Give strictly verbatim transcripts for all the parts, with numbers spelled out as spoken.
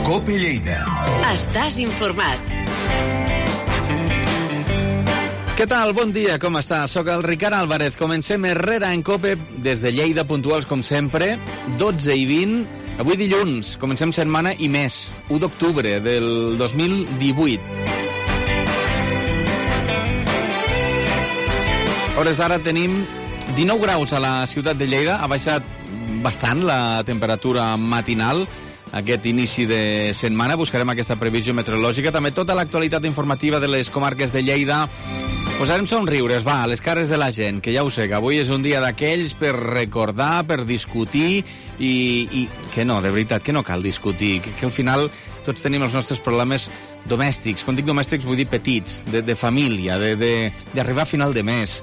COPE Lleida. Estàs informat. Què tal? Bon dia, com està? Soc el Ricard Álvarez. Comencem Herrera en COPE des de Lleida, puntuals com sempre, dotze i vint. Avui dilluns, comencem setmana i mes, u d'octubre del dos mil divuit. A hores d'ara tenim dinou graus a la ciutat de Lleida. Ha baixat bastant la temperatura matinal aquest inici de setmana. Buscarem aquesta previsió meteorològica. També tota l'actualitat informativa de les comarques de Lleida. Posarem somriures, va, a les cares de la gent, que ja ho sé, que avui és un dia d'aquells per recordar, per discutir, i, i que no, de veritat, que no cal discutir, que, que al final tots tenim els nostres problemes domèstics. Quan dic domèstics vull dir petits, de, de família, d'arribar a final de mes,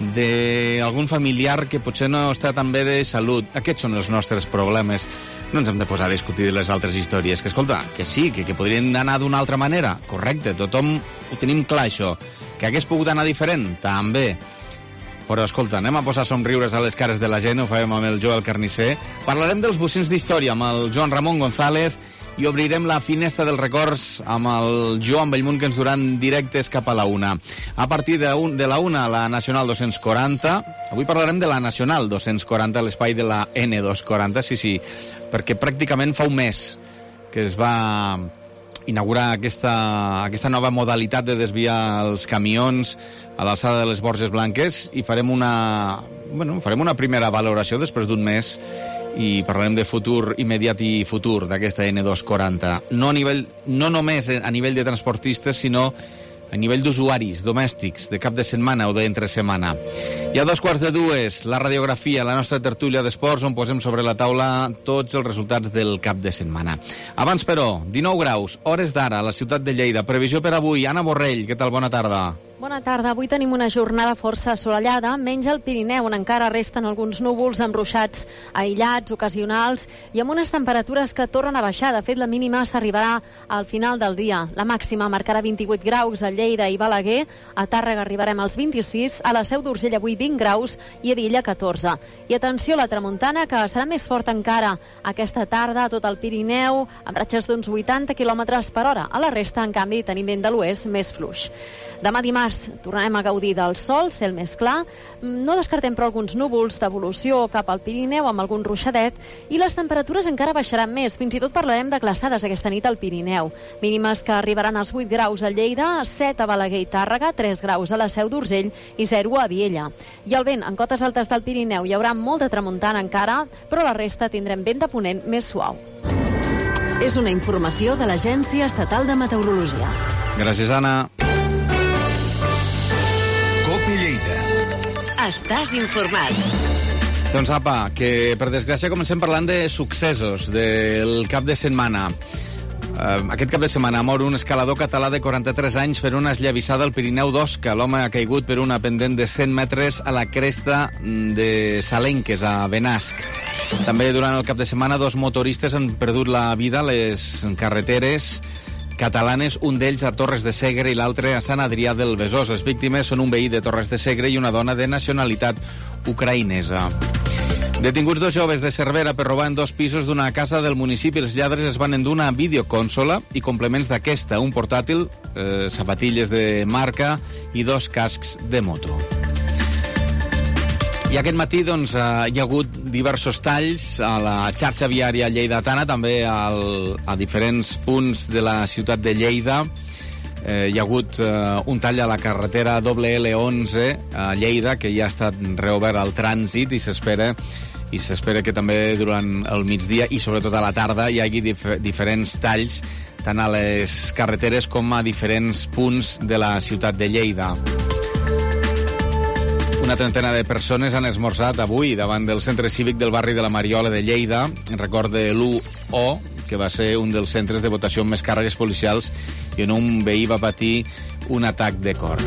d'algun familiar que potser no està tan bé de salut. Aquests són els nostres problemes. No ens hem de posar a discutir de les altres històries. Que, escolta, que sí, que, que podrien anar d'una altra manera. Correcte, tothom ho tenim clar, això. Que hagués pogut anar diferent? També. Però, escolta, anem a posar somriures a les cares de la gent. Ho farem amb el Joel Carnisser. Parlarem dels bocins d'història amb el Joan Ramon González i obrirem la finestra dels records amb el Joan Bellmunt, que ens duran directes cap a la una. A partir de, un, de la una, la Nacional dos-cents quaranta. Avui parlarem de la Nacional dos-cents quaranta, l'espai de la ene dos-cents quaranta, sí, sí, perquè pràcticament fa un mes que es va inaugurar aquesta, aquesta nova modalitat de desviar els camions a l'alçada de les Borges Blanques, i farem una, bueno, farem una primera valoració després d'un mes i parlarem de futur immediat i futur d'aquesta ene dos-cents quaranta. No, a nivell, no només a nivell de transportistes, sinó a nivell d'usuaris domèstics, de cap de setmana o d'entre setmana. I a dos quarts de dues, la radiografia, la nostra tertúlia d'esports, on posem sobre la taula tots els resultats del cap de setmana. Abans, però, dinou graus, hores d'ara, a la ciutat de Lleida. Previsió per avui. Anna Borrell, què tal? Bona tarda. Bona tarda. Avui tenim una jornada força assolellada, menys al Pirineu, on encara resten alguns núvols amb ruixats aïllats, ocasionals, i amb unes temperatures que tornen a baixar. De fet, la mínima s'arribarà al final del dia. La màxima marcarà vint-i-vuit graus a Lleida i Balaguer, a Tàrrega arribarem als vint-i-sis, a la Seu d'Urgell avui vint graus i a Viella catorze. I atenció a la tramuntana, que serà més forta encara aquesta tarda a tot el Pirineu, amb ratxes d'uns vuitanta quilòmetres per hora. A la resta, en canvi, tenim vent de l'oest més fluix. Demà dimarts tornarem a gaudir del sol, cel més clar. No descartem, però, alguns núvols d'evolució cap al Pirineu amb algun ruixadet, i les temperatures encara baixaran més. Fins i tot parlarem de glaçades aquesta nit al Pirineu. Mínimes que arribaran als vuit graus a Lleida, set a Balaguer i Tàrrega, tres graus a la Seu d'Urgell i zero a Viella. I el vent, en cotes altes del Pirineu hi haurà molta tramuntana encara, però la resta tindrem vent de ponent més suau. És una informació de l'Agència Estatal de Meteorologia. Gràcies, Anna. COPE Lleida. Estàs informat. Doncs apa, que per desgràcia comencem parlant de successos del cap de setmana. Uh, aquest cap de setmana mor un escalador català de quaranta-tres anys per una esllavissada al Pirineu d'Osca. L'home ha caigut per una pendent de cent metres a la cresta de Salenques, a Benasc. També durant el cap de setmana dos motoristes han perdut la vida a les carreteres catalanes, un d'ells a Torres de Segre i l'altre a Sant Adrià del Besòs. Les víctimes són un veí de Torres de Segre i una dona de nacionalitat ucraïnesa. Detinguts dos joves de Cervera per robar en dos pisos d'una casa del municipi. Els lladres es van endur una videoconsola i complements d'aquesta, un portàtil, eh, sapatilles de marca i dos cascs de moto. I aquest matí doncs, hi ha hagut diversos talls a la xarxa viària lleidatana, també al, a diferents punts de la ciutat de Lleida. Eh, hi ha hagut eh, un tall a la carretera doble ele onze a Lleida, que ja ha estat reobert al trànsit, i s'espera i s'espera que també durant el migdia i sobretot a la tarda hi hagi dif diferents talls tant a les carreteres com a diferents punts de la ciutat de Lleida. Una trentena de persones han esmorzat avui davant del centre cívic del barri de la Mariola de Lleida, en record de l'u o, que va ser un dels centres de votació amb més càrregues policials i on un veí va patir un atac de cor.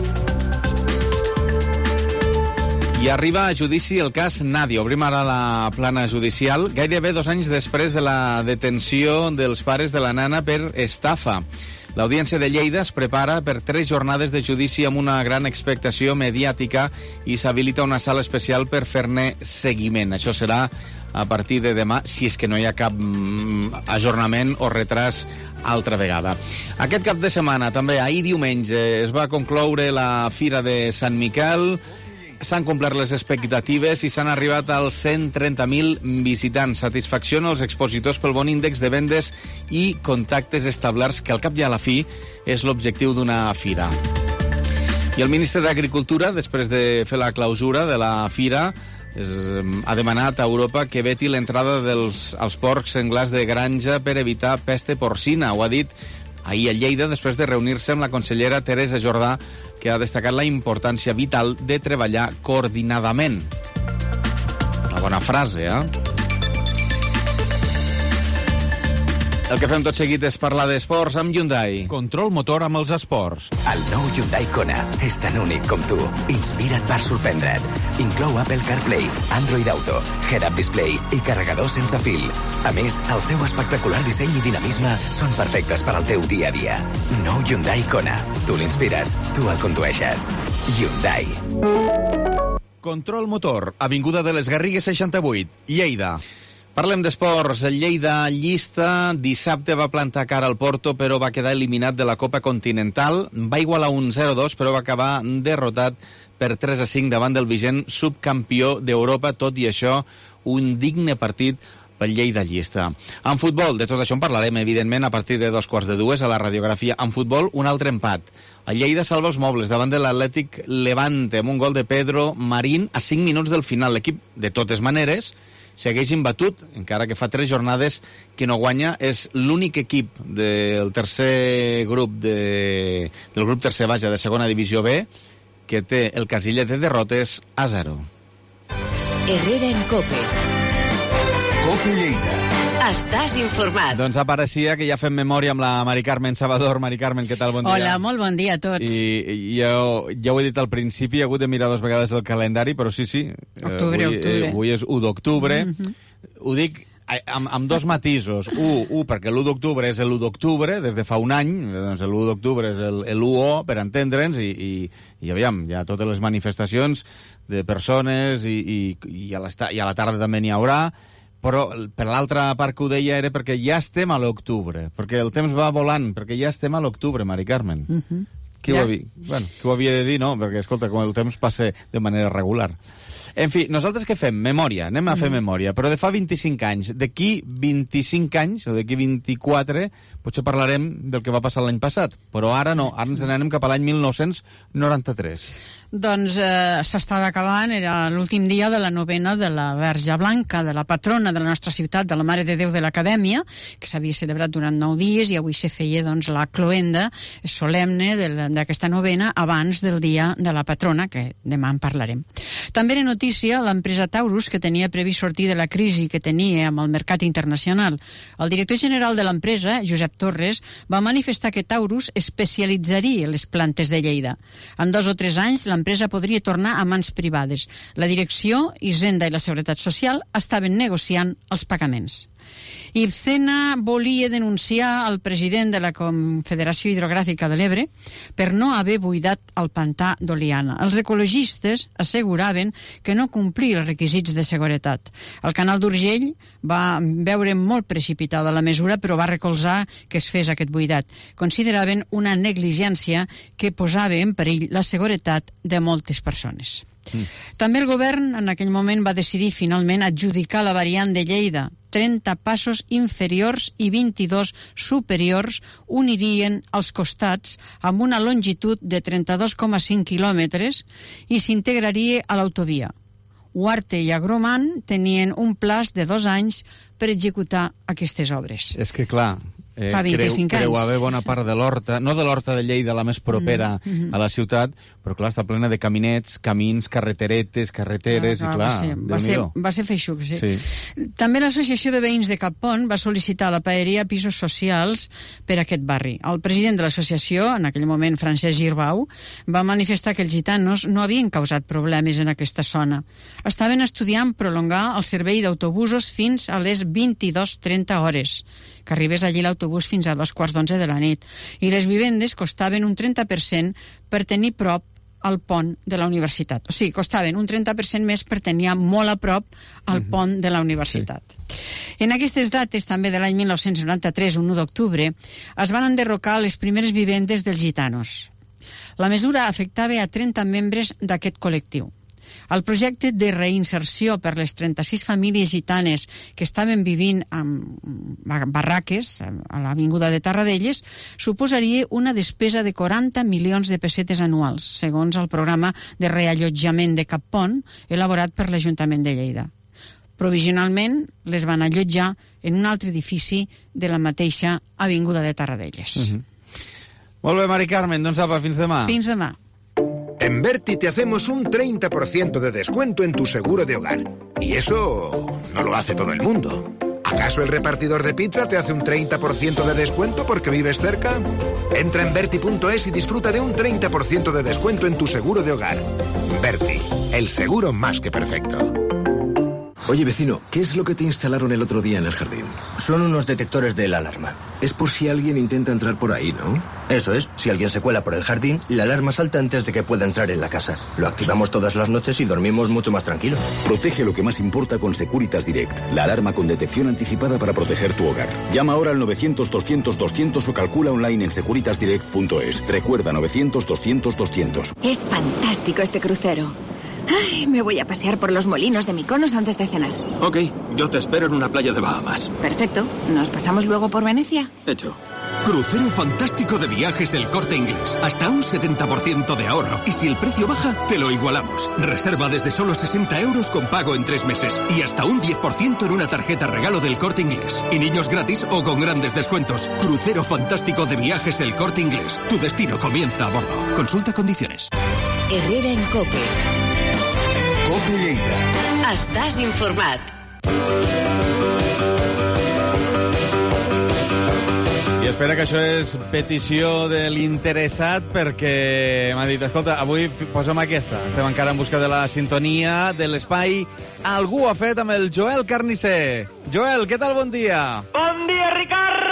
I arriba a judici el cas Nadia. Obrim ara la plana judicial, gairebé dos anys després de la detenció dels pares de la nana per estafa. L'Audiència de Lleida es prepara per tres jornades de judici amb una gran expectació mediàtica i s'habilita una sala especial per fer-ne seguiment. Això serà a partir de demà, si és que no hi ha cap mm, ajornament o retras altra vegada. Aquest cap de setmana, també, ahir diumenge, es va concloure la Fira de Sant Miquel. S'han complert les expectatives i s'han arribat als cent trenta mil visitants. Satisfacció als expositors pel bon índex de vendes i contactes establerts, que al cap i a la fi és l'objectiu d'una fira. I el ministre d'Agricultura, després de fer la clausura de la fira, es, ha demanat a Europa que veti l'entrada dels als porcs senglars de granja per evitar peste porcina. Ho ha dit ahir a Lleida, després de reunir-se amb la consellera Teresa Jordà, que ha destacat la importància vital de treballar coordinadament. Una bona frase, eh? El que fem tot seguit és parlar d'esports amb Hyundai. Control motor amb els esports. El nou Hyundai Kona és tan únic com tu. Inspira't per sorprendre't. Inclou Apple CarPlay, Android Auto, Head-Up Display i carregador sense fil. A més, el seu espectacular disseny i dinamisme són perfectes per al teu dia a dia. Nou Hyundai Kona. Tu l'inspires, tu el condueixes. Hyundai. Control motor, avinguda de les Garrigues seixanta-vuit, Lleida. Parlem d'esports. El Lleida llista dissabte va plantar cara al Porto, però va quedar eliminat de la Copa Continental. Va igualar un zero dos, però va acabar derrotat per tres a cinc davant del vigent subcampió d'Europa. Tot i això, un digne partit pel Lleida llista. En futbol, de tot això en parlarem, evidentment, a partir de dos quarts de dues a la radiografia. En futbol, un altre empat. El Lleida salva els mobles davant de l'Atlètic Levante amb un gol de Pedro Marín a cinc minuts del final. L'equip, de totes maneres, segueix imbatut, encara que fa tres jornades que no guanya. És l'únic equip del tercer grup de, del grup tercer vaja de segona divisió B que té el casillet de derrotes a zero. Herrera en Cope. Cope Lleida. Estàs informat. Doncs apareixia que ja fem memòria amb la Mari Carmen Salvador. Mari Carmen, què tal? Bon dia. Hola, molt bon dia a tots. I, i jo, ja ho he dit al principi, he hagut de mirar dues vegades el calendari, però sí, sí. Octubre, eh, avui, octubre. Eh, avui és u d'octubre. Mm -hmm. Ho dic amb, amb dos matisos. Un, un perquè l'u d'octubre és l'u d'octubre, des de fa un any, doncs l'u d'octubre és l'u o, per entendre'ns, i, i, i aviam, hi ha totes les manifestacions de persones, i, i, i, a, i a la tarda també n'hi haurà, però per l'altra part que ho deia era perquè ja estem a l'octubre, perquè el temps va volant, perquè ja estem a l'octubre, Mari Carmen. Mm -hmm. Qui, ja. ho havia, bueno, qui ho havia de dir, no? Perquè, escolta, com el temps passa de manera regular. En fi, nosaltres què fem? Memòria, anem a fer mm. memòria, però de fa vint-i-cinc anys. D'aquí vint-i-cinc anys, o d'aquí vint-i-quatre, potser parlarem del que va passar l'any passat, però ara no, ara ens n'anem cap a l'any mil nou-cents noranta-tres. Doncs eh, s'estava acabant, era l'últim dia de la novena de la Verge Blanca, de la patrona de la nostra ciutat, de la Mare de Déu de l'Acadèmia, que s'havia celebrat durant nou dies, i avui se feia doncs, la cloenda solemne d'aquesta novena abans del dia de la patrona, que demà en parlarem. També era notícia l'empresa Taurus, que tenia previst sortir de la crisi que tenia amb el mercat internacional. El director general de l'empresa, Josep Torres, va manifestar que Taurus especialitzaria les plantes de Lleida. En dos o tres anys, l'empresa podria tornar a mans privades. La direcció, Hisenda i la Seguretat Social estaven negociant els pagaments. Ibcena volia denunciar el president de la Confederació Hidrogràfica de l'Ebre per no haver buidat el pantà d'Oliana. Els ecologistes asseguraven que no complia els requisits de seguretat. El canal d'Urgell va veure molt precipitada la mesura, però va recolzar que es fes aquest buidat. Consideraven una negligència que posava en perill la seguretat de moltes persones. Mm. També el govern en aquell moment va decidir finalment adjudicar la variant de Lleida. trenta passos inferiors i vint-i-dos superiors unirien als costats amb una longitud de trenta-dos coma cinc quilòmetres i s'integraria a l'autovia. Huarte i Agromant tenien un plaç de dos anys per executar aquestes obres. És que, clar, eh, Fa vint-i-cinc creu, creu anys. haver bona part de l'Horta, no de l'Horta de Lleida, la més propera mm -hmm. a la ciutat, però clar, està plena de caminets, camins, carreteretes, carreteres, ah, i clar, va ser, va ser, va ser feixuc, sí. sí. També l'Associació de Veïns de Cappont va sol·licitar a la paeria pisos socials per a aquest barri. El president de l'associació, en aquell moment Francesc Girbau, va manifestar que els gitanos no havien causat problemes en aquesta zona. Estaven estudiant prolongar el servei d'autobusos fins a les vint-i-dos trenta hores, que arribés allí l'autobús fins a dos quarts d'onze de la nit, i les vivendes costaven un trenta per cent per tenir prop al pont de la universitat. O sigui, costaven un trenta per cent més per tenir molt a prop al uh-huh. pont de la universitat. Sí. En aquestes dates, també de l'any mil nou-cents noranta-tres, un u d'octubre, es van enderrocar les primeres vivendes dels gitanos. La mesura afectava a trenta membres d'aquest col·lectiu. El projecte de reinserció per les trenta-sis famílies gitanes que estaven vivint en barraques a l'avinguda de Tarradellas suposaria una despesa de quaranta milions de pessetes anuals, segons el programa de reallotjament de Cappont elaborat per l'Ajuntament de Lleida. Provisionalment les van allotjar en un altre edifici de la mateixa avinguda de Tarradellas. Uh-huh. Molt bé, Mari Carmen, doncs apa, fins demà. Fins demà. En Berti te hacemos un treinta por ciento de descuento en tu seguro de hogar. Y eso no lo hace todo el mundo. ¿Acaso el repartidor de pizza te hace un treinta por ciento de descuento porque vives cerca? Entra en Berti punto es y disfruta de un treinta por ciento de descuento en tu seguro de hogar. Berti, el seguro más que perfecto. Oye, vecino, ¿qué es lo que te instalaron el otro día en el jardín? Son unos detectores de la alarma. Es por si alguien intenta entrar por ahí, ¿no? Eso es, si alguien se cuela por el jardín, la alarma salta antes de que pueda entrar en la casa. Lo activamos todas las noches y dormimos mucho más tranquilos. Protege lo que más importa con Securitas Direct, la alarma con detección anticipada para proteger tu hogar. Llama ahora al novecientos doscientos doscientos o calcula online en securitas direct punto es. Recuerda, novecientos doscientos doscientos. Es fantástico este crucero. Ay, me voy a pasear por los molinos de Mykonos antes de cenar. Ok, yo te espero en una playa de Bahamas. Perfecto. ¿Nos pasamos luego por Venecia? Hecho. Crucero fantástico de Viajes El Corte Inglés. Hasta un setenta por ciento de ahorro. Y si el precio baja, te lo igualamos. Reserva desde solo sesenta euros con pago en tres meses. Y hasta un diez por ciento en una tarjeta regalo del Corte Inglés. Y niños gratis o con grandes descuentos. Crucero fantástico de Viajes El Corte Inglés. Tu destino comienza a bordo. Consulta condiciones. Herrera en COPE. COPE Lleida. Estàs informat. I espera que això és petició de l'interessat perquè m'ha dit, escolta, avui posa'm aquesta. Estem encara en busca de la sintonia de l'espai Algú ha fet amb el Joel Carnisser. Joel, què tal? Bon dia. Bon dia, Ricard!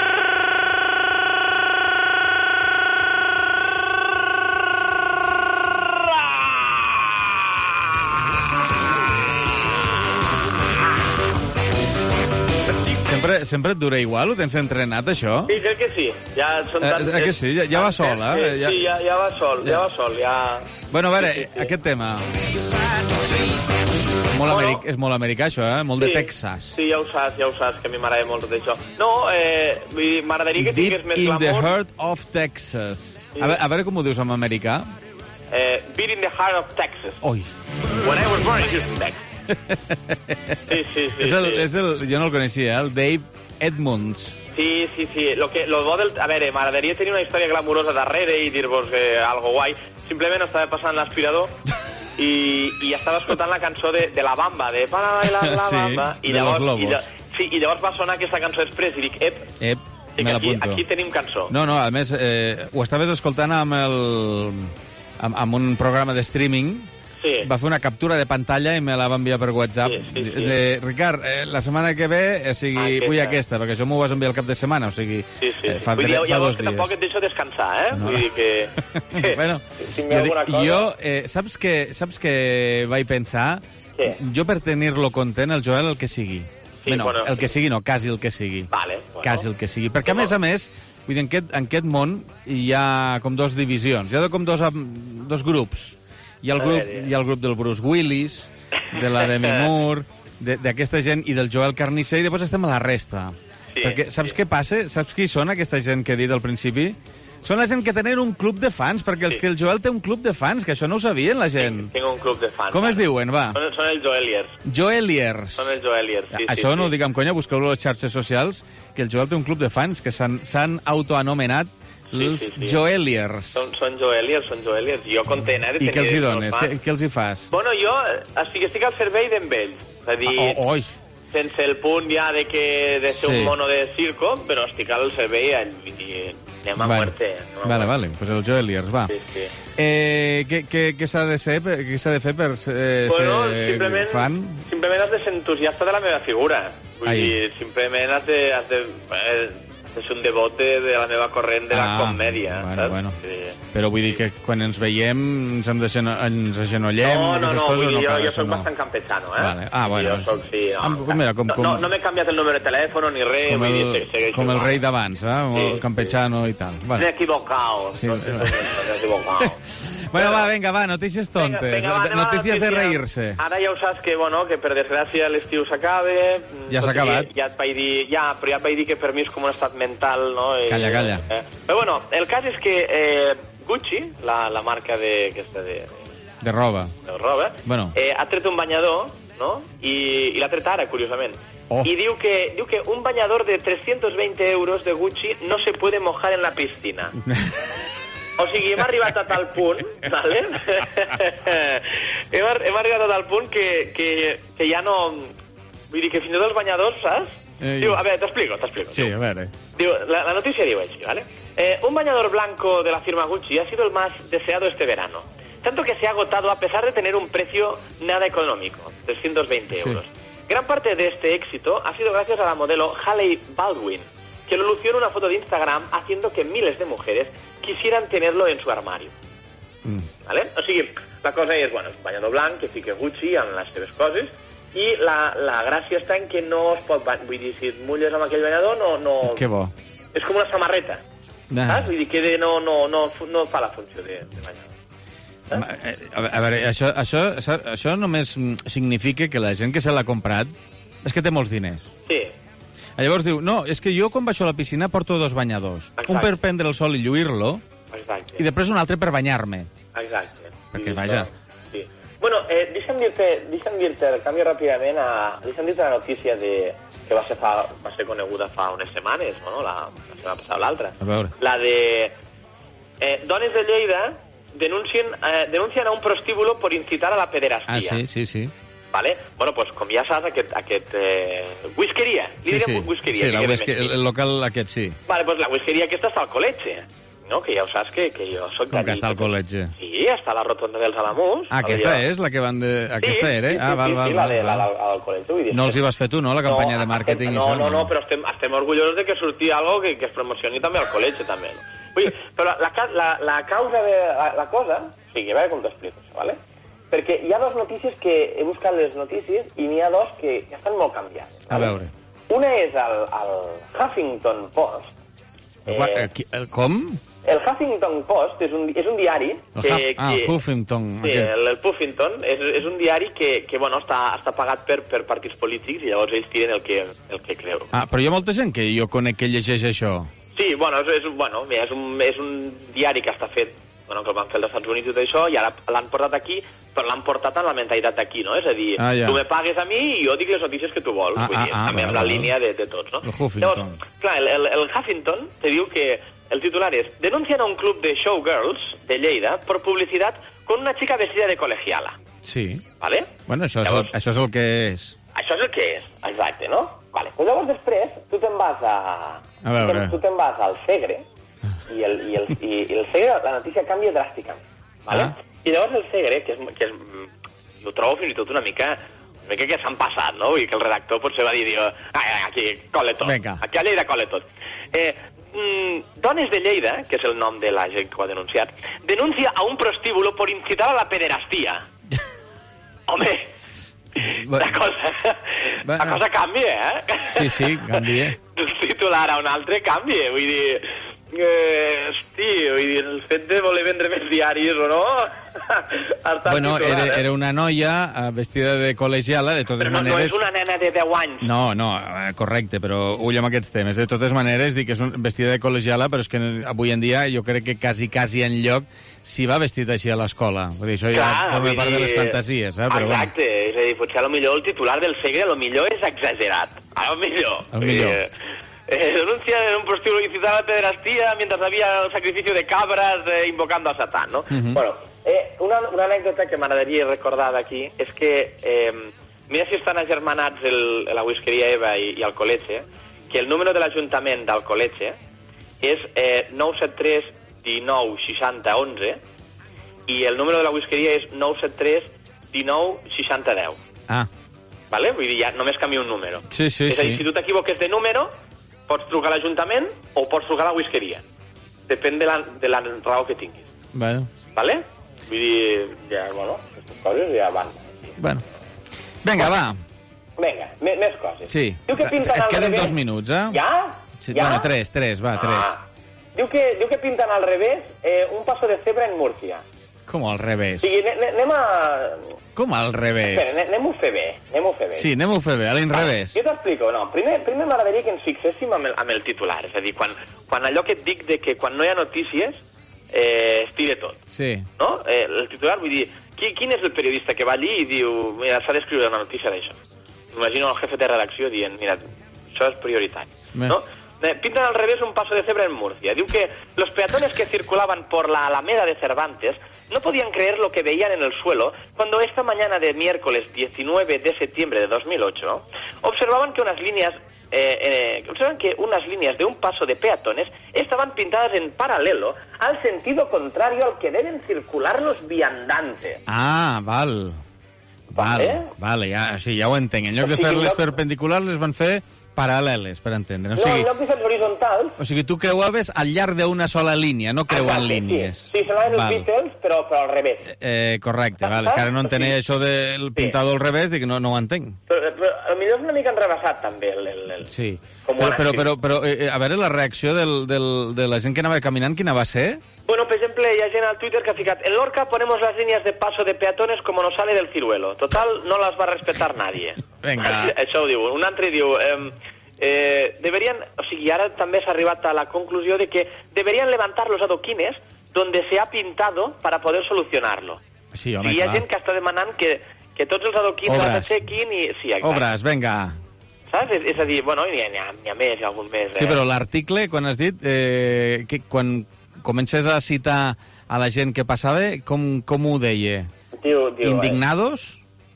Sempre, sempre et dura igual? Ho tens entrenat, això? Sí, crec que sí. Ja són tant... Eh, eh, que sí? Ja, ja va sol, eh? Sí, ja, sí, ja, ja va sol, ja. ja va sol, ja... Bueno, a veure, sí, sí, sí. aquest tema... Molt americ... És molt americà, això, eh? Molt sí, de Texas. Sí, ja ho saps, ja ho saps, que a mi m'agrada molt tot això. No, eh, m'agradaria que tingués més glamour... Deep in the heart of Texas. Sí. A, veure, a veure com ho dius en americà. Eh, Beat in the heart of Texas. Oi. When I was born in Houston, Texas. Sí, sí, sí. És el, sí. És el, jo no el coneixia, el Dave Edmunds. Sí, sí, sí. Lo que, lo bo del... A veure, m'agradaria tenir una història glamurosa darrere i dir-vos eh, algo guai. Simplement estava passant l'aspirador i, i estava escoltant la cançó de, de La Bamba, de Para bailar la sí, Bamba. I de llavors, los Lobos. I, lla... sí, i llavors va sonar aquesta cançó després i dic, ep, ep dic, me aquí, l'apunto. aquí tenim cançó. No, no, a més, eh, ho estaves escoltant amb, el, amb, amb un programa de streaming. Sí. Va fer una captura de pantalla i me la va enviar per WhatsApp. Sí, sí, sí. Eh, Ricard, eh, la setmana que ve, o sigui, aquesta. vull aquesta, perquè això m'ho vas enviar el cap de setmana, o sigui, sí, sí. Eh, fa, vull dir, fa llavors dos que dies. tampoc et deixo descansar, eh? No. Vull dir que... bueno, si m'hi ha alguna cosa... Jo, eh, saps que, saps que vaig pensar? Què? Jo per tenir-lo content, el Joel, el que sigui. Sí, bueno, bueno, el que sigui no, quasi el que sigui. Vale, bueno. Quasi el que sigui. Perquè, a més a més, vull dir, en aquest, en aquest món hi ha com dos divisions, hi ha com dos, dos grups. Hi ha el grup, hi ha el grup del Bruce Willis, de la Demi Moore, d'aquesta gent i del Joel Carnisser, i després estem a la resta. Sí, perquè saps sí. què passa? Saps qui són aquesta gent que he dit al principi? Són la gent que tenen un club de fans, perquè els sí. que el Joel té un club de fans, que això no ho sabien la gent. Sí, tinc un club de fans. Com es diuen, va? Són, són els Joeliers. Joeliers. Són els Joeliers, sí, Això sí, no sí. ho dic amb conya, busqueu-lo a les xarxes socials, que el Joel té un club de fans, que s'han autoanomenat els sí, sí, sí. Joeliers. Són, són Joeliers, són Joeliers. Jo content, eh, de I què els hi dones? Què, què els hi fas? Bueno, jo estic, estic al servei d'en ells. És a dir, ah, oh, sense el punt ja de, que, de ser sí. un mono de circo, però estic al servei i anem a vale. muerte. No? Vale, vale, pues els Joeliers, va. Sí, sí. Eh, què què, què s'ha de ser, què s'ha de fer per eh, bueno, ser simplement, fan? Simplement has de ser entusiasta de la meva figura. Vull Ai. dir, simplement has de... Has de eh, és un devot de, de la meva corrent de la Ah, comèdia, bueno, saps? bueno. Sí. Però vull dir que quan ens veiem ens, hem de xeno- ens agenollem... No, no, aquestes no, coses, vull dir, jo, cal, jo això soc no. bastant campechano, eh? Vale. Ah, bueno. Jo soc, sí, no. Ah, pues mira, com, no, com, no, no m'he canviat el número de telèfon ni res, com vull dir, el, se- segueixo com el igual. rei d'abans, eh? Sí, El campechano i tal. M'he Bueno. equivocado. Sí, Entonces, eh. m'he equivocado. bueno, va, venga, va, noticias tontes. Vinga, va, anem a la Noticias de notícia. reírse. Ara ja ho saps que, bueno, que per desgràcia l'estiu s'acaba. Ja s'ha acabat. Ja et vaig dir, ja, però ja et vaig dir que per mi és com un estat mental, no? I, Calla, calla. Eh? Però bueno, el cas és que eh, Gucci, la, la marca de, aquesta de, De roba. de roba, Bueno. eh, ha tret un banyador, no? I, i l'ha tret ara, curiosament. Oh. Y diu que, diu que un bañador de trescientos veinte euros de Gucci no se puede mojar en la piscina. O sigui, hem arribat a tal punt, ¿vale? hem, hem arribat a tal punt que, que, que ja no... Vull dir que fins i tot els banyadors, saps? Eh, Diu, a veure, t'explico, t'explico. Sí, a veure. Diu, la, la noticia diu així, ¿vale? Eh, un bañador blanco de la firma Gucci ha sido el más deseado este verano. Tanto que se ha agotado a pesar de tener un precio nada económico, trescientos veinte euros. Sí. Gran parte de este éxito ha sido gracias a la modelo Hailey Baldwin, que lo lució en una foto de Instagram haciendo que miles de mujeres quisieran tenerlo en su armario. Mm. ¿Vale? O sigui, la cosa és, bueno, és un banyador blanc que fica Gucci en les seves coses i la, la gràcia està en que no es pot... Vull dir, si et mulles amb aquell banyador, no... no... Que bo. És com una samarreta, Ah. saps? Vull dir que de, no, no, no, no fa la funció de, de banyador. Eh, A a veure, això, això, això, això només mm, significa que la gent que se l'ha comprat és que té molts diners. Sí. Llavors diu, no, és que jo quan baixo a la piscina porto dos banyadors. Exacte. Un per prendre el sol i lluir-lo, Exacte. i després un altre per banyar-me. Exacte. Perquè, Sí, vaja... Sí. Bueno, eh, deixa'm dir-te, deixa'm dir-te, canvio ràpidament a... Deixa'm dir-te la notícia de, que va ser, fa, va ser coneguda fa unes setmanes, no? La, la setmana passada o l'altra. A veure. La de... Eh, dones de Lleida denuncien, eh, denuncien a un prostíbulo por incitar a la Ah, pederastia. sí, sí, sí. Vale? Bueno, pues com ja saps, aquest... aquest eh, whiskeria. Li Sí, direm sí. whiskeria. Sí, la que quede whisky, més. el, el local aquest, sí. Vale, pues la whiskeria aquesta està al col·legi, no? Que ja ho saps que, que jo soc Com que està al col·legi. Sí, està a la rotonda dels Alamús. Ah, aquesta és la que van de... Aquesta sí, era? Sí, sí, ah, val, sí, val, sí, la val, de, la, val. la, al col·legi, vull dir. No els hi vas fer tu, no, la campanya de màrqueting? i No, això, no, no, però estem, estem orgullosos de que surti algo que, que es promocioni també al col·legi, també. No? Vull dir, però la, ca- la, la causa de la, la cosa... O sigui, a veure com t'explico això, ¿vale? Perquè hi ha dos notícies que he buscat les notícies i n'hi ha dos que ja estan molt canviades. A veure. Una és el, el Huffington Post. Eh, eh, qui- el, com? El Huffington Post és un, és un diari El que... Huff- ah, que Huffington. Sí, aquest. el, el Puffington és, és un diari que, que bueno, està, està pagat per, per partits polítics i llavors ells tiren el que, el que creu. Ah, però hi ha molta gent que jo conec que llegeix això. Sí, bueno, és, és, bueno, mira, és, un, és un diari que està fet, bueno, que el van fer als Estats Units i tot això, i ara l'han portat aquí, però l'han portat amb la mentalitat d'aquí, no? És a dir, Ah, ja. tu me pagues a mi i jo dic les notícies que tu vols, Ah, vull dir, ah, ah, també val, amb la val. línia de, de tots, no? El Huffington. Llavors, clar, el, el, el Huffington te diu que el titular és denuncian a un club de showgirls de Lleida por publicidad con una chica vestida de colegiala, Sí. ¿vale? Bueno, això és, Llavors- el, això és el que és. Això és el que és, exacte, no? Vale. Pues llavors després tu te'n vas a... A veure. Tu te'n vas al Segre i el, i, el, i, i el Segre la notícia canvia dràsticament. Vale? Ah. I llavors el Segre, que és, que és, ho trobo fins i tot una mica, una mica que s'han passat, no? Vull dir que el redactor potser va dir, diu, ah, aquí, cole tot. Vinga. Aquí a Lleida cole tot. Eh, mm, Dones de Lleida, que és el nom de la gent que ho ha denunciat, denuncia a un prostíbulo por incitar a la pederastia. Home, la cosa, la cosa canvia, eh? Sí, sí, canvia. D'un titular a un altre canvia, vull dir... Eh, hosti, vull dir, el fet de voler vendre més diaris o no... Està Bueno, titular, era, eh? era una noia eh, vestida de col·legiala, de totes Però no, no maneres... és una nena de deu anys. No, no, eh, correcte, però ull amb aquests temes. De totes maneres, dic que és un, vestida de col·legiala, però és que avui en dia jo crec que quasi, quasi en lloc s'hi va vestit així a l'escola. Vull dir, això ja Clar, forma vull part de dir- les fantasies, eh? Però Exacte, és a dir, potser a lo millor el titular del Segre a lo millor és exagerat. A lo millor. A lo millor. Eh, eh, denuncian en un prostíbulo incitar a la pederastía mientras había el sacrificio de cabras eh, invocando a Satán, ¿no? Mhm. Bueno, eh, una, una anècdota que m'agradaria recordar d'aquí és que, eh, mira si estan agermanats el, la whiskeria Eva i, i el col·legi, que el número de l'Ajuntament del col·legi és eh, nou set tres dinou seixanta onze i el número de la whiskeria és nou set tres dinou seixanta deu. Ah, ¿Vale? Vull dir, ja només canvia un número. sí, sí, és a dir, sí. si tu t'equivoques de número, Pots trucar a l'Ajuntament o pots trucar a la whiskeria. Depèn de la, de la raó que tinguis. Bueno. Vale? Vull dir, ja, bueno, aquestes coses ja van. Bueno. Vinga, va. Vinga, més, més coses. Sí. Diu que pinten Et al queden revés... dos minuts, eh? Ja? Sí, ja? Bueno, tres, tres, va, tres. Ah. Diu que, diu que pinten al revés eh, un paso de cebra en Múrcia. Com al revés? O sigui, anem a... Com al revés? Espera, anem-ho a fer bé, anem-ho a fer bé. Sí, anem-ho a fer bé, a l'inrevés. Jo t'explico, no. Primer, primer m'agradaria que ens fixéssim amb el, amb el titular. És a dir, quan, quan allò que et dic de que quan no hi ha notícies eh, es tira tot. Sí. No? Eh, el titular, vull dir, qui, quin és el periodista que va allí i diu, mira, s'ha d'escriure una notícia d'això? M'imagino el jefe de redacció dient, mira, això és prioritari. Bé. ¿No? Eh, pintan al revés un paso de cebra en Murcia. Diu que los peatones que circulaban por la Alameda de Cervantes no podían creer lo que veían en el suelo cuando esta mañana de miércoles diecinueve de septiembre de dos mil ocho observaban que unas líneas eh, eh, observan que unas líneas de un paso de peatones estaban pintadas en paralelo al sentido contrario al que deben circular los viandantes. Ah, val. Val, Vale. vale, ja, sí, ja ho entenc. En lloc O de sigui, fer-les no- perpendiculars, les van fer paral·leles, per entendre. O No, en sigui, lloc de fer horitzontals... o sigui tu creuaves al llarg d'una sola línia, no creuant Exacte, línies. Sí, sí semblaven els Val. Beatles, però, però al revés. Eh, correcte, Saps? vale. Encara no entenc això del pintado al revés, dic, no, no ho entenc. Però, però potser és una mica enrevessat, també, el... el, el... Sí. Com Però, una però, actriu. però, però eh, a veure, la reacció del, del, de la gent que anava caminant, quina va ser? Bueno, per exemple, hi ha gent al Twitter que ha ficat en Lorca ponemos las líneas de paso de peatones como nos sale del ciruelo. Total, no las va a respetar nadie. Venga. Això ho diu. Un altre diu... Eh, eh, deberían... O sigui, ara també s'ha arribat a la conclusió de que deberían levantar los adoquines donde se ha pintado para poder solucionarlo. Sí, O home, sigui, hi ha clar. gent que està demanant que, que tots els adoquins Obres. s'aixequin i... Sí, exacte. Obres, vinga. Saps? És, és a dir, bueno, n'hi ha, n'hi ha, n'hi ha més, hi ha algun més. Sí, eh? però l'article, quan has dit, eh, que quan comences a citar a la gent que passava, com, com ho deia? Diu, diu, Indignados?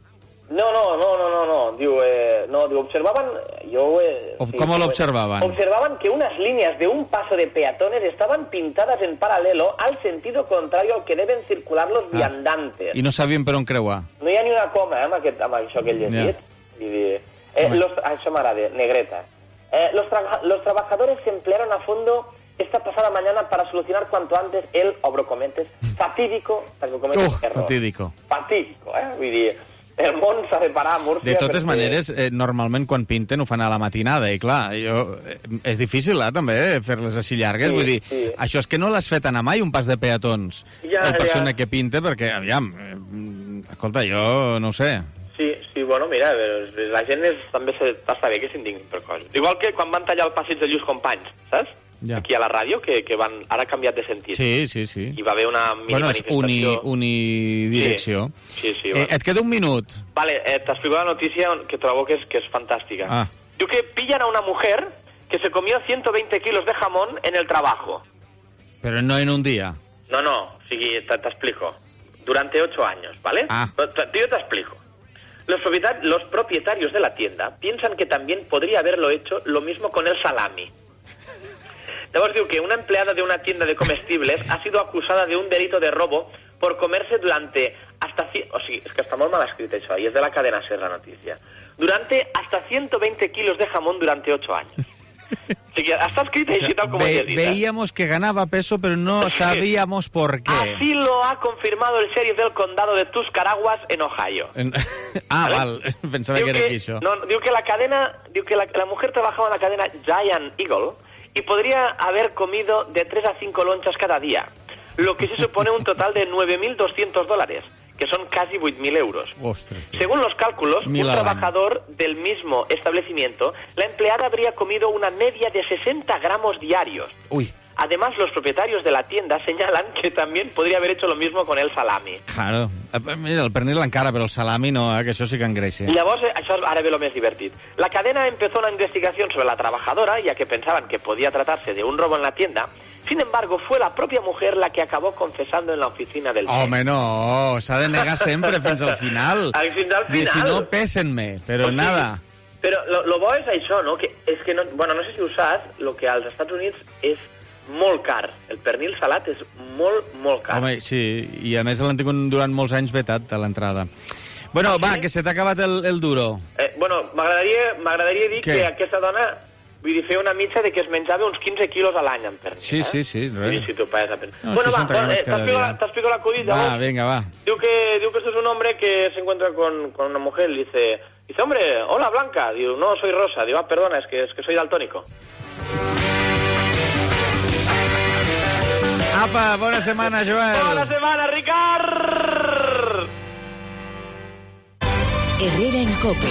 No, no, no, no, no, no. Diu, eh, no, diu, observaban... Yo, eh, O- sí, ¿cómo lo sí, observaban? Observaban que unas líneas de un paso de peatones estaban pintadas en paralelo al sentido contrario al que deben circular los viandantes. I no sabien per on creuar. No hi ha ni una coma, eh, amb, aquest, amb això que he llegit. Vull dir, eh, Home. los, ah, això m'agrada, negreta. Eh, los, tra los trabajadores se emplearon a fondo esta pasada mañana para solucionar cuanto antes el, obro cometes, fatídico, tanco cometes, Uh, error. fatídico. Fatídico, eh? Vull dir, el món s'ha de parar a Múrcia... De totes perquè... maneres, eh, normalment quan pinten ho fan a la matinada, i clar, jo, eh, és difícil, eh, també, eh, fer-les així llargues. Sí, Vull dir, sí. això és que no l'has fet anar mai, un pas de peatons. Ja, el persona ja. que pinta, perquè, aviam, eh, escolta, jo no ho sé. Sí, sí, bueno, mira, eh, la gent és, també se, està bé que s'indignin per coses. Igual que quan van tallar el passeig de Lluís Companys, saps? Ja. Aquí a la ràdio, que, que van, ara ha canviat de sentit. Sí, sí, sí. Hi va haver una mini Bueno, és uni, manifestació. unidirecció. Sí, sí, Eh, bueno. et queda un minut. Vale, eh, t'explico la notícia que trobo que és, que és fantàstica. Ah. Diu que pillan a una mujer que se comió ciento veinte kilos de jamón en el trabajo. Però no en un dia. No, no, o sigui, te- t'explico. Durante ocho años, ¿vale? Ah. Te- te- Yo te explico. Los, propietari- los propietarios de la tienda piensan que también podría haberlo hecho lo mismo con el salami. Llavors diu que una empleada de una tienda de comestibles ha sido acusada de un delito de robo por comerse durante hasta... ci- O sigui, és que està molt mal escrit això, i és de la cadena SER la notícia. Durante hasta ciento veinte kilos de jamón durante ocho años. O sigui, està escrit així tal com ho he Ve- dit. eh? veíamos que ganaba peso, pero no sabíamos por qué. Así lo ha confirmado el sheriff del condado de Tuscarawas en Ohio. En- Ah, ¿Vale? val, pensava Diu que era que, aquí això. no, diu que la cadena, diu que la, la mujer trabajaba en la cadena Giant Eagle y podría haber comido de tres a cinco lonchas cada día, lo que se supone un total de nueve mil doscientos dólares, que son casi ocho mil euros. Ostres, tío. Según los cálculos, Mil un al año. trabajador del mismo establecimiento, la empleada habría comido una media de sesenta gramos diarios. Uy, Además, los propietarios de la tienda señalan que también podría haber hecho lo mismo con el salami. claro. Eh, Mira, el pernil encara, però el salami no, eh, que això sí que engreixa. Llavors, eh, això ara ve lo més divertit. La cadena empezó una investigación sobre la trabajadora, ya que pensaban que podía tratarse de un robo en la tienda. Sin embargo, fue la propia mujer la que acabó confesando en la oficina del jefe. Home, no, s'ha de negar sempre fins al final. Al fins al Dir, si final. no, pésenme, però O sigui, nada. Però lo, lo bo és això, no? Que és que, no, bueno, no sé si ho saps, lo que als Estats Units és molt car. El pernil salat és molt, molt car. Home, sí, i a més l'han tingut durant molts anys vetat a l'entrada. Bueno, va, que se t'ha acabat el, el duro. Eh, bueno, m'agradaria m'agradaria dir Què? que aquesta dona Vull dir, feia una mitja de que es menjava uns quinze quilos a l'any en pernil. Sí, eh? sí, sí, res. Sí, si tu pesa. No, bueno, va, seixanta eh, gramos cada t'explico la l'acudit. Va, venga, va. Diu que, diu que este es un hombre que se encuentra con, con una mujer y dice, dice, hombre, hola Blanca. Digo, no, soy Rosa. Digo, ah, perdona, es que, es que soy daltónico. Apa, bona setmana, Joel. Bona setmana, Ricard! Herrera en Cope.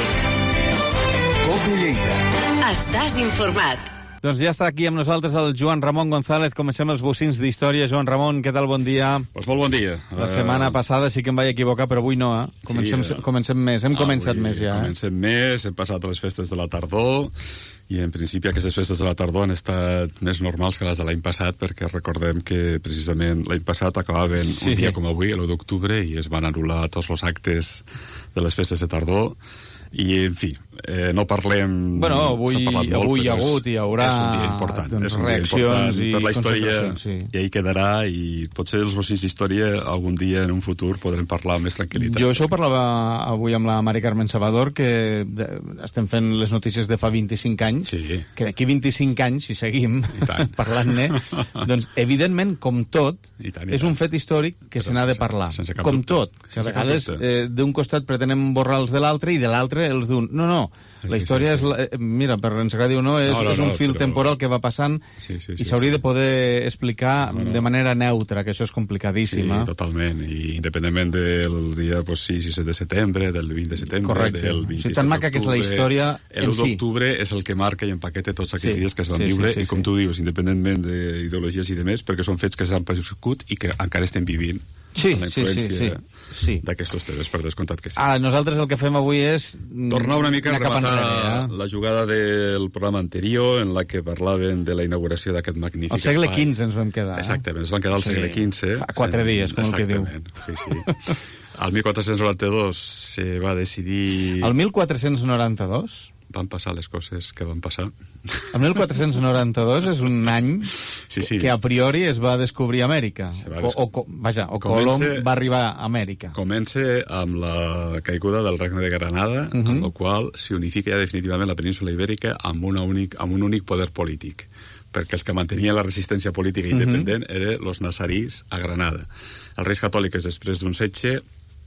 Cope Lleida. Estàs informat. Doncs ja està aquí amb nosaltres el Joan Ramon González. Comencem els bocins d'història. Joan Ramon, què tal? Bon dia. Pues molt bon dia. La setmana uh... passada sí que em vaig equivocar, però avui no, eh? Comencem, sí, uh... comencem més. Hem ah, començat més ja. Comencem eh? més, hem passat les festes de la tardor, i en principi aquestes festes de la tardor han estat més normals que les de l'any passat, perquè recordem que precisament l'any passat acabaven sí. un dia com avui, l'u d'octubre, i es van anul·lar tots els actes de les festes de tardor. I, en fi, eh, no parlem... Bueno, avui, molt, avui hi ha hagut i hi haurà és un dia important, doncs, és un dia important i per la història, sí. i ahí quedarà, i potser els bocins d'història algun dia en un futur podrem parlar amb més tranquil·litat. Jo això parlava avui amb la Mari Carmen Salvador, que de, estem fent les notícies de fa vint-i-cinc anys, sí. que d'aquí vint-i-cinc anys, si seguim parlant-ne, doncs, evidentment, com tot, tant, és un fet històric que se n'ha de parlar. Com dubte. tot. Que a vegades, eh, d'un costat pretenen borrar els de l'altre i de l'altre els d'un... No, no, la història sí, sí, sí. és... La... Mira, per ensegar diu, no, és, no, no, és un fil no, però... temporal que va passant sí, sí, sí, i s'hauria sí. de poder explicar no, no. de manera neutra, que això és complicadíssim. Sí, totalment, i independentment del dia pues, sí, disset de setembre, del vint de setembre, correcte. Del vint-i-set sí, tan maca que és la història en l'u d'octubre sí. és el que marca i empaqueta tots aquells sí, dies que es van sí, viure, sí, sí, i com sí. tu dius, independentment d'ideologies i de més, perquè són fets que s'han persiscut i que encara estem vivint. Sí, la sí, sí, sí, sí. d'aquestos temes, per descomptat que sí. Ah, nosaltres el que fem avui és... tornar una mica a rematar eh? la jugada del programa anterior, en la que parlaven de la inauguració d'aquest magnífic espai. Al segle quinze ens vam quedar. Exactament, ens vam quedar al sí. segle quinze. Fa quatre dies, com el que diu. Sí, sí. Al mil quatre-cents noranta-dos se va decidir... El mil quatre-cents noranta-dos? Van passar les coses que van passar. El mil quatre-cents noranta-dos és un any sí, sí. que a priori es va descobrir Amèrica. Va o, o, vaja, o Colom va arribar a Amèrica. Comença amb la caiguda del Regne de Granada, uh -huh. amb el qual s'unifica ja definitivament la península Ibèrica amb, una únic, amb un únic poder polític, perquè els que mantenien la resistència política independent uh -huh. eren els nazarís a Granada. Els reis catòlics, després d'un setge,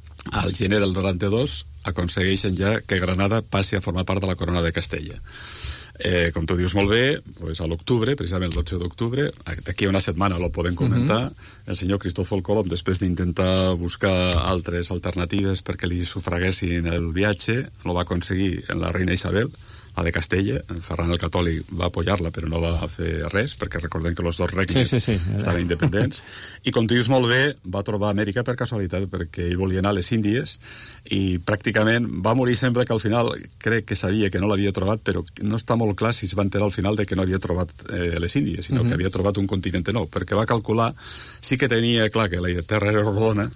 al gener del noranta-dos, aconsegueixen ja que Granada passi a formar part de la corona de Castella. Eh, com tu dius molt bé, pues a l'octubre, precisament el dotze d'octubre, d'aquí a una setmana lo podem comentar, uh-huh. el senyor Cristòfol Colom, després d'intentar buscar altres alternatives perquè li sufraguessin el viatge, lo va aconseguir en la reina Isabel, la de Castella. Ferran el Catòlic va apoyar-la, però no va fer res, perquè recordem que els dos regnes sí, sí, sí. estaven independents. I com tu dius molt bé, va trobar Amèrica per casualitat, perquè ell volia anar a les Índies, i pràcticament va morir sempre que al final, crec que sabia que no l'havia trobat, però no està molt clar si es va enterar al final de que no havia trobat eh, les Índies, sinó uh-huh. que havia trobat un continent nou, perquè va calcular, sí que tenia clar que la Terra era rodona,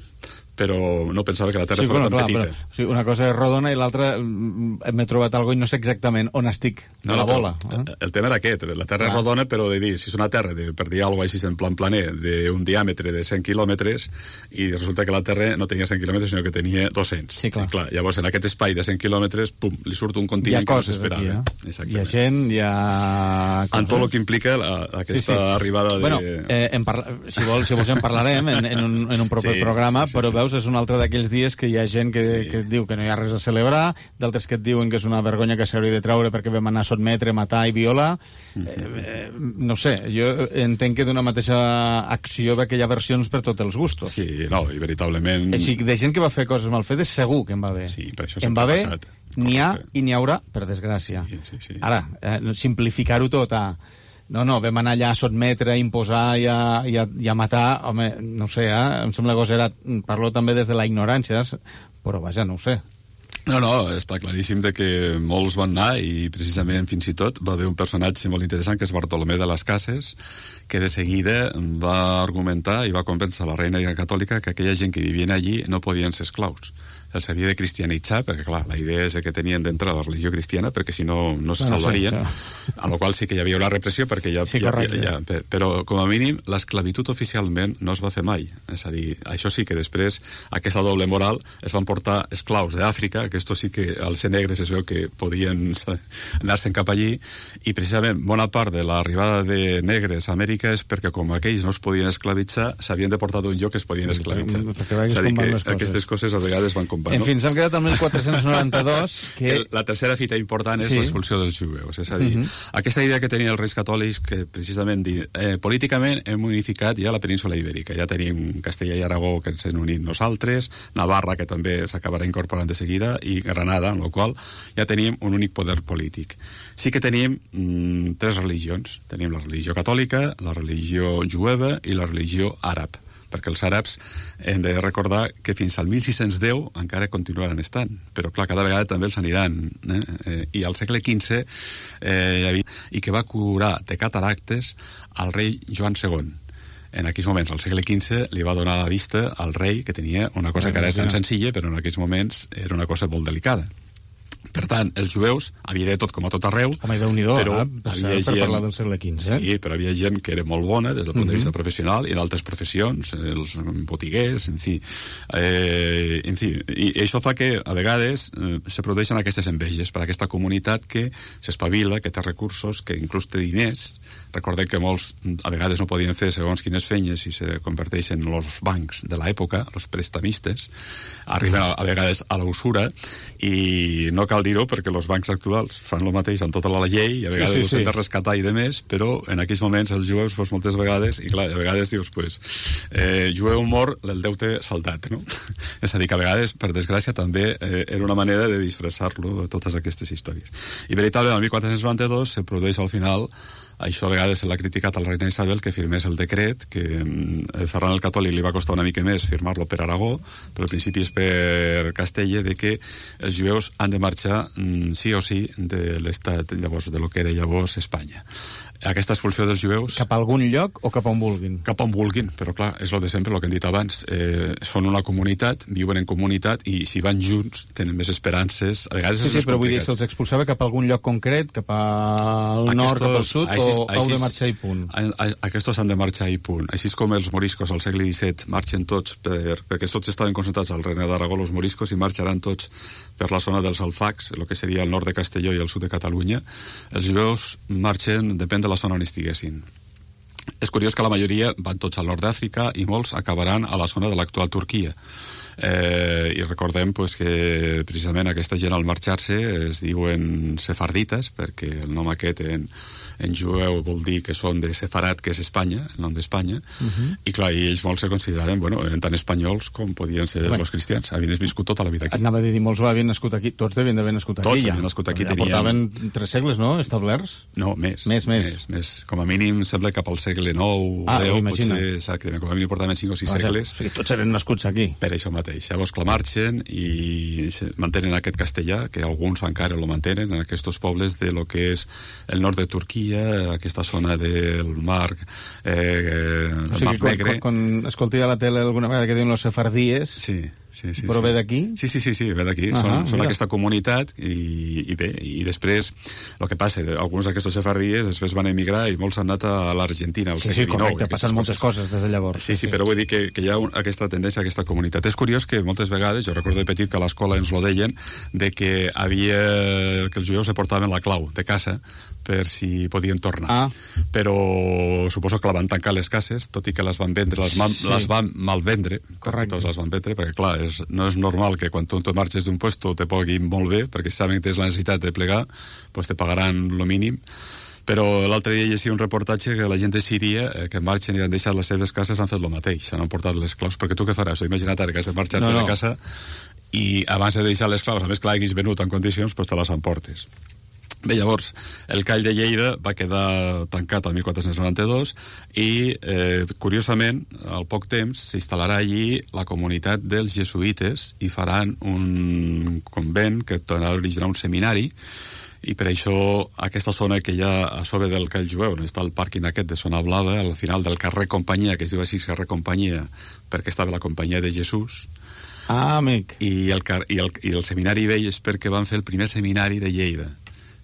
però no pensava que la Terra sí, fos bueno, tan clar, petita. Però, sí, una cosa és rodona i l'altra m'he trobat alguna cosa i no sé exactament on estic, no, la bola. No, eh? El tema era aquest, la Terra ah. és rodona, però de dir, si és una Terra, de, per dir alguna cosa així en plan planer, d'un diàmetre de cent quilòmetres, i resulta que la Terra no tenia cent quilòmetres, sinó que tenia dos-cents. Sí, clar. I, clar, llavors, en aquest espai de cent quilòmetres, pum, li surt un continent que no s'esperava. Eh? Hi ha gent, hi ha... En tot el que implica la, aquesta sí, sí. arribada de... Bueno, eh, en parla... si, vols, si vols en parlarem en, en, un, en un proper sí, programa, sí, sí, però sí. veus, és un altre d'aquells dies que hi ha gent que, sí. que et diu que no hi ha res a celebrar, d'altres que et diuen que és una vergonya que s'hauria de treure perquè vam anar a sotmetre, matar i violar. Mm-hmm. eh, eh, no sé, jo entenc que d'una mateixa acció ve que hi ha versions per tots els gustos. Sí, no, i veritablement... Així, de gent que va fer coses mal fetes, segur que en va haver. Sí, per això en va haver, passat. N'hi ha i n'hi haurà, per desgràcia. Sí, sí, sí. Ara, eh, simplificar-ho tot a... No, no, vam anar allà a sotmetre, a imposar i a, i a, i a matar, home, no sé, eh? Em sembla que era... Parlo també des de la ignorància, però vaja, no ho sé. No, no, està claríssim de que molts van anar i precisament fins i tot va haver un personatge molt interessant que és Bartolomé de les Cases, que de seguida va argumentar i va convèncer la reina catòlica que aquella gent que vivien allí no podien ser esclaus. Els havia de cristianitzar, perquè clar, la idea és que tenien d'entrar a la religió cristiana perquè si no no se salvarien, bueno, sí, a la qual sí que hi havia una repressió perquè ja, sí, ja, ja, ja però com a mínim l'esclavitud oficialment no es va fer mai, és a dir, això sí que després aquesta doble moral es van portar esclaus d'Àfrica aquests sí que al ser negres es veu que podien anar-se'n cap allí, i precisament bona part de l'arribada de negres a Amèrica és perquè com aquells no es podien esclavitzar, s'havien de portar d'un lloc que es podien esclavitzar. És a dir, que aquestes coses a vegades van com van. En fi, ens hem quedat al mil quatre-cents noranta-dos, que... La tercera fita important és l'expulsió dels jueus, és a dir, aquesta idea que tenien els reis catòlics que precisament eh, políticament hem unificat ja la península ibèrica, ja tenim Castella i Aragó que ens hem unit nosaltres, Navarra que també s'acabarà incorporant de seguida i Granada, en la qual ja tenim un únic poder polític. Sí que tenim mm, tres religions, tenim la religió catòlica, la religió jueva i la religió àrab, perquè els àrabs hem de recordar que fins al mil sis-cents deu encara continuaran estant, però clar, cada vegada també els aniran, eh? Eh, i al segle quinze eh, hi havia, i que va curar de cataractes al rei Joan segon. En aquells moments, al segle quinze, li va donar la vista al rei, que tenia una cosa que ara és tan senzilla, però en aquells moments era una cosa molt delicada. Per tant, els jueus, havia de tot com a tot arreu, home, Déu-n'hi-do, però eh? per, havia per gent... parlar del segle quinze. Sí, però havia gent que era molt bona des del punt de vista professional i d'altres professions, els botiguers, en fi. Eh, en fi, i això fa que a vegades eh, se produeixen aquestes enveges per aquesta comunitat que s'espavila, que té recursos, que inclús té diners. Recordem que molts a vegades no podien fer segons quines feines i se converteixen en els bancs de l'època, els prestamistes, arriben a, a vegades a la usura, i no cal dir-ho perquè els bancs actuals fan el mateix amb tota la llei i a vegades sí, sí, sí. han de rescatar i de més, però en aquells moments els jueus pues, moltes vegades, i clar, a vegades dius pues, eh, jueu mor, el deute saldat, no? És a dir, que a vegades, per desgràcia, també eh, era una manera de disfressar-lo totes aquestes històries. I veritablement, el mil quatre-cents noranta-dos se produeix al final. Això a vegades se l'ha criticat al reina Isabel, que firmés el decret, que eh, Ferran el Catòlic li va costar una mica més firmar-lo per Aragó, però al principi és per Castella, de que els jueus han de marxar mm, sí o sí de l'estat, llavors, de lo que era llavors Espanya. Aquesta expulsió dels jueus... Cap a algun lloc o cap a on vulguin? Cap a on vulguin, però clar, és el de sempre, el que hem dit abans. Eh, són una comunitat, viuen en comunitat, i si van junts tenen més esperances. A vegades sí, és sí, més però complicat. Vull dir, se'ls expulsava cap a algun lloc concret, cap al Aquestos, nord, cap al sud, així, o heu de marxar i punt? Aquests han de marxar i punt. Així com els moriscos al segle disset marxen tots, per, perquè tots estaven concentrats al Regne d'Aragó, els moriscos, i marxaran tots per la zona dels alfacs, el que seria el nord de Castelló i el sud de Catalunya. Els jueus marxen, depèn de la zona on estiguessin. És curiós que la majoria van tots al nord d'Àfrica i molts acabaran a la zona de l'actual Turquia. Eh, i recordem pues, que precisament aquesta gent al marxar-se es diuen sefardites, perquè el nom aquest en, en jueu vol dir que són de Sefarat, que és Espanya, el nom d'Espanya, uh-huh. i clar, i ells molts se consideraven, bueno, eren tan espanyols com podien ser bueno, els cristians, havien viscut tota la vida aquí. Anava a dir, molts havien nascut aquí, tots devien d'haver nascut aquí. Tots ja. havien nascut aquí. Ja tenien... portaven tres segles, no?, establerts? No, més. Més, més. més, més. Com a mínim, sembla cap al segle nou, ah, deu, potser, exactament, com a mínim portaven cinc o sis ah, segles. O sigui, tots eren nascuts aquí. Per això mateix. Llavors, clar, marxen i mantenen aquest castellà, que alguns encara lo mantenen en aquests pobles de lo que és el nord de Turquia, aquesta zona del mar, eh, el o sigui, mar quan, Negre. Quan, quan escolti a la tele alguna vegada que diuen los sefardíes... Sí. Sí, sí, però sí. ve d'aquí? Sí, sí, sí, sí, ve d'aquí. Uh -huh, són són aquesta comunitat i, i bé, i després el que passa, alguns d'aquests sefardíes després van emigrar i molts han anat a l'Argentina al sí, segle sí, correcte, dinou. passen moltes coses des de llavors. Sí, sí, sí, però vull dir que, que hi ha un, aquesta tendència a aquesta comunitat. És curiós que moltes vegades, jo recordo de petit que a l'escola ens lo deien, de que havia que els jueus se portaven la clau de casa per si podien tornar. Ah. Però suposo que la van tancar les cases, tot i que les van vendre, les, man, sí. les van malvendre, perquè tots les van vendre, perquè clar, és, no és normal que quan tu te marxes d'un puesto te paguin molt bé, perquè si saben que tens la necessitat de plegar, pues te pagaran lo mínim. Però l'altre dia llegia un reportatge que la gent de Síria, eh, que marxen i han deixat les seves cases, han fet el mateix, s'han emportat les claus, perquè tu què faràs? Imagina't ara que has de marxar-te no, no. de casa i abans de deixar les claus, a més que l'haguis venut en condicions, pues te les emportes. Bé, llavors, el call de Lleida va quedar tancat el mil quatre-cents noranta-dos i, eh, curiosament, al poc temps s'instal·larà allí la comunitat dels jesuïtes i faran un convent que tornarà a originar un seminari, i per això aquesta zona que hi ha a sobre del call jueu, on està el pàrquing aquest de Zona Blava, al final del carrer Companyia, que es diu així carrer Companyia, perquè estava la Companyia de Jesús. Ah, amic. I el, i el, i el seminari vell és perquè van fer el primer seminari de Lleida.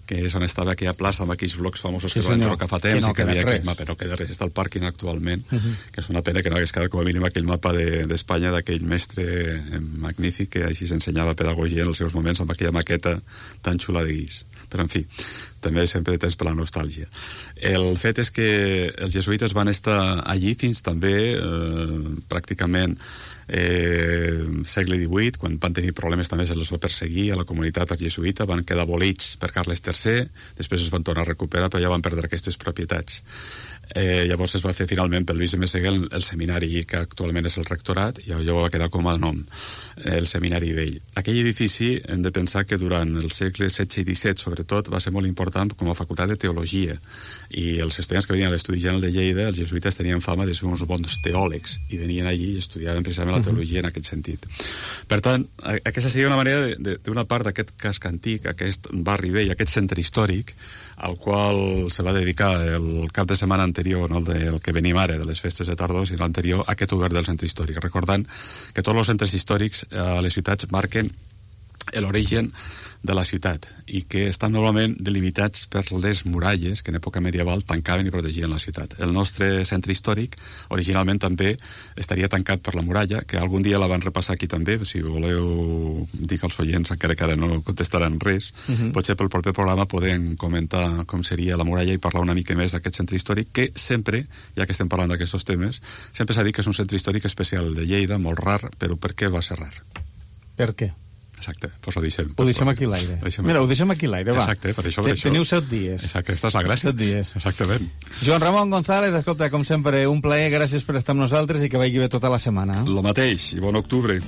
que és on estava aquella plaça amb aquells blocs famosos sí, que es van enderrocar fa temps, no i que havia res. aquell mapa, no queda res. Està al pàrquing actualment, uh Mhm. -huh. que és una pena que no hagués quedat com a mínim aquell mapa d'Espanya, de, d'aquell mestre magnífic que així s'ensenyava pedagogia en els seus moments amb aquella maqueta tan xula de guix. Però, en fi, també sempre tens per la nostàlgia. El fet és que els jesuïtes van estar allí fins també eh, pràcticament eh, segle divuit, quan van tenir problemes també se'ls va perseguir a la comunitat jesuïta, van quedar abolits per Carles tercer, després es van tornar a recuperar, però ja van perdre aquestes propietats. Eh, llavors es va fer finalment pel Lluís de Meseguer el, el seminari, que actualment és el rectorat, i allò va quedar com a nom, el seminari vell. Aquell edifici hem de pensar que durant el segle setze i disset, sobretot, va ser molt important com a facultat de teologia, i els estudiants que venien a l'Estudi General de Lleida, els jesuïtes tenien fama de ser uns bons teòlegs, i venien allí i estudiaven precisament la teologia en aquest sentit. Per tant, aquesta seria una manera d'una part d'aquest casc antic, aquest barri vell, aquest centre històric, al qual se va dedicar el cap de setmana anterior, no el, de, el que venim ara, de les festes de tardor, i l'anterior, aquest obert del centre històric, recordant que tots els centres històrics a les ciutats marquen l'origen de la ciutat i que estan normalment delimitats per les muralles que en època medieval tancaven i protegien la ciutat. El nostre centre històric originalment també estaria tancat per la muralla, que algun dia la van repassar aquí també, si voleu dir als oients, encara que ara no contestaran res, uh -huh. potser pel proper programa podem comentar com seria la muralla i parlar una mica més d'aquest centre històric, que sempre, ja que estem parlant d'aquests temes, sempre s'ha dit que és un centre històric especial de Lleida, molt rar, però per què va ser rar? Per què? Exacte, doncs ho deixem. Ho deixem aquí a l'aire. Mira, ho deixem aquí a l'aire, va. Exacte, per això, per això. Teniu set dies. Exacte, aquesta és la gràcia. Set dies. Exactament. Joan Ramon González, escolta, com sempre, un plaer, gràcies per estar amb nosaltres i que vagi bé tota la setmana. Lo mateix, i bon octubre.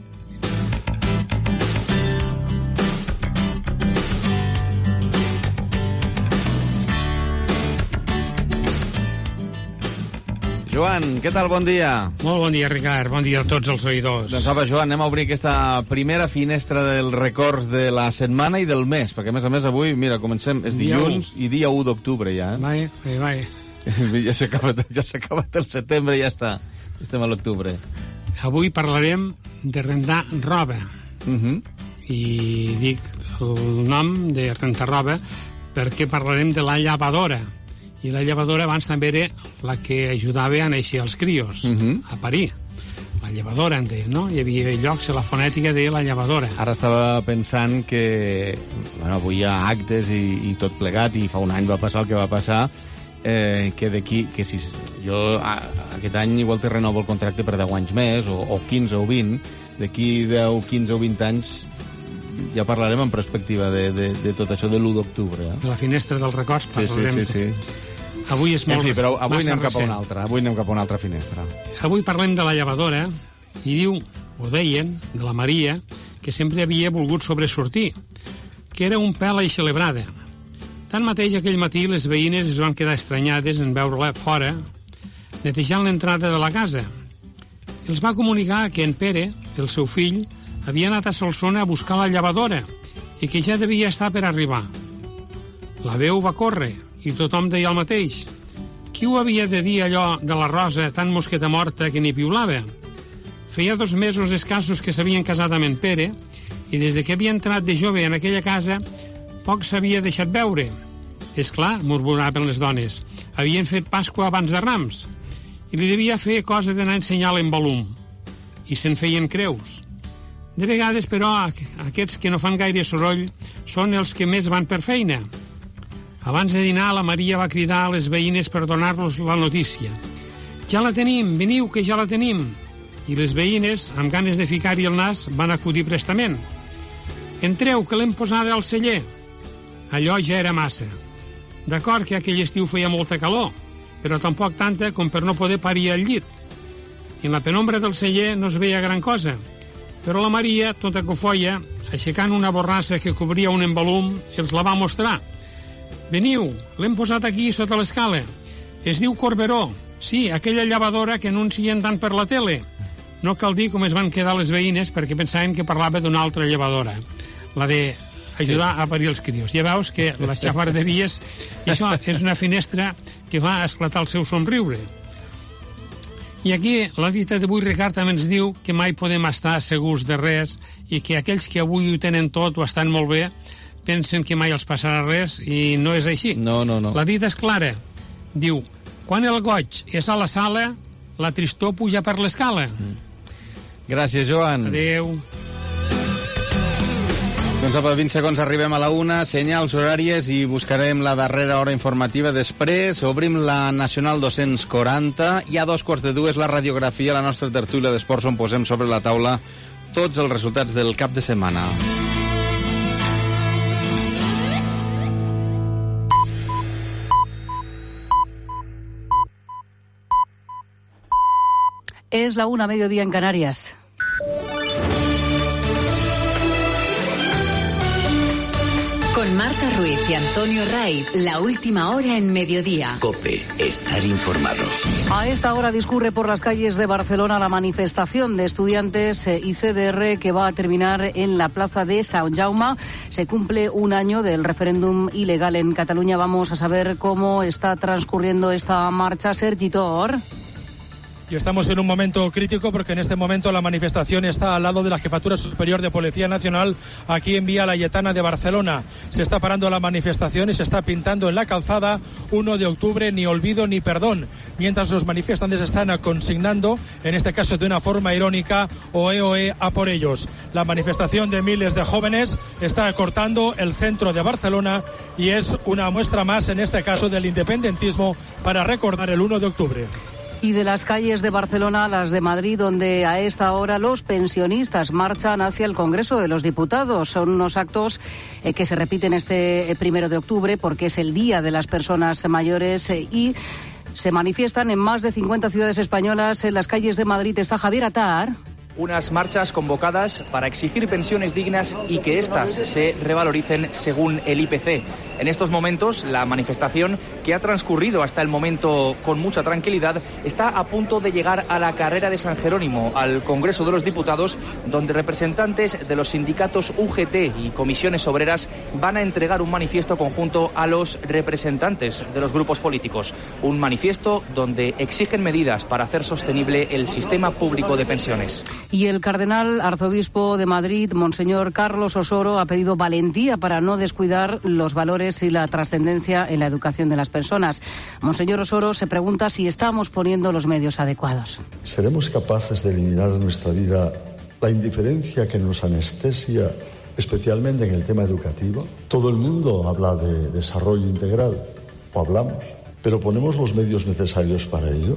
Joan, què tal? Bon dia. Molt bon dia, Ricard. Bon dia a tots els oïdors. Doncs apa, Joan, anem a obrir aquesta primera finestra dels records de la setmana i del mes, perquè a més a més avui, mira, comencem, és dilluns i dia u d'octubre ja. Vai, vai, vai. Ja s'ha acabat, ja s'ha acabat el setembre i ja està. Estem a l'octubre. Avui parlarem de rentar roba. Uh -huh. I dic el nom de rentar roba perquè parlarem de la llevadora. I la llevadora abans també era la que ajudava a néixer els crios, uh -huh. a parir. La llevadora, en deien, no? Hi havia llocs a la fonètica de la llevadora. Ara estava pensant que bueno, avui hi ha actes i, i tot plegat, i fa un any va passar el que va passar, eh, que d'aquí, que si jo a, aquest any igual te renovo el contracte per deu anys més, o, o quinze o vint, d'aquí deu, quinze o vint anys ja parlarem en perspectiva de, de, de tot això de l'u d'octubre. Eh? De la finestra dels records parlarem. Sí, sí, sí. sí. Avui és molt... En fi, però avui anem cap a recent. una altra. Avui anem cap a una altra finestra. Avui parlem de la llevadora i diu, o deien, de la Maria, que sempre havia volgut sobresortir, que era un pèl aixelebrada. Tanmateix, aquell matí les veïnes es van quedar estranyades en veure-la fora, netejant l'entrada de la casa. Els va comunicar que en Pere, el seu fill, havia anat a Solsona a buscar la llevadora i que ja devia estar per arribar. La veu va córrer i tothom deia el mateix. Qui ho havia de dir allò de la Rosa tan mosqueta morta que ni piulava? Feia dos mesos escassos que s'havien casat amb en Pere i des de que havia entrat de jove en aquella casa poc s'havia deixat veure. És clar, murmuraven les dones, havien fet Pasqua abans de Rams i li devia fer cosa d'anar a ensenyar l'embalum. I se'n feien creus. De vegades, però, aquests que no fan gaire soroll són els que més van per feina. Abans de dinar, la Maria va cridar a les veïnes per donar-los la notícia. Ja la tenim, veniu, que ja la tenim. I les veïnes, amb ganes de ficar-hi el nas, van acudir prestament. Entreu, que l'hem posada al celler. Allò ja era massa. D'acord que aquell estiu feia molta calor, però tampoc tanta com per no poder parir al llit. I en la penombra del celler no es veia gran cosa, però la Maria, tota cofoia, aixecant una borrassa que cobria un embalum, els la va mostrar. Veniu, l'hem posat aquí sota l'escala. Es diu Corberó. Sí, aquella llevadora que anuncien tant per la tele. No cal dir com es van quedar les veïnes perquè pensaven que parlava d'una altra llevadora, la de ajudar sí. a parir els crios. Ja veus que les xafarderies, i això és una finestra que va esclatar el seu somriure. I aquí la dita d'avui, Ricard, també ens diu que mai podem estar segurs de res i que aquells que avui ho tenen tot ho estan molt bé, pensen que mai els passarà res i no és així. No, no, no. La dita és clara. Diu, quan el goig és a la sala, la tristor puja per l'escala. Mm. Gràcies, Joan. Adéu. Doncs a vint segons arribem a la una, senyals horàries i buscarem la darrera hora informativa. Després obrim la Nacional dos-cents quaranta i a dos quarts de dues la radiografia, la nostra tertúlia d'esports, on posem sobre la taula tots els resultats del cap de setmana. Es la una, mediodía en Canarias. Con Marta Ruiz y Antonio Raiz, la última hora en mediodía. COPE, estar informado. A esta hora discurre por las calles de Barcelona la manifestación de estudiantes y C D R que va a terminar en la plaza de Sant Jaume. Se cumple un año del referéndum ilegal en Cataluña. Vamos a saber cómo está transcurriendo esta marcha. Sergi Tor. Y estamos en un momento crítico porque en este momento la manifestación está al lado de la Jefatura Superior de Policía Nacional aquí en Vía Laietana de Barcelona. Se está parando la manifestación y se está pintando en la calzada uno de octubre, ni olvido ni perdón, mientras los manifestantes están consignando, en este caso de una forma irónica, oe oe a por ellos. La manifestación de miles de jóvenes está cortando el centro de Barcelona y es una muestra más, en este caso, del independentismo para recordar el uno de octubre. Y de las calles de Barcelona a las de Madrid, donde a esta hora los pensionistas marchan hacia el Congreso de los Diputados. Son unos actos eh, que se repiten este primero de octubre porque es el Día de las Personas Mayores eh, y se manifiestan en más de cincuenta ciudades españolas. En las calles de Madrid está Javier Atar. Unas marchas convocadas para exigir pensiones dignas y que éstas se revaloricen según el I P C. En estos momentos, la manifestación, que ha transcurrido hasta el momento con mucha tranquilidad, está a punto de llegar a la carrera de San Jerónimo, al Congreso de los Diputados, donde representantes de los sindicatos U G T y comisiones obreras van a entregar un manifiesto conjunto a los representantes de los grupos políticos. Un manifiesto donde exigen medidas para hacer sostenible el sistema público de pensiones. Y el cardenal arzobispo de Madrid, Monseñor Carlos Osoro, ha pedido valentía para no descuidar los valores y la trascendencia en la educación de las personas. Monseñor Osoro se pregunta si estamos poniendo los medios adecuados. ¿Seremos capaces de eliminar en nuestra vida la indiferencia que nos anestesia, especialmente en el tema educativo? Todo el mundo habla de desarrollo integral, o hablamos, pero ¿ponemos los medios necesarios para ello?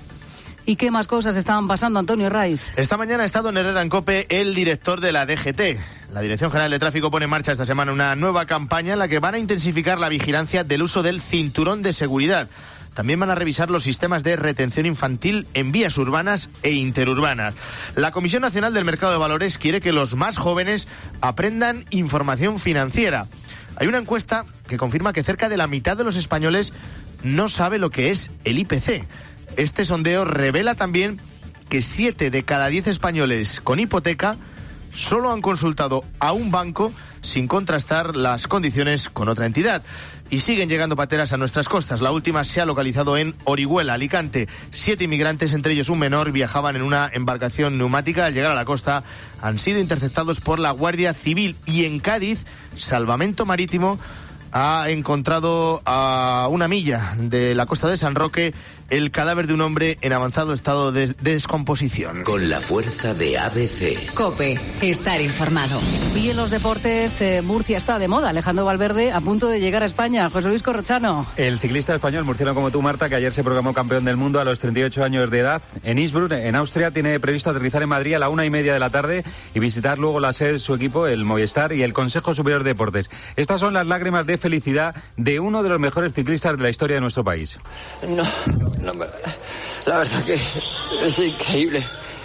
¿Y qué más cosas estaban pasando, Antonio Raiz? Esta mañana ha estado en Herrera en COPE el director de la D G T. La Dirección General de Tráfico pone en marcha esta semana una nueva campaña en la que van a intensificar la vigilancia del uso del cinturón de seguridad. También van a revisar los sistemas de retención infantil en vías urbanas e interurbanas. La Comisión Nacional del Mercado de Valores quiere que los más jóvenes aprendan información financiera. Hay una encuesta que confirma que cerca de la mitad de los españoles no sabe lo que es el I P C. Este sondeo revela también que siete de cada diez españoles con hipoteca solo han consultado a un banco sin contrastar las condiciones con otra entidad. Y siguen llegando pateras a nuestras costas. La última se ha localizado en Orihuela, Alicante. Siete inmigrantes, entre ellos un menor, viajaban en una embarcación neumática. Al llegar a la costa han sido interceptados por la Guardia Civil. Y en Cádiz, Salvamento Marítimo ha encontrado a una milla de la costa de San Roque el cadáver de un hombre en avanzado estado de descomposición. Con la fuerza de A B C. COPE, estar informado. Y en los deportes, eh, Murcia está de moda. Alejandro Valverde a punto de llegar a España. José Luis Corrochano. El ciclista español, murciano como tú, Marta, que ayer se proclamó campeón del mundo a los treinta y ocho años de edad en Innsbruck, en Austria, tiene previsto aterrizar en Madrid a la una y media de la tarde y visitar luego la sede de su equipo, el Movistar, y el Consejo Superior de Deportes. Estas son las lágrimas de felicidad de uno de los mejores ciclistas de la historia de nuestro país. No, no, la verdad que es increíble.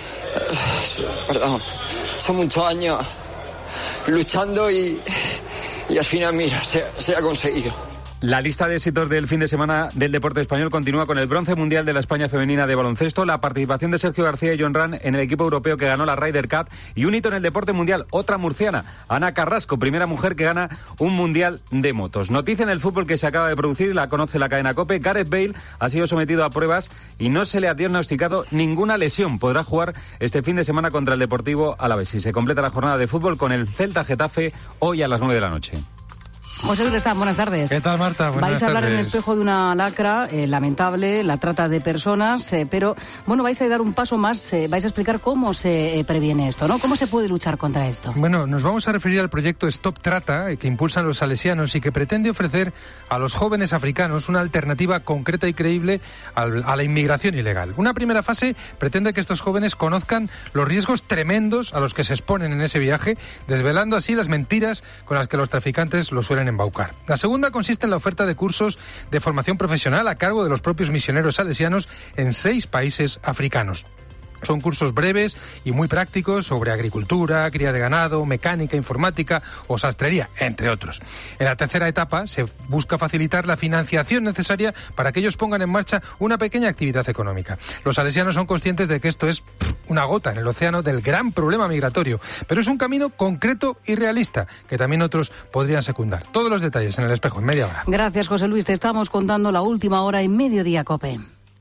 Perdón, son muchos años luchando y, y al final, mira, se, se ha conseguido. La lista de éxitos del fin de semana del deporte español continúa con el bronce mundial de la España femenina de baloncesto, la participación de Sergio García y John Ran en el equipo europeo que ganó la Ryder Cup y un hito en el deporte mundial, otra murciana, Ana Carrasco, primera mujer que gana un mundial de motos. Noticia en el fútbol que se acaba de producir y la conoce la cadena COPE. Gareth Bale ha sido sometido a pruebas y no se le ha diagnosticado ninguna lesión. Podrá jugar este fin de semana contra el Deportivo Alavés y se completa la jornada de fútbol con el Celta Getafe hoy a las nueve de la noche. José Luis Restán, buenas tardes. ¿Qué tal, Marta? Buenas vais a hablar tardes. en el espejo de una lacra eh, lamentable, la trata de personas, eh, pero bueno, vais a dar un paso más, eh, vais a explicar cómo se eh, previene esto, ¿no? ¿Cómo se puede luchar contra esto? Bueno, nos vamos a referir al proyecto Stop Trata, eh, que impulsan los salesianos y que pretende ofrecer a los jóvenes africanos una alternativa concreta y creíble al, a la inmigración ilegal. Una primera fase pretende que estos jóvenes conozcan los riesgos tremendos a los que se exponen en ese viaje, desvelando así las mentiras con las que los traficantes los suelen embaucar. La segunda consiste en la oferta de cursos de formación profesional a cargo de los propios misioneros salesianos en seis países africanos. Son cursos breves y muy prácticos sobre agricultura, cría de ganado, mecánica, informática o sastrería, entre otros. En la tercera etapa se busca facilitar la financiación necesaria para que ellos pongan en marcha una pequeña actividad económica. Los salesianos son conscientes de que esto es una gota en el océano del gran problema migratorio, pero es un camino concreto y realista que también otros podrían secundar. Todos los detalles en el espejo en media hora. Gracias, José Luis. Te estamos contando la última hora en Mediodía COPE.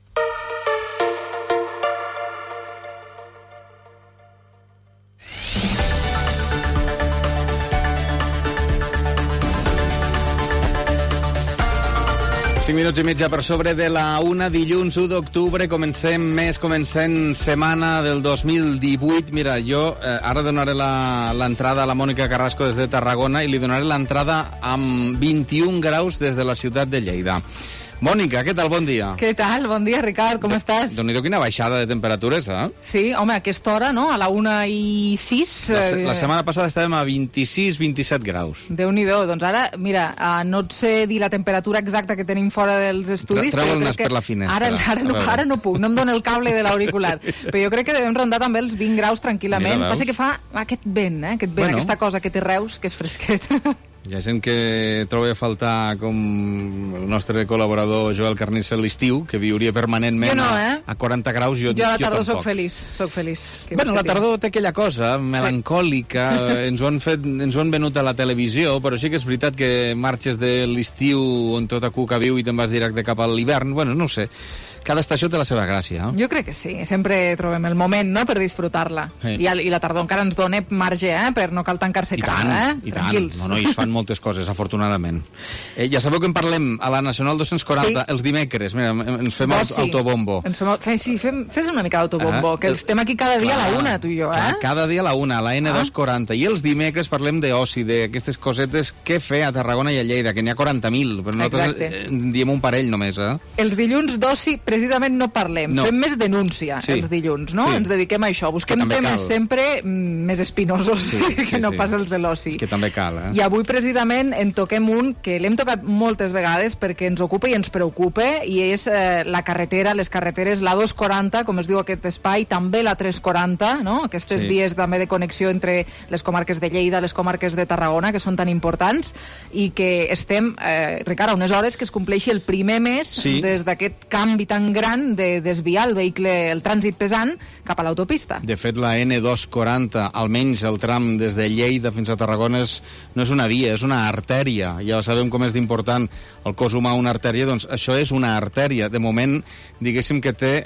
cinc minuts i mitja per sobre de la una, dilluns u d'octubre, comencem mes, comencem setmana del dos mil divuit. Mira, jo eh, ara donaré l'entrada a la Mònica Carrasco des de Tarragona i li donaré l'entrada amb vint-i-un graus des de la ciutat de Lleida. Mònica, què tal? Bon dia. Què tal? Bon dia, Ricard, com estàs? Déu-n'hi-do quina baixada de temperatures, eh? Sí, home, a aquesta hora, no? A la una i sis... La, se la setmana passada estàvem a vint-i-sis vint-i-set graus. Déu-n'hi-do. Doncs ara, mira, no et sé dir la temperatura exacta que tenim fora dels estudis... Treu el nas per la finestra. Ara, ara, no, ara no puc, no em dóna el cable de l'auricular. Però jo crec que devem rondar també els vint graus tranquil·lament. Mira, passa que fa aquest vent, eh? Aquest vent, bueno. Aquesta cosa que té Reus, que és fresquet. Hi ha gent que troba a faltar, com el nostre col·laborador Joel Carnicer, l'estiu, que viuria permanentment no, eh? a, a quaranta graus. Jo, jo a la tardor jo soc feliç, soc feliç. Bueno, la tardor té aquella cosa melancòlica, sí. ens, ho han fet, ens ho han venut a la televisió, però sí que és veritat que marxes de l'estiu on tota cuca viu i te'n vas directe cap a l'hivern. Bueno, no ho sé. Cada estació té la seva gràcia. Eh? Jo crec que sí, sempre trobem el moment, no?, per disfrutar-la. Sí. I, I la tardor encara ens dona marge, eh?, per no cal tancar-se cara, eh? I tant, no, no, i es fan moltes coses, afortunadament. Eh, ja sabeu que en parlem a la Nacional dos-cents quaranta, sí. Els dimecres, mira, ens fem oh, sí. autobombo. Ens fem, fe, sí, fem, fes una mica d'autobombo, ah, que estem aquí cada dia clar, a la una, tu i jo, eh? Clar, cada dia a la una, a la ene dos quaranta, ah. I els dimecres parlem d'oci, d'aquestes cosetes que fer a Tarragona i a Lleida, que n'hi ha quaranta mil, però nosaltres eh, diem un parell només, eh? Els dilluns d'oci, precisament, no parlem. No. Fem més denúncia sí. els dilluns, no? Sí. Ens dediquem a això. Busquem temes cal. sempre mm, més espinosos sí, que sí, no sí. pas els de l'oci. Que també cal, eh? I avui, precisament, en toquem un que l'hem tocat moltes vegades perquè ens ocupa i ens preocupa, i és eh, la carretera, les carreteres, la dos quaranta, com es diu aquest espai, també la tres quaranta, no? Aquestes sí. vies també de connexió entre les comarques de Lleida, les comarques de Tarragona, que són tan importants, i que estem, eh, Ricard, a unes hores que es compleixi el primer mes sí. des d'aquest canvi tan gran de desviar el vehicle, el trànsit pesant, cap a l'autopista. De fet, la ene dos quaranta, almenys el tram des de Lleida fins a Tarragona, és, no és una via, és una artèria. Ja sabem com és d'important el cos humà una artèria, doncs això és una artèria. De moment, diguéssim que té...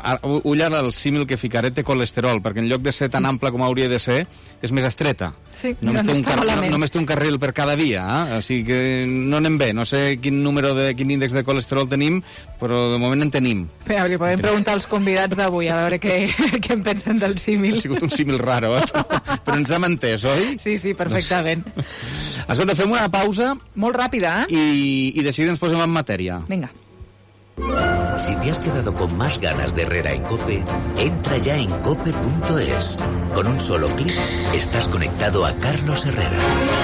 Ull ara el símil que ficaré, té colesterol, perquè en lloc de ser tan ample com hauria de ser, és més estreta. Sí, només, té un car... no, només té un carril per cada via, eh? O sigui que no anem bé. No sé quin número de quin índex de colesterol tenim, però de moment en tenim. Bé, li podem preguntar als convidats d'avui a veure què, què en pensen del símil. Ha sigut un símil raro, eh? Però, però ens hem entès, oi? Sí, sí, perfectament. Escolta, fem una pausa. Molt ràpida, eh? I, i de seguida ens posem en matèria. Vinga. Si te has quedado con más ganas de Herrera en COPE, entra ya en cope punto es. Con un solo clic estás conectado a Carlos Herrera.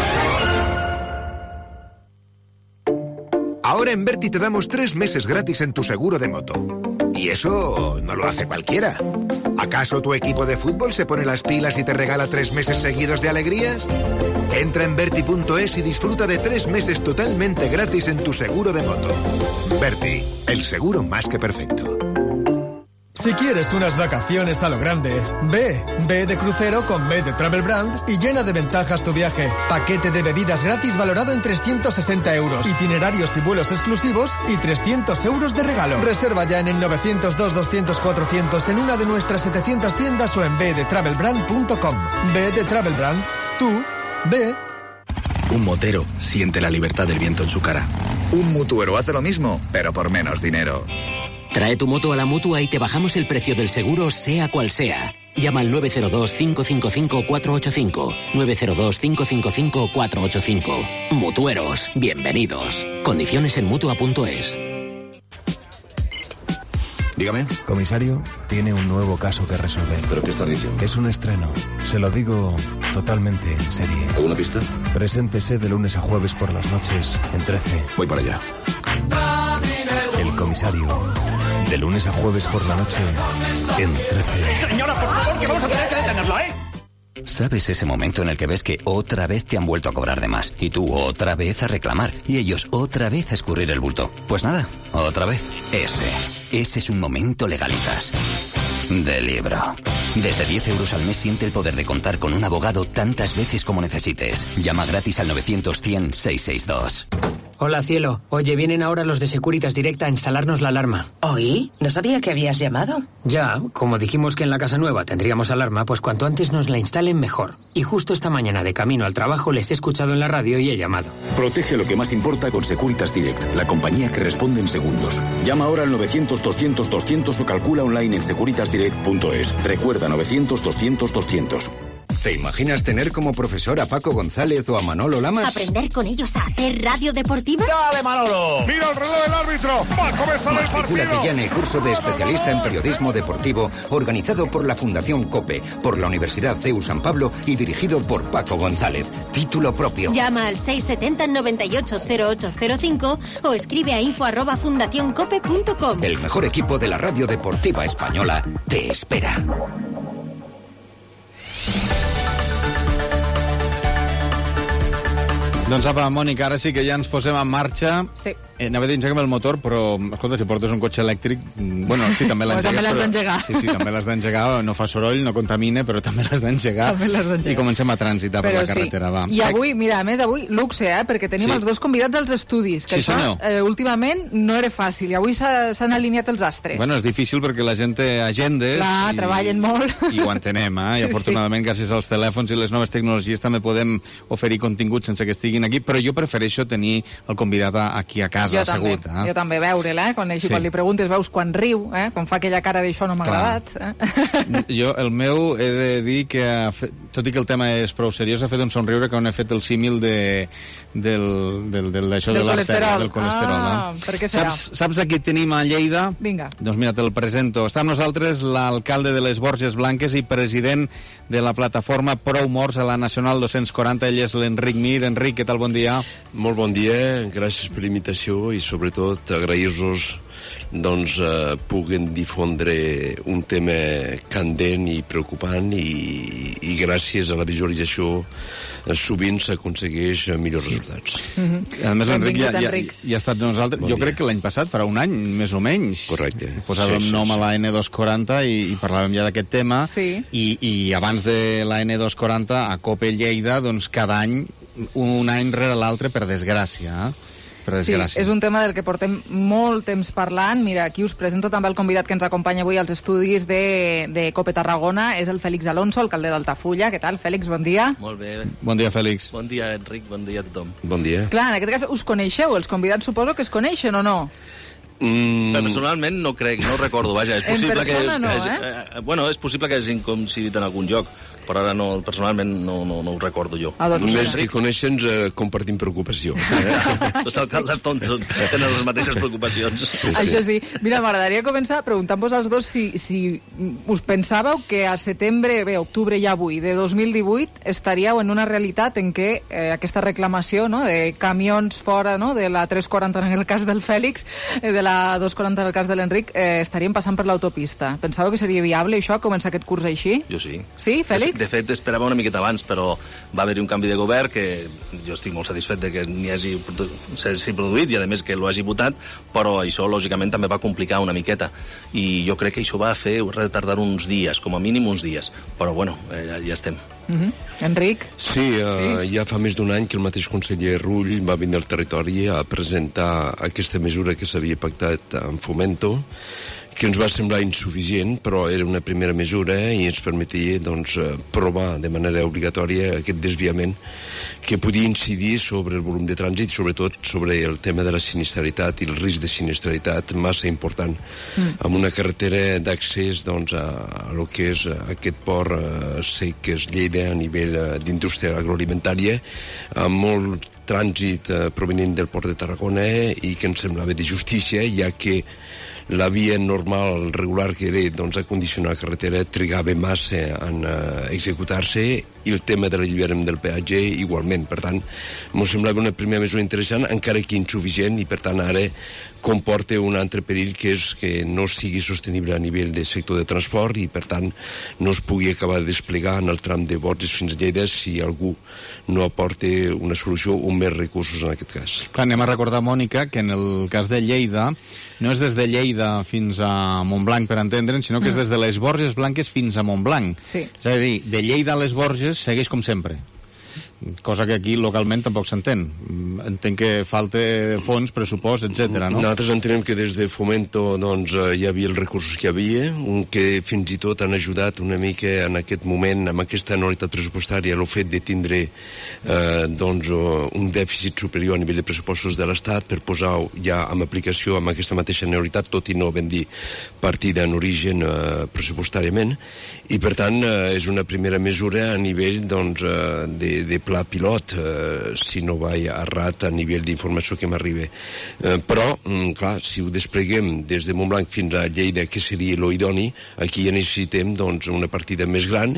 Ahora en Berti te damos tres meses gratis en tu seguro de moto. Y eso no lo hace cualquiera. ¿Acaso tu equipo de fútbol se pone las pilas y te regala tres meses seguidos de alegrías? Entra en Berti punto es y disfruta de tres meses totalmente gratis en tu seguro de moto. Berti, el seguro más que perfecto. Si quieres unas vacaciones a lo grande, ve, ve de crucero con B de Travel Brand y llena de ventajas tu viaje. Paquete de bebidas gratis valorado en trescientos sesenta euros, itinerarios y vuelos exclusivos y trescientos euros de regalo. Reserva ya en el novecientos dos, doscientos, cuatrocientos en una de nuestras setecientas tiendas o en b de travel brand punto com. B de Travel Brand, tú, ve. Un motero siente la libertad del viento en su cara. Un mutuero hace lo mismo, pero por menos dinero. Trae tu moto a la Mutua y te bajamos el precio del seguro, sea cual sea. Llama al nueve cero dos, cinco cinco cinco, cuatro ocho cinco. nueve cero dos, cinco cinco cinco, cuatro ocho cinco. Mutueros, bienvenidos. Condiciones en Mutua punto es. Dígame. Comisario, tiene un nuevo caso que resolver. ¿Pero qué está diciendo? Es un estreno. Se lo digo totalmente en serie. ¿Alguna pista? Preséntese de lunes a jueves por las noches en trece. Voy para allá. El comisario. De lunes a jueves por la noche en trece. Señora, por favor, que vamos a tener que detenerlo, ¿eh? ¿Sabes ese momento en el que ves que otra vez te han vuelto a cobrar de más y tú otra vez a reclamar y ellos otra vez a escurrir el bulto? Pues nada, otra vez. Ese, ese es un momento Legalitas. De libro. Desde diez euros al mes siente el poder de contar con un abogado tantas veces como necesites. Llama gratis al novecientos, cien, seiscientos sesenta y dos. Hola, cielo. Oye, vienen ahora los de Securitas Direct a instalarnos la alarma. ¿Oí? No sabía que habías llamado. Ya, como dijimos que en la casa nueva tendríamos alarma, pues cuanto antes nos la instalen mejor. Y justo esta mañana de camino al trabajo les he escuchado en la radio y he llamado. Protege lo que más importa con Securitas Direct, la compañía que responde en segundos. Llama ahora al novecientos, doscientos, doscientos o calcula online en securitas direct punto es. Recuerda novecientos, doscientos, doscientos. ¿Te imaginas tener como profesor a Paco González o a Manolo Lamas? ¿Aprender con ellos a hacer radio deportiva? ¡Dale, Manolo! ¡Mira el reloj del árbitro! ¡Va a comenzar el partido! Matricúlate ya en el curso de especialista en periodismo deportivo organizado por la Fundación COPE, por la Universidad C E U San Pablo y dirigido por Paco González. Título propio. Llama al seis siete cero, nueve ocho cero ocho cero cinco o escribe a info arroba fundacioncope punto com. El mejor equipo de la radio deportiva española te espera. Doncs apa, Mònica, ara sí que ja ens posem en marxa. Sí. Eh, anava a dir engeguem el motor, però, escolta, si portes un cotxe elèctric... Bueno, sí, també l'engegues. també l'has però... d'engegar. Sí, sí, també l'has d'engegar. No fa soroll, no contamina, però també l'has d'engegar. També l'has d'engegar. I comencem a transitar per Però la carretera, sí. va. I avui, mira, a més, avui, luxe, eh? Perquè tenim Sí. els dos convidats dels estudis, que Sí, això, senyor. eh, últimament, no era fàcil. I avui s'ha- s'han alineat els astres. Bueno, és difícil perquè la gent té agendes... Clar, treballen molt. I ho entenem, eh? I afortunadament, gràcies als telèfons i les noves tecnologies, també podem oferir contingut sense que estiguin aquí, però jo prefereixo tenir el convidat a- aquí a casa, Jo també, assegut. Eh? jo també, veure'l, eh? Quan, així, Sí. quan li preguntes, veus quan riu, eh? Quan fa aquella cara d'això no m'ha Clar. agradat. Eh? Jo, el meu, he de dir que, ha fet, tot i que el tema és prou seriós, ha fet un somriure quan he fet el símil de, del, del, del, d'això Del de l'artèria, colesterol. del colesterol. Ah, eh? per què serà? Saps, saps a qui tenim a Lleida? Vinga. Doncs mira, te'l presento. Està amb nosaltres l'alcalde de les Borges Blanques i president de la plataforma Prou Morts a la Nacional dos-cents quaranta. Ell és l'Enric Mir. Enric, què tal? Bon dia. Molt bon dia, gràcies per l'invitació i sobretot agrair-vos doncs eh, puguen difondre un tema candent i preocupant i, i gràcies a la visualització eh, sovint s'aconsegueix millors resultats. Mm-hmm. A més, l'Enric ja, ja, Enric. ja ha estat amb nosaltres. Bon jo dia. crec que l'any passat, farà un any, més o menys. Correcte. Posàvem Sí, sí, nom sí. a la N dos quaranta i, i parlàvem ja d'aquest tema. Sí. I, I abans de la N dos quaranta, a COPE Lleida, doncs cada any, un any rere l'altre, per desgràcia, eh? Per Sí, desgràcia. és un tema del que portem molt temps parlant. Mira, aquí us presento també el convidat que ens acompanya avui als estudis de, de COPE Tarragona. És el Fèlix Alonso, alcalde d'Altafulla. Què tal, Fèlix? Bon dia. Molt bé. Bon dia, Fèlix. Bon dia, Enric. Bon dia a tothom. Bon dia. Clar, en aquest cas us coneixeu, els convidats suposo que es coneixen o no? Mm. Personalment no crec, no ho recordo, vaja. És En possible persona que, no, és, eh? eh? Bueno, és possible que hagin coincidit en algun lloc, però ara no, personalment no, no, no ho recordo jo. Ah, doncs Només que coneixen eh, compartim preocupació. Els alcaldes tonts tenen les mateixes preocupacions. Sí, Això sí. Mira, m'agradaria començar preguntant-vos als dos si, si us pensàveu que a setembre, bé, octubre ja avui, de dos mil divuit, estaríeu en una realitat en què eh, aquesta reclamació, no?, de camions fora, no?, de la tres quaranta en el cas del Fèlix, eh, de la dos quaranta en el cas de l'Enric, eh, estaríem passant per l'autopista. Pensàveu que seria viable això, començar aquest curs així? Jo sí. Sí, Fèlix? De fet, esperava una miqueta abans, però va haver-hi un canvi de govern que jo estic molt satisfet de que n'hi hagi s'hagi produït i, a més, que l'ho hagi votat, però això, lògicament, també va complicar una miqueta. I jo crec que això va fer retardar uns dies, com a mínim uns dies. Però, bueno, eh, ja, ja estem. Uh-huh. Enric? Sí, uh, sí, ja fa més d'un any que el mateix conseller Rull va vindre al territori a presentar aquesta mesura que s'havia pactat en Fomento que ens va semblar insuficient, però era una primera mesura i ens permetia doncs, provar de manera obligatòria aquest desviament que podia incidir sobre el volum de trànsit, sobretot sobre el tema de la sinistralitat i el risc de sinistralitat massa important, mm. amb una carretera d'accés doncs, a, a lo que és aquest port eh, sec que és Lleida a nivell eh, d'indústria agroalimentària, amb molt trànsit eh, provenint del port de Tarragona i que ens semblava de justícia, ja que la via normal, regular que era doncs, a condicionar la carretera trigava massa en uh, executar-se i el tema de l'alliberament del peatge igualment. Per tant, ens semblava una primera mesura interessant, encara que insuficient, i per tant ara comporta un altre perill que és que no sigui sostenible a nivell de sector de transport i per tant no es pugui acabar de desplegar en el tram de Borges fins a Lleida si algú no aporta una solució o més recursos en aquest cas. Clar, anem a recordar, Mònica, que en el cas de Lleida no és des de Lleida fins a Montblanc, per entendre'n, sinó que és des de les Borges Blanques fins a Montblanc. Sí. És a dir, de Lleida a les Borges segueix com sempre. Cosa que aquí localment tampoc s'entén. Entenc que falta fons, pressupost, etcètera, no? Nosaltres entenem que des de Fomento doncs, hi havia els recursos que hi havia, un que fins i tot han ajudat una mica en aquest moment, amb aquesta anualitat pressupostària, el fet de tindre eh, doncs, un dèficit superior a nivell de pressupostos de l'Estat per posar ja en aplicació amb aquesta mateixa anualitat, tot i no ben dir partida en origen eh, pressupostàriament, i per tant eh, és una primera mesura a nivell doncs, eh, de, de pla pilot, eh, si no va errat a nivell d'informació que m'arriba. Eh, però, mm, clar, si ho despleguem des de Montblanc fins a Lleida, que seria l'idoni, aquí ja necessitem doncs, una partida més gran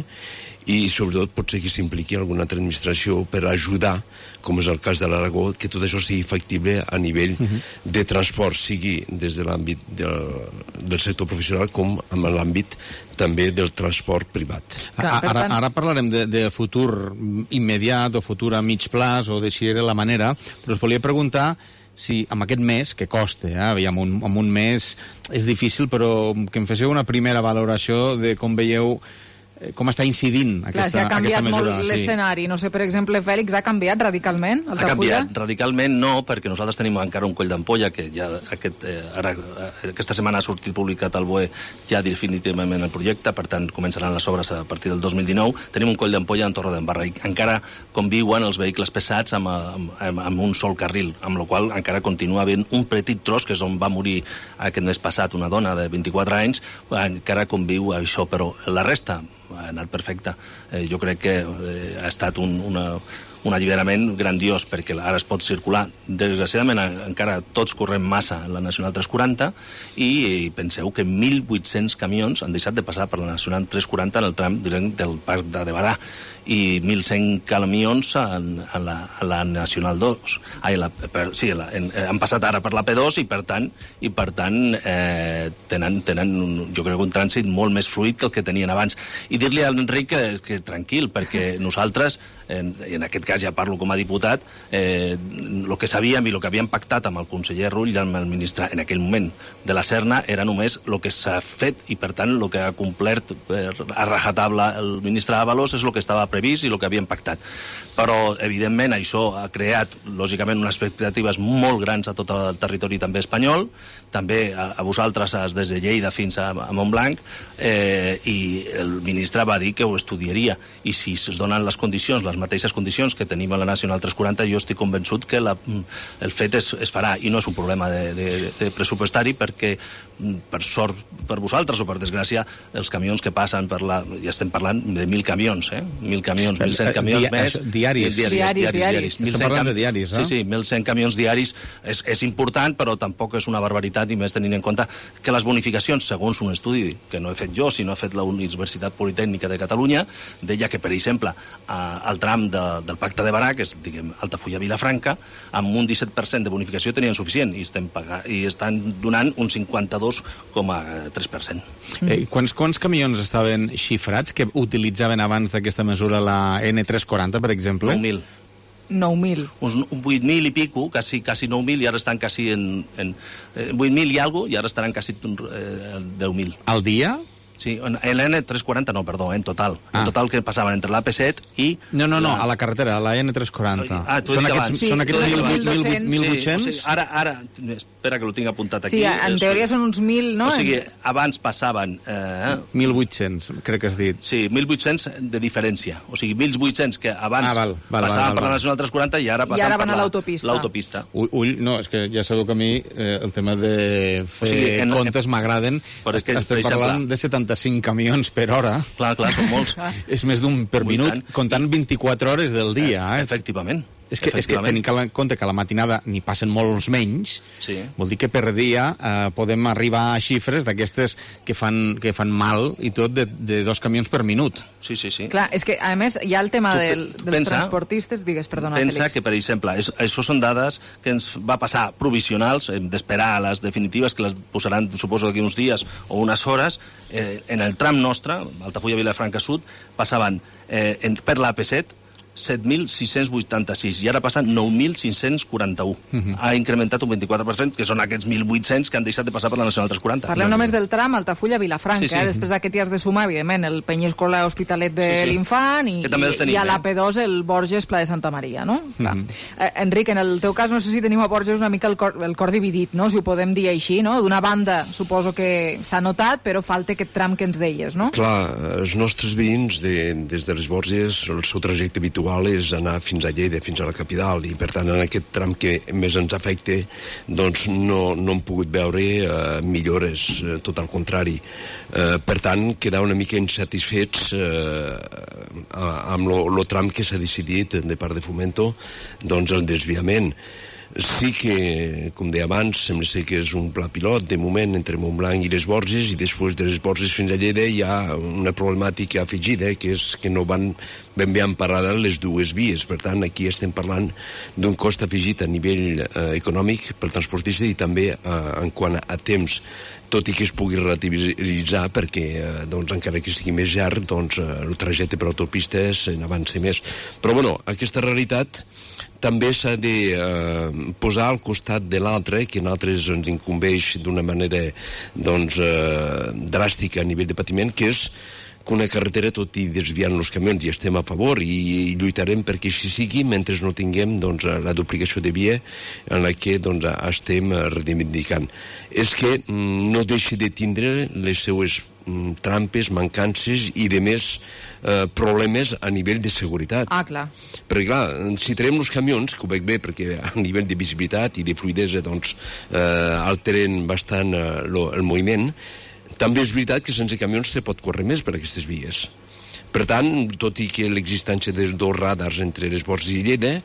i sobretot potser que s'impliqui alguna altra administració per ajudar, com és el cas de l'Aragó, que tot això sigui factible a nivell uh-huh. de transport, sigui des de l'àmbit del, del sector professional com en l'àmbit també del transport privat. Clar, ara, ara parlarem de, de futur immediat o futur a mig plaç o de si era la manera, però us volia preguntar si amb aquest mes, que costa, eh? Aviam, un, amb un mes és difícil, però que em féssiu una primera valoració de com veieu com està incidint aquesta, Clar, ha canviat aquesta mesura. Molt l'escenari. No sé, per exemple, Fèlix, ha canviat radicalment? Ha canviat radicalment, no, perquè nosaltres tenim encara un coll d'ampolla que ja aquest, eh, ara, aquesta setmana ha sortit publicat al B O E ja definitivament el projecte, per tant començaran les obres a partir del dos mil dinou. Tenim un coll d'ampolla en Torredembarra i encara conviuen els vehicles pesats amb, amb, amb un sol carril, amb la qual encara continua havent un petit tros, que és on va morir aquest mes passat una dona de vint-i-quatre anys, encara conviu això, però la resta ha anat perfecte. Eh, jo crec que eh, ha estat un, una, un alliberament grandiós perquè ara es pot circular. Desgraciadament encara tots correm massa en la Nacional tres quaranta i, i penseu que mil vuit-cents camions han deixat de passar per la Nacional tres quaranta en el tram del Parc de Barà i mil cent camions en, en, la, en la Nacional dos. Ai, la, per, sí, la, en, han passat ara per la P dos i per tant, i per tant eh, tenen, tenen un, jo crec un trànsit molt més fluid que el que tenien abans. I dir-li a l'Enric que, que tranquil, perquè nosaltres, en, en aquest cas ja parlo com a diputat, eh, el que sabíem i el que havíem pactat amb el conseller Rull i amb el ministre en aquell moment de la Serna era només el que s'ha fet i per tant el que ha complert per, a rajatabla el ministre Ábalos és el que estava previst i el que havíem pactat. Però, evidentment, això ha creat, lògicament, unes expectatives molt grans a tot el territori també espanyol, també a, a vosaltres des de Lleida fins a, a Montblanc, eh, i el ministre va dir que ho estudiaria. I si es donen les condicions, les mateixes condicions que tenim a la Nacional tres quaranta, jo estic convençut que la, el fet es, es farà, i no és un problema de, de, de pressupostari, perquè, per sort per vosaltres o per desgràcia, els camions que passen per la... Ja estem parlant de mil camions, eh? Mil camions, mil cent camions més... Diaris. Diaris, diaris, diaris. Estem parlant de diaris, eh? Sí, sí, mil cent camions diaris és, és important, però tampoc és una barbaritat, i més tenint en compte que les bonificacions, segons un estudi que no he fet jo, sinó ha fet la Universitat Politècnica de Catalunya, deia que, per exemple, al tram de, del Pacte de Barà, que és, diguem, Altafulla-Vilafranca, amb un disset per cent de bonificació tenien suficient, i, estem pagant, i estan donant un cinquanta-dos coma tres per cent. Eh, quants, quants camions estaven xifrats que utilitzaven abans d'aquesta mesura la N tres quaranta, per exemple? nou mil. nou mil. Uns vuit mil i pico, quasi, quasi nou mil, i ara estan quasi en... en eh, vuit mil i algo, i ara estaran quasi eh, deu mil. Al dia? Sí, en l'N tres quaranta no, perdó, en total. Ah. En total que passaven entre l'A P set i... No, no, no, la... a la carretera, a la N tres quaranta. Ah, tu són aquests, aquests, sí, són aquests mil vuit-cents? Sí, o sigui, ara, ara, espera que ho tinc apuntat aquí. Sí, en teoria són uns mil, no? O sigui, abans passaven... Eh... mil vuit-cents, crec que has dit. Sí, mil vuit-cents de diferència. O sigui, mil vuit-cents que abans ah, val, val, passaven val, per val. la Nacional tres quaranta i ara passaven per l'autopista. l'autopista. Ull, ull, no, és que ja sabeu que a mi eh, el tema de fer o sigui, en, comptes m'agraden. Estem parlant de setanta-cinc camions per hora. Clar, clar, són molts. És més d'un per minut, comptant vint-i-quatre hores del dia. Eh? Efectivament. És que, és que tenim en compte que a la matinada n'hi passen molts menys, sí. Vol dir que per dia eh, podem arribar a xifres d'aquestes que fan, que fan mal i tot de, de dos camions per minut. Sí, sí, sí. Clar, és que a més hi ha el tema tu, del, dels pensa, transportistes, digues, perdona, pensa Félix. Que, per exemple, és, això són dades que ens va passar provisionals, hem d'esperar a les definitives, que les posaran, suposo, d'aquí uns dies o unes hores. Eh, en el tram nostre, Altafulla-Vilafranca Sud, passaven eh, en, per l'A P set set mil sis-cents vuitanta-sis i ara passen nou mil cinc-cents quaranta-u. Uh-huh. Ha incrementat un vint-i-quatre per cent, que són aquests mil vuit-cents que han deixat de passar per la Nacional tres quaranta. Parlem no, només del tram Altafulla-Vilafranca, sí, sí. Eh? Després d'aquest hi has de sumar, evidentment, el Penyíscola Hospitalet de sí, sí. l'Infant i, i a l'A P dos el Borges Pla de Santa Maria, no? Uh-huh. eh, Enric, en el teu cas, no sé si tenim a Borges una mica el cor, el cor dividit, no? Si ho podem dir així, no? D'una banda, suposo que s'ha notat, però falta aquest tram que ens deies, no? Clar, els nostres veïns de, des de les Borges, el seu trajecte habitual és anar fins a Lleida, fins a la capital, i per tant en aquest tram que més ens afecta doncs no, no hem pogut veure eh, millores, eh, tot al contrari. Eh, per tant, quedar una mica insatisfets eh, amb el tram que s'ha decidit de part de Fomento, doncs el desviament. Sí que, com deia abans, sembla ser que és un pla pilot, de moment, entre Montblanc i les Borges, i després de les Borges fins a Lleida hi ha una problemàtica afegida, que és que no van ben bé en paral·lel les dues vies. Per tant, aquí estem parlant d'un cost afegit a nivell eh, econòmic pel transportista i també eh, en quant a temps, tot i que es pugui relativitzar perquè, eh, doncs, encara que sigui més llarg, doncs, eh, el trajecte per autopistes n'avança més. Però, bueno, aquesta realitat també s'ha de eh, posar al costat de l'altre, que a nosaltres ens incumbeix d'una manera doncs, eh, dràstica a nivell de patiment, que és que una carretera, tot i desviant els camions, i estem a favor i, i lluitarem perquè així sigui mentre no tinguem doncs, la duplicació de via en la que doncs, estem reivindicant. És que no deixi de tindre les seues trampes, mancances i de més eh, problemes a nivell de seguretat. Ah, clar. Perquè, clar, si traiem els camions, que ho veig bé, perquè a nivell de visibilitat i de fluidesa, doncs, eh, alteren bastant eh, lo, el moviment, també és veritat que sense camions se pot córrer més per aquestes vies. Per tant, tot i que l'existència de dos radars entre les Borges i Lleida,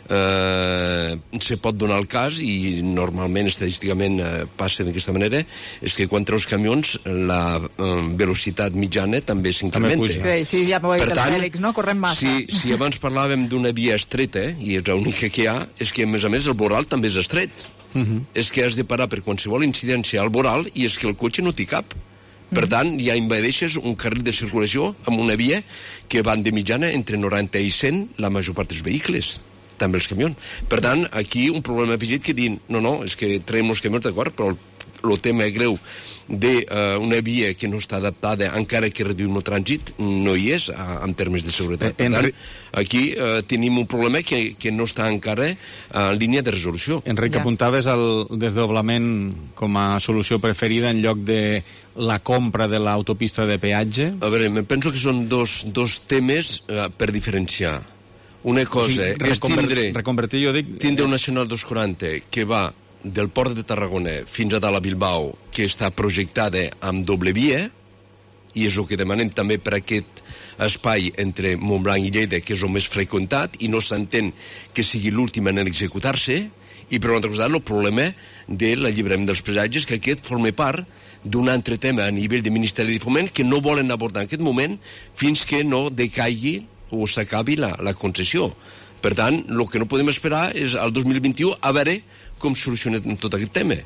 eh, se pot donar el cas, i normalment, estadísticament, eh, passa d'aquesta manera, és que quan treus camions, la eh, velocitat mitjana també s'incrementa. Sí, sí, ja m'ho ha dit el Fèlix, no? Correm massa. Si, si abans parlàvem d'una via estreta, i és l'única que hi ha, és que, a més a més, el voral també és estret. Uh-huh. És que has de parar per qualsevol incidència al voral i és que el cotxe no t'hi cap. Per tant, ja invadeixes un carril de circulació amb una via que van de mitjana entre noranta i cent la major part dels vehicles, també els camions. Per tant, aquí un problema afegit que diuen, no, no, és que traiem els camions, d'acord, però el, el tema greu d'una uh, via que no està adaptada, encara que reduïm el trànsit, no hi és a, en termes de seguretat. Per tant, aquí uh, tenim un problema que, que no està encara en línia de resolució. Enric, ja. Apuntaves el desdoblament com a solució preferida en lloc de la compra de l'autopista de peatge? A veure, penso que són dos, dos temes uh, per diferenciar. Una cosa o sigui, és tindre, reconvertir, jo dic... tindre un Nacional dos quaranta que va del port de Tarragona fins a dalt a Bilbao, que està projectada amb doble via, i és el que demanem també per aquest espai entre Montblanc i Lleida, que és el més freqüentat, i no s'entén que sigui l'últim en executar-se, i per una altra cosa, el problema de l'alliberament dels peatges, que aquest forma part d'un altre tema a nivell de Ministeri de Foment que no volen abordar en aquest moment fins que no decaigui o s'acabi la, la concessió. Per tant, el que no podem esperar és al dos mil vint-i-u a veure com solucionem tot aquest tema.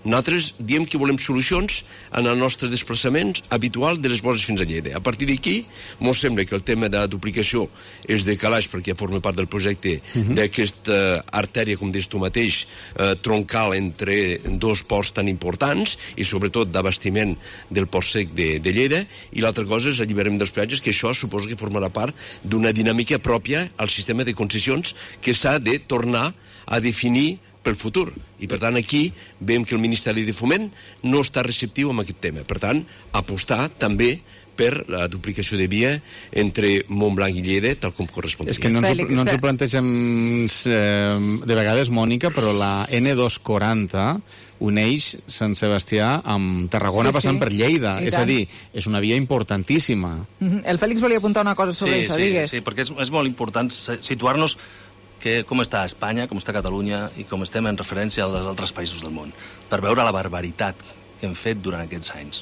Nosaltres diem que volem solucions en el nostre desplaçament habitual de les Borges fins a Lleida. A partir d'aquí, ens sembla que el tema de duplicació és de calaix perquè forma part del projecte uh-huh. d'aquesta artèria, com dius tu mateix, eh, troncal entre dos ports tan importants i sobretot d'abastiment del port sec de, de Lleida, i l'altra cosa és l'alliberament dels peatges, que això suposa que formarà part d'una dinàmica pròpia al sistema de concessions que s'ha de tornar a definir pel futur. I, per tant, aquí veiem que el Ministeri de Foment no està receptiu amb aquest tema. Per tant, apostar també per la duplicació de via entre Montblanc i Lleida, tal com correspondria. És que no ens, ho, no ens ho plantegem eh, de vegades, Mònica, però la ene dos cents quaranta uneix Sant Sebastià amb Tarragona sí, passant sí. per Lleida. I és tant. A dir, és una via importantíssima. Mm-hmm. El Fèlix volia apuntar una cosa sobre sí, això, sí, digues. Sí, perquè és, és molt important situar-nos que com està Espanya, com està Catalunya i com estem en referència als altres països del món, per veure la barbaritat que hem fet durant aquests anys.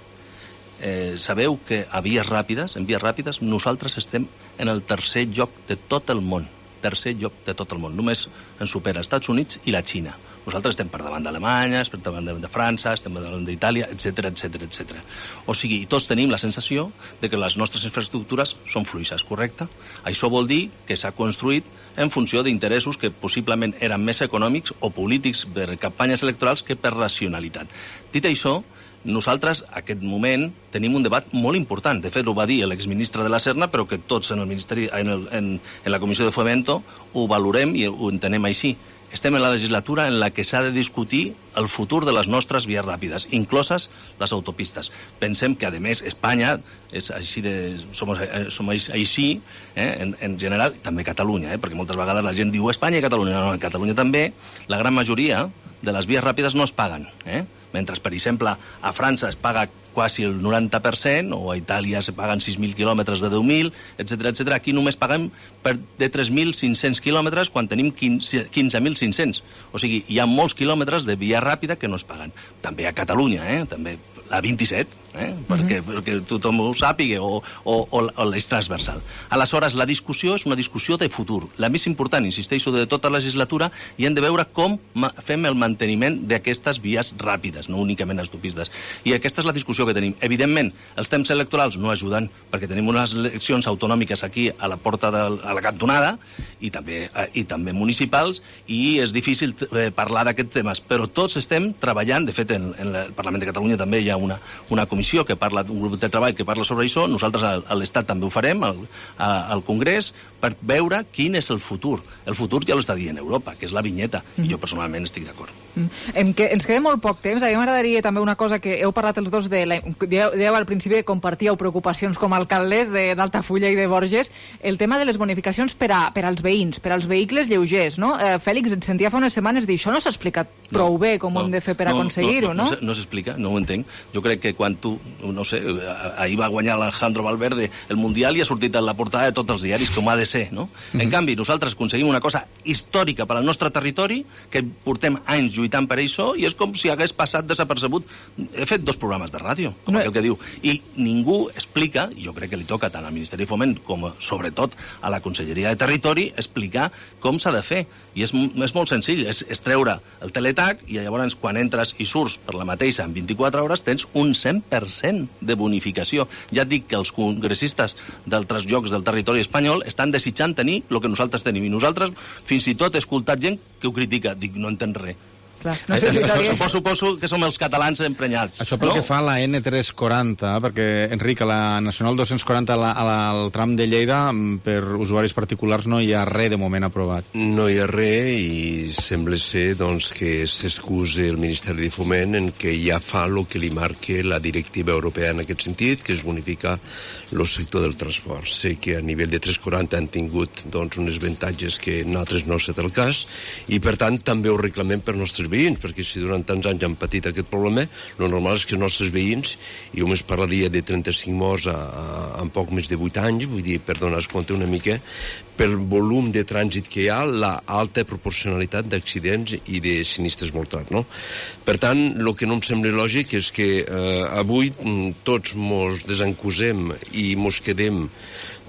Eh, sabeu que a vies ràpides, en vies ràpides, nosaltres estem en el tercer lloc de tot el món. Tercer lloc de tot el món. Només ens supera els Estats Units i la Xina. Nosaltres estem per davant d'Alemanya, per davant de França, estem per davant d'Itàlia, etcètera, etcètera, etcètera. O sigui, tots tenim la sensació de que les nostres infraestructures són fluixes, correcte? Això vol dir que s'ha construït en funció d'interessos que possiblement eren més econòmics o polítics per campanyes electorals que per racionalitat. Dit això, nosaltres, en aquest moment, tenim un debat molt important. De fet, ho va dir l'exministre de la Serna, però que tots en, el ministeri, en, el, en, en la Comissió de Fomento ho valorem i ho entenem així. Estem en la legislatura en la que s'ha de discutir el futur de les nostres vies ràpides, incloses les autopistes. Pensem que, a més, Espanya és així de, som, som així, eh, en, en general, també Catalunya, eh, perquè moltes vegades la gent diu Espanya i Catalunya. No, en Catalunya també, la gran majoria de les vies ràpides no es paguen, eh? Mentre, per exemple, a França es paga quasi el noranta per cent, o a Itàlia se paguen sis mil quilòmetres de deu mil, etcètera, etcètera. Aquí només paguem per de tres mil cinc-cents quilòmetres quan tenim quinze mil cinc-cents. O sigui, hi ha molts quilòmetres de via ràpida que no es paguen. També a Catalunya, eh? També la vint-i-set, eh? perquè, mm-hmm. perquè tothom ho sàpiga, o, o, o, o l'eix transversal. Aleshores, la discussió és una discussió de futur. La més important, insisteixo, de tota la legislatura, i hem de veure com fem el manteniment d'aquestes vies ràpides, no únicament autopistes. I aquesta és la discussió que tenim. Evidentment, els temps electorals no ajuden, perquè tenim unes eleccions autonòmiques aquí a la porta de a la cantonada, i també, i també municipals, i és difícil parlar d'aquests temes, però tots estem treballant. De fet, en, en el Parlament de Catalunya també hi ha una, una comissió que parla, un grup de treball que parla sobre això. Nosaltres a, a l'Estat també ho farem, al, a, al Congrés, per veure quin és el futur. El futur ja l'està dient Europa, que és la vinyeta, mm. i jo personalment estic d'acord. Mm. Em que, ens queda molt poc temps. A mi m'agradaria també una cosa que heu parlat els dos de la, dèieu al principi que compartíeu preocupacions com a alcaldes d'Altafulla i de Borges, el tema de les bonificacions per, a, per als veïns, per als vehicles lleugers, no? Eh, Fèlix, et sentia fa unes setmanes dir, això no s'ha explicat prou no, bé com no, ho hem de fer per no, aconseguir-ho, no? No, no, no s'explica, no ho entenc. Jo crec que quan tu, no sé, ahir va guanyar l'Alejandro Valverde el Mundial i ha sortit a la portada de tots els diaris, com ha de ser, no? Mm-hmm. En canvi, nosaltres aconseguim una cosa històrica per al nostre territori, que portem anys lluitant per això, i és com si hagués passat desapercebut. He fet dos programes de ràdio, com no. aquell que diu, i ningú explica, i jo crec que li toca tant al Ministeri de Foment com, sobretot, a la Conselleria de Territori, explicar com s'ha de fer. I és, és molt senzill, és, és treure el teletac, i llavors quan entres i surts per la mateixa en vint-i-quatre hores tens un cent per cent de bonificació. Ja et dic que els congressistes d'altres llocs del territori espanyol estan desitjant tenir el que nosaltres tenim, i nosaltres fins i tot he escoltat gent que ho critica. Dic, no entén res. Clar, no sé si suposo, suposo que som els catalans emprenyats. Això pel no? que fa a la ene tres cents quaranta, perquè, Enric, a la Nacional dos-cents quaranta la, a la, al tram de Lleida, per usuaris particulars no hi ha res de moment aprovat. No hi ha res, i sembla ser doncs, que s'excusa el Ministeri de Foment en que ja fa el que li marca la directiva europea en aquest sentit, que és bonificar el sector del transport. Sé que a nivell de tres cents quaranta han tingut doncs, uns avantatges que nosaltres no ha estat el cas, i per tant també ho reclamem per nostres veïns, perquè si durant tants anys han patit aquest problema, el normal és que els nostres veïns, jo més parlaria de trenta-cinc morts a, a, en poc més de vuit anys, vull dir, per donar-nos compte una mica, pel volum de trànsit que hi ha, la alta proporcionalitat d'accidents i de sinistres mortals, no? Per tant, el que no em sembla lògic és que eh, avui tots mos desencusem i mos quedem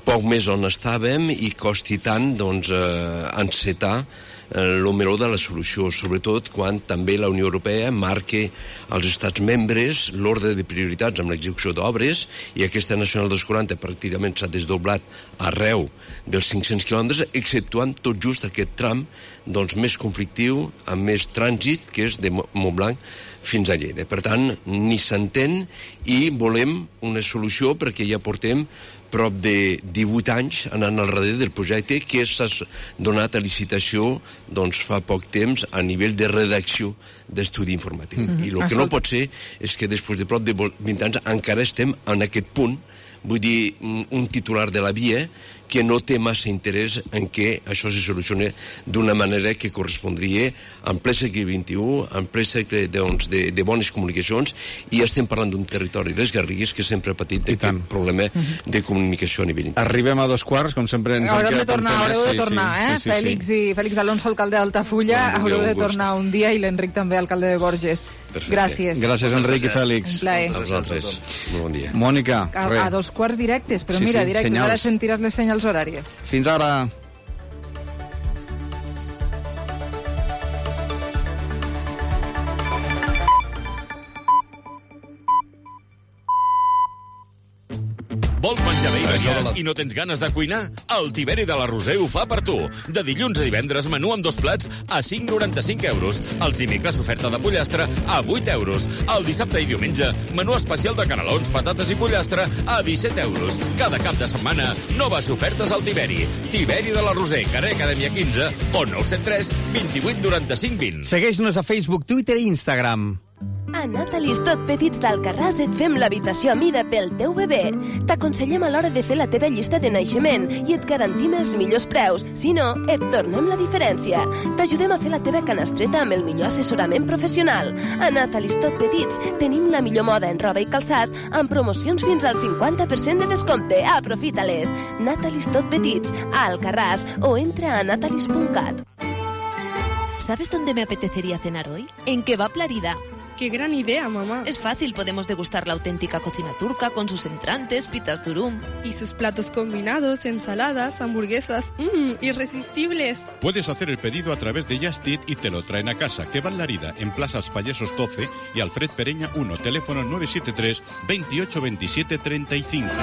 poc més on estàvem i costi tant doncs, eh, encetar el meló de la solució, sobretot quan també la Unió Europea marca als estats membres l'ordre de prioritats amb l'execució d'obres, i aquesta Nacional dos quaranta pràcticament s'ha desdoblat arreu dels cinc-cents quilòmetres, exceptuant tot just aquest tram doncs, més conflictiu, amb més trànsit, que és de Montblanc fins a Lleida. Per tant, ni s'entén, i volem una solució perquè ja portem prop de divuit anys anant al darrere del projecte, que s'ha donat a licitació doncs, fa poc temps a nivell de redacció d'estudi informatiu. Mm-hmm. I el que no pot ser és que després de prop de vint anys encara estem en aquest punt, vull dir, un titular de la via que no té massa interès en què això se solucioni d'una manera que correspondria en ple segle vint-i-u, en ple segle doncs, de, de bones comunicacions, i estem parlant d'un territori, les Garrigues, que sempre ha patit aquest problema de comunicació a nivell intern. Arribem a dos quarts, com sempre ens haurem de tornar, haureu de tornar, eh? Sí, sí, sí, Fèlix, sí. I Fèlix Alonso, alcalde d'Altafulla, haureu de tornar un dia, i l'Enric també, alcalde de Borges. Perfecte. Gràcies. Gràcies, Enric i Fèlix. Un plaer. A vosaltres. Molt bon dia. Mònica, a, a dos quarts directes, però sí, mira, sí, directes, senyals. Ara sentiràs les senyals horàries. Fins ara. Vols menjar bé i variat i no tens ganes de cuinar? El Tiberi de la Roser ho fa per tu. De dilluns a divendres, menú amb dos plats a cinc coma noranta-cinc euros. Els dimecres, oferta de pollastre a vuit euros. El dissabte i diumenge, menú especial de canelons, patates i pollastre a disset euros. Cada cap de setmana, noves ofertes al Tiberi. Tiberi de la Roser, carrer Acadèmia quinze o nou set tres, vint-i-vuit, noranta-cinc, vint. Segueix-nos a Facebook, Twitter i Instagram. A Natalis Tot Petits d'Alcarràs et fem l'habitació a mida pel teu bebè. T'aconsellem a l'hora de fer la teva llista de naixement i et garantim els millors preus. Si no, et tornem la diferència. T'ajudem a fer la teva canastreta amb el millor assessorament professional. A Natalis Tot Petits tenim la millor moda en roba i calçat amb promocions fins al cinquanta per cent de descompte. Aprofita-les. Natalis Tot Petits, a Alcarràs, o entra a natalis punt cat. ¿Sabes dónde me apetecería cenar hoy? En Kebab Larida. ¡Qué gran idea, mamá! Es fácil, podemos degustar la auténtica cocina turca con sus entrantes, pitas durum. Y sus platos combinados, ensaladas, hamburguesas, mmm, irresistibles. Puedes hacer el pedido a través de Just Eat y te lo traen a casa. Kebab Larida, en Plaza Payesos doce y Alfred Pereña uno, teléfono nueve siete tres, veintiocho veintisiete treinta y cinco.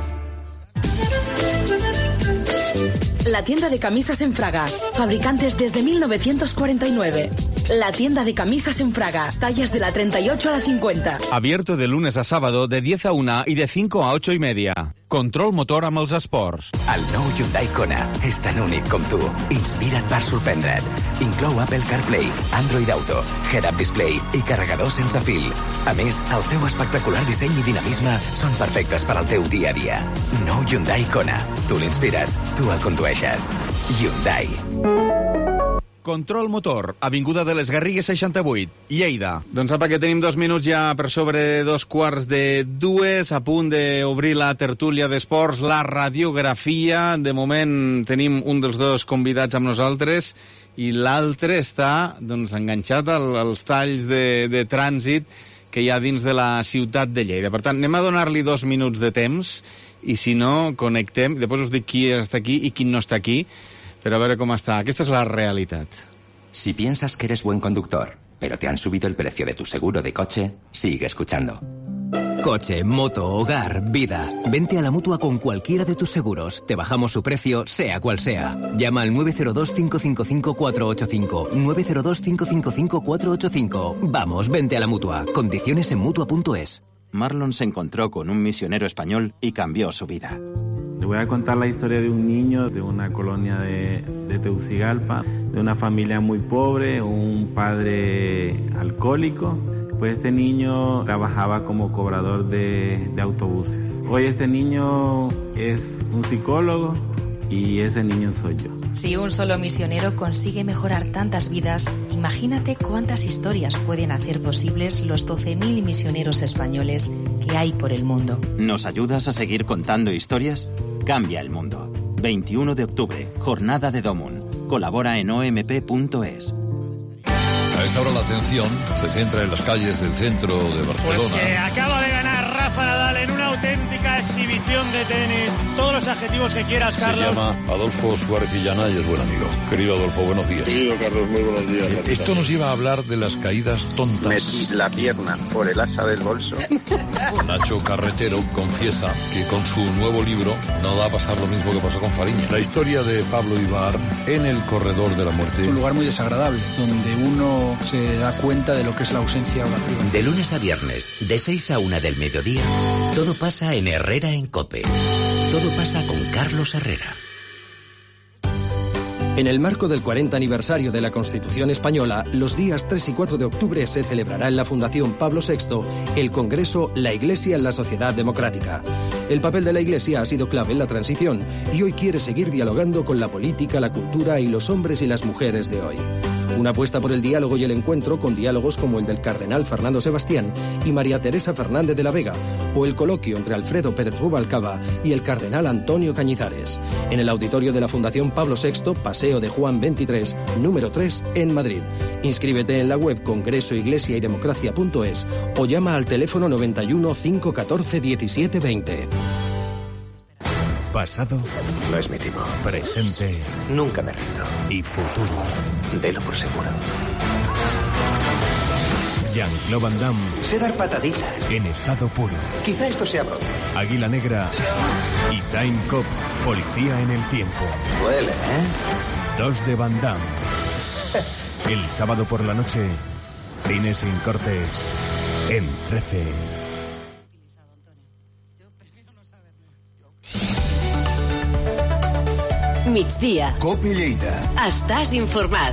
La tienda de camisas en Fraga, fabricantes desde mil novecientos cuarenta y nueve. La tienda de camisas en Fraga, tallas de la treinta y ocho a la cincuenta. Abierto de lunes a sábado de diez a una y de cinco a ocho y media. Control motor amb els esports. El nou Hyundai Kona és tan únic com tu. Inspira't per sorprendre't. Inclou Apple CarPlay, Android Auto, Head-Up Display i carregador sense fil. A més, el seu espectacular disseny i dinamisme són perfectes per al teu dia a dia. Nou Hyundai Kona. Tu l'inspires, tu el condueixes. Hyundai. Control motor, avinguda de les Garrigues seixanta-vuit, Lleida. Doncs apa, que tenim dos minuts ja per sobre dos quarts de dues, a punt d'obrir la tertúlia d'esports, la radiografia. De moment tenim un dels dos convidats amb nosaltres i l'altre està doncs, enganxat al, als talls de, de trànsit que hi ha dins de la ciutat de Lleida. Per tant, anem a donar-li dos minuts de temps i si no, connectem. Després us dic qui està aquí i qui no està aquí, pero a ver cómo está. Esta es la realidad. Si piensas que eres buen conductor, pero te han subido el precio de tu seguro de coche, sigue escuchando. Coche, moto, hogar, vida. Vente a la Mutua con cualquiera de tus seguros. Te bajamos su precio, sea cual sea. Llama al nueve cero dos, cinco cinco cinco, cuatro ocho cinco. nueve cero dos, cinco cinco cinco, cuatro ocho cinco. Vamos, vente a la Mutua. Condiciones en Mutua punto es. Marlon se encontró con un misionero español y cambió su vida. Le voy a contar la historia de un niño de una colonia de, de Tegucigalpa, de una familia muy pobre, un padre alcohólico. Pues este niño trabajaba como cobrador de, de autobuses. Hoy este niño es un psicólogo y ese niño soy yo. Si un solo misionero consigue mejorar tantas vidas, imagínate cuántas historias pueden hacer posibles los doce mil misioneros españoles que hay por el mundo. ¿Nos ayudas a seguir contando historias? Cambia el mundo. veintiuno de octubre, Jornada de Domun. Colabora en o m p punto es. A esta hora la atención se centra en las calles del centro de Barcelona. Pues que acaba de ganar Rafa Nadal en una auténtica exhibición de tenis, todos los adjetivos que quieras, Carlos. Se llama Adolfo Suárez Illana y es buen amigo. Querido Adolfo, buenos días. Querido Carlos, muy buenos días. Eh, esto nos lleva a hablar de las caídas tontas. Metí la pierna por el asa del bolso. Nacho Carretero confiesa que con su nuevo libro no va a pasar lo mismo que pasó con Fariña. La historia de Pablo Ibar en el corredor de la muerte. Un lugar muy desagradable, donde uno se da cuenta de lo que es la ausencia o la privacidad. De lunes a viernes, de seis a una del mediodía, todo pasa en Herrera en COPE. Todo pasa con Carlos Herrera. En el marco del cuarenta aniversario de la Constitución Española, los días tres y cuatro de octubre se celebrará en la Fundación Pablo sexto el Congreso La Iglesia en la Sociedad Democrática. El papel de la Iglesia ha sido clave en la transición y hoy quiere seguir dialogando con la política, la cultura y los hombres y las mujeres de hoy. Una apuesta por el diálogo y el encuentro con diálogos como el del cardenal Fernando Sebastián y María Teresa Fernández de la Vega, o el coloquio entre Alfredo Pérez Rubalcaba y el cardenal Antonio Cañizares, en el auditorio de la Fundación Pablo sexto, Paseo de Juan veintitrés, número tres, en Madrid. Inscríbete en la web congreso iglesia y democracia punto es o llama al teléfono noventa y uno, cinco catorce, diecisiete veinte. Pasado. No es mi tipo. Presente. Nunca me rindo. Y futuro. Delo por seguro. Jean-Claude Van Damme. Sé dar pataditas. En estado puro. Quizá esto sea broma. Águila Negra. Y Time Cop. Policía en el tiempo. Huele, ¿eh? Dos de Van Damme. El sábado por la noche. Cine sin cortes. En trece. Migdia. COPE Lleida. Estàs informat.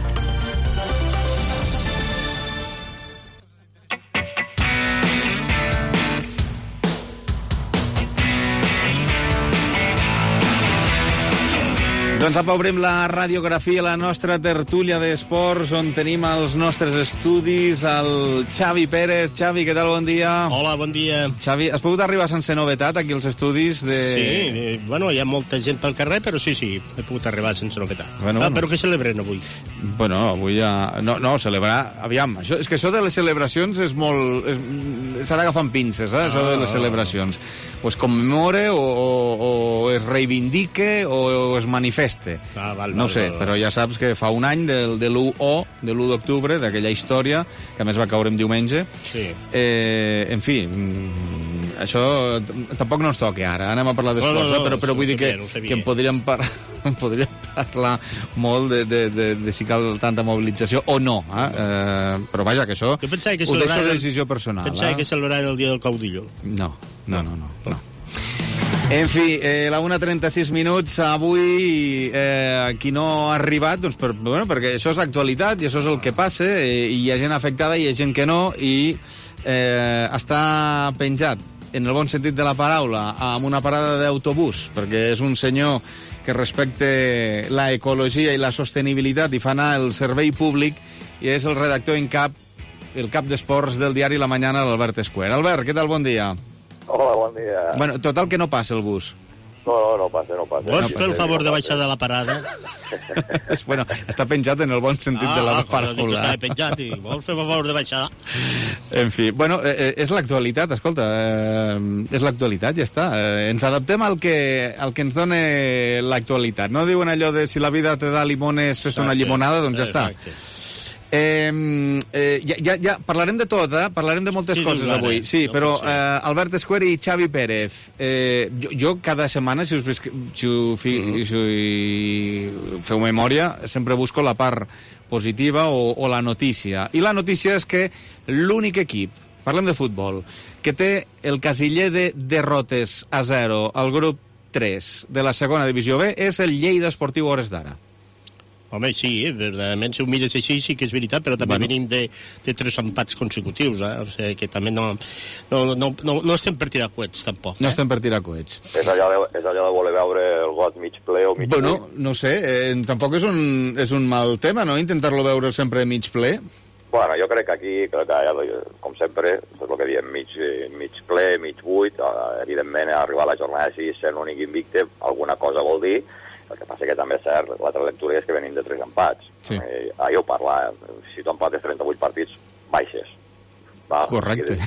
Doncs apa, obrim la radiografia, la nostra tertúlia d'esports, on tenim els nostres estudis, el Xavi Pérez. Xavi, què tal? Bon dia. Hola, bon dia. Xavi, has pogut arribar sense novetat aquí als estudis de... Sí, eh, bueno, hi ha molta gent pel carrer, però sí, sí, he pogut arribar sense novetat. Bueno, ah, bueno. Però què celebrem avui? Bueno, avui ja... No, no, celebrar... Aviam, això, és que això de les celebracions és molt... És... S'ha d'agafar amb pinces, eh, això de les celebracions. O es commemore, o, o, o es reivindique, o, o es manifeste. Ah, val, no val, sé, val, val. però ja saps que fa un any del, de l'u o, de l'u d'octubre, d'aquella història, que a més va caure en diumenge. Sí. Eh, en fi, mm, això tampoc no ens toca ara, anem a parlar d'esports, no, no, no, però, però vull dir que, que en podríem, par en podríem parlar molt de, de, de, de si cal tanta mobilització o no, eh? Eh, però vaja, que això que ho deixo de decisió personal. Pensava eh? que celebraven el dia del caudillo. No, no, no, no. no. En fi, eh, la una trenta-sis minuts, avui eh, qui no ha arribat, doncs per, bueno, perquè això és actualitat i això és el que passa, eh, i hi ha gent afectada i hi ha gent que no, i eh, està penjat, en el bon sentit de la paraula, amb una parada d'autobús, perquè és un senyor que respecte la ecologia i la sostenibilitat i fa anar el servei públic, i és el redactor en cap, el cap d'esports del diari La Mañana, l'Albert Escuer. Albert, què tal? Bon dia. Hola, bon dia. Bueno, total que no passa el bus. No, no, no passa, no passa. Vols no fer el favor no de baixar de la parada? Bueno, està penjat en el bon sentit ah, de la ah, paraula. Ah, dic que estava penjat i vols fer el favor de baixar? En fi, bueno, eh, és l'actualitat, escolta, eh, és l'actualitat, ja està. Eh, ens adaptem al que, al que ens dona l'actualitat. No diuen allò de si la vida te da limones, fes una llimonada, doncs ja està. Exacte. Eh, eh, ja, ja, ja parlarem de tot, eh? Parlarem de moltes sí, coses clar, avui. Sí, no però eh, Albert Escuer i Xavi Pérez, eh, jo, jo cada setmana, si us, si, us, si, si feu memòria, sempre busco la part positiva o, o la notícia. I la notícia és que l'únic equip, parlem de futbol, que té el casiller de derrotes a zero al grup tres de la segona divisió B és el Lleida Esportiu Hores d'Ara. Home, sí, eh? Verdaderament, si ho mires així, sí que és veritat, però també bueno. venim de, de tres empats consecutius, eh? O sigui que també no, no, no, no, no estem per tirar coets, tampoc. Eh? No estem per tirar coets. És allò de, és allò de voler veure el got mig ple o mig bueno, ple. No sé, eh, tampoc és un, és un mal tema, no?, intentar-lo veure sempre mig ple. Bueno, jo crec que aquí, crec que, ja, com sempre, és el que diem, mig, mig ple, mig buit, evidentment, arribar a la jornada sis, sent l'únic invicte, alguna cosa vol dir. El que passa que també és cert, l'altra lectura és que venim de tres empats. Sí. Eh, ahir ho parla, si tu empates trenta-vuit partits, baixes. Va? Correcte.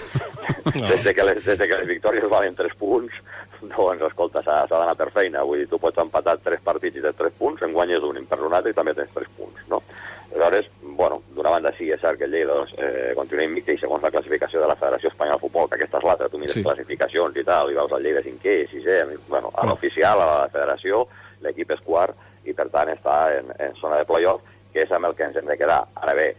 Des de, que les, des de que les victòries valen tres punts, doncs, escolta, s'ha d'anar per feina. Vull dir, tu pots empatar tres partits i tens tres punts, en guanyes un, per un altre i també tens tres punts, no? Aleshores, bueno, d'una banda sí, és cert que el Lleida doncs, eh, continua invicte i segons la classificació de la Federació Espanyola de Futbol, que aquesta és l'altra, tu mires sí. classificacions i tal, i veus el Lleida cinquè, sisè, bueno, a l'oficial, a la Federació, l'equip és quart i per tant està en, en zona de play-off, que és amb el que ens hem de quedar. Ara bé,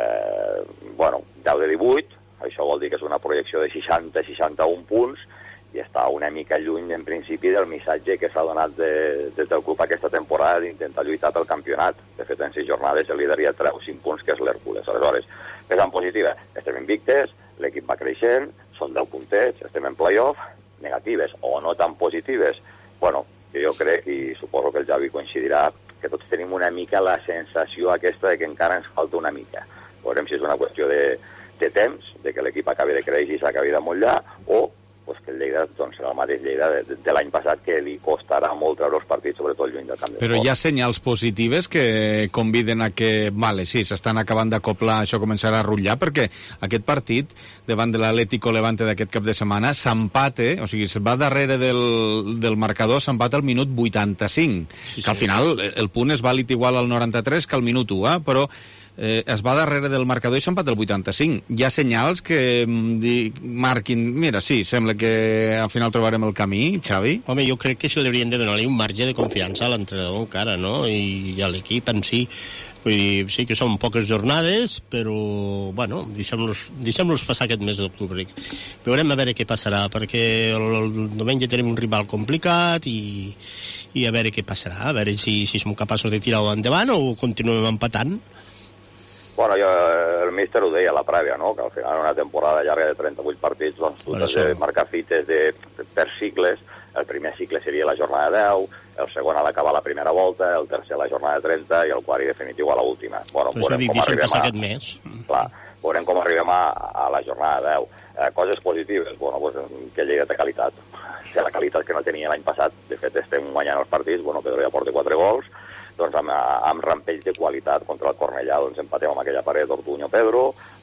eh, bueno, deu de divuit, això vol dir que és una projecció de seixanta a seixanta-un punts i està una mica lluny, en principi, del missatge que s'ha donat de, des del club aquesta temporada d'intentar lluitar pel campionat. De fet, en sis jornades el líder ja treu cinc punts, que és l'Hèrcules. Aleshores, pesant positiva, estem invictes, l'equip va creixent, són deu puntets, estem en play-off, negatives o no tan positives. Bueno, jo crec, i suposo que el Javi coincidirà, que tots tenim una mica la sensació aquesta de que encara ens falta una mica. Veurem si és una qüestió de de temps, de que l'equip acabi de créixer i s'acabi de mollar, o pues, que el Lleida doncs, serà el mateix Lleida de, de, de l'any passat, que li costarà molt treure els partits, sobretot lluny del camp de Però sport. hi ha senyals positives que conviden a que, vale, sí, s'estan acabant d'acoplar, això començarà a rutllar, perquè aquest partit, davant de l'Atlético Levante d'aquest cap de setmana, s'empate, o sigui, es va darrere del, del marcador, s'empata al minut vuitanta-cinc, sí, sí. que al final el punt és vàlid igual al noranta-tres que al minut u, eh? Però Eh, es va darrere del marcador i s'empata el vuitanta-cinc. Hi ha senyals que di, marquin... Mira, sí, sembla que al final trobarem el camí, Xavi. Home, jo crec que se li haurien de donar-li un marge de confiança a l'entrenador encara, no? I, i a l'equip en si. Vull dir, sí que són poques jornades, però, bueno, deixem-los deixem passar aquest mes d'octubre. Veurem a veure què passarà, perquè el, el diumenge tenim un rival complicat i, i a veure què passarà, a veure si, si som capaços de tirar-ho endavant o continuem empatant. Bueno, jo, el míster ho deia a la prèvia, no? Que al final en una temporada llarga de trenta-vuit partits, doncs tu has de marcar fites de, per cicles. El primer cicle seria la jornada deu, el segon a l'acabar la primera volta, el tercer a la jornada trenta i el quart i definitiu a l'última. Bueno, per això dic, deixem passar aquest mes. Clar, veurem com arribem a, a la jornada deu. Eh, coses positives, bueno, pues, que Lleida té qualitat. Té la qualitat que no tenia l'any passat. De fet, estem guanyant els partits, bueno, Pedro ja porta quatre gols, doncs amb, amb rampells de qualitat contra el Cornellà, doncs empatem amb aquella paret Ortuño-Pedro,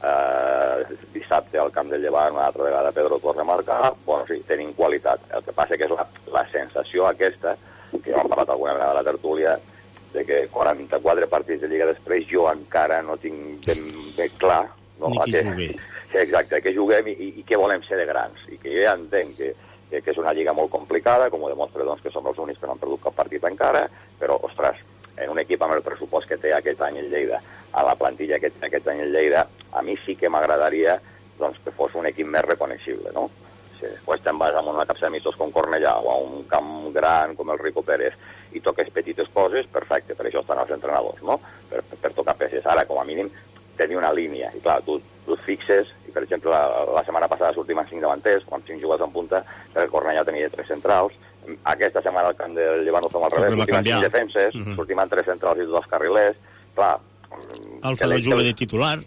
eh, dissabte al camp del Llevant una altra vegada Pedro torna a marcar, bueno, sí, tenim qualitat. El que passa que és la, la sensació aquesta, que ja hem parlat alguna vegada de la tertúlia, de que quaranta-quatre partits de Lliga després jo encara no tinc ben, ben clar no, ni qui jugui. Exacte, que juguem i, i que volem ser de grans, i que jo ja entenc que, que, que és una lliga molt complicada, com ho demostra doncs, que som els únics que no han perdut cap partit encara, però, ostres, en un equip amb el pressupost que té aquest any el Lleida, a la plantilla que té aquest any el Lleida, a mi sí que m'agradaria doncs, que fos un equip més reconeixible, no? Si després te'n vas a una capsa de amistos com Cornellà o a un camp gran com el Rico Pérez i toques petites coses, perfecte, per això estan els entrenadors, no? Per, per tocar peces. Ara, com a mínim, tenir una línia. I clar, tu, tu et fixes, i per exemple, la, la setmana passada sortim amb cinc davanters, amb cinc jugadors en punta, perquè el Cornellà tenia tres centrals. Aquesta setmana al camp del Llevant ho fem al revés, sortim amb cinc defenses, uh -huh. sortim amb tres centrals i dos carrilers. Clar... Alfa juga de titular.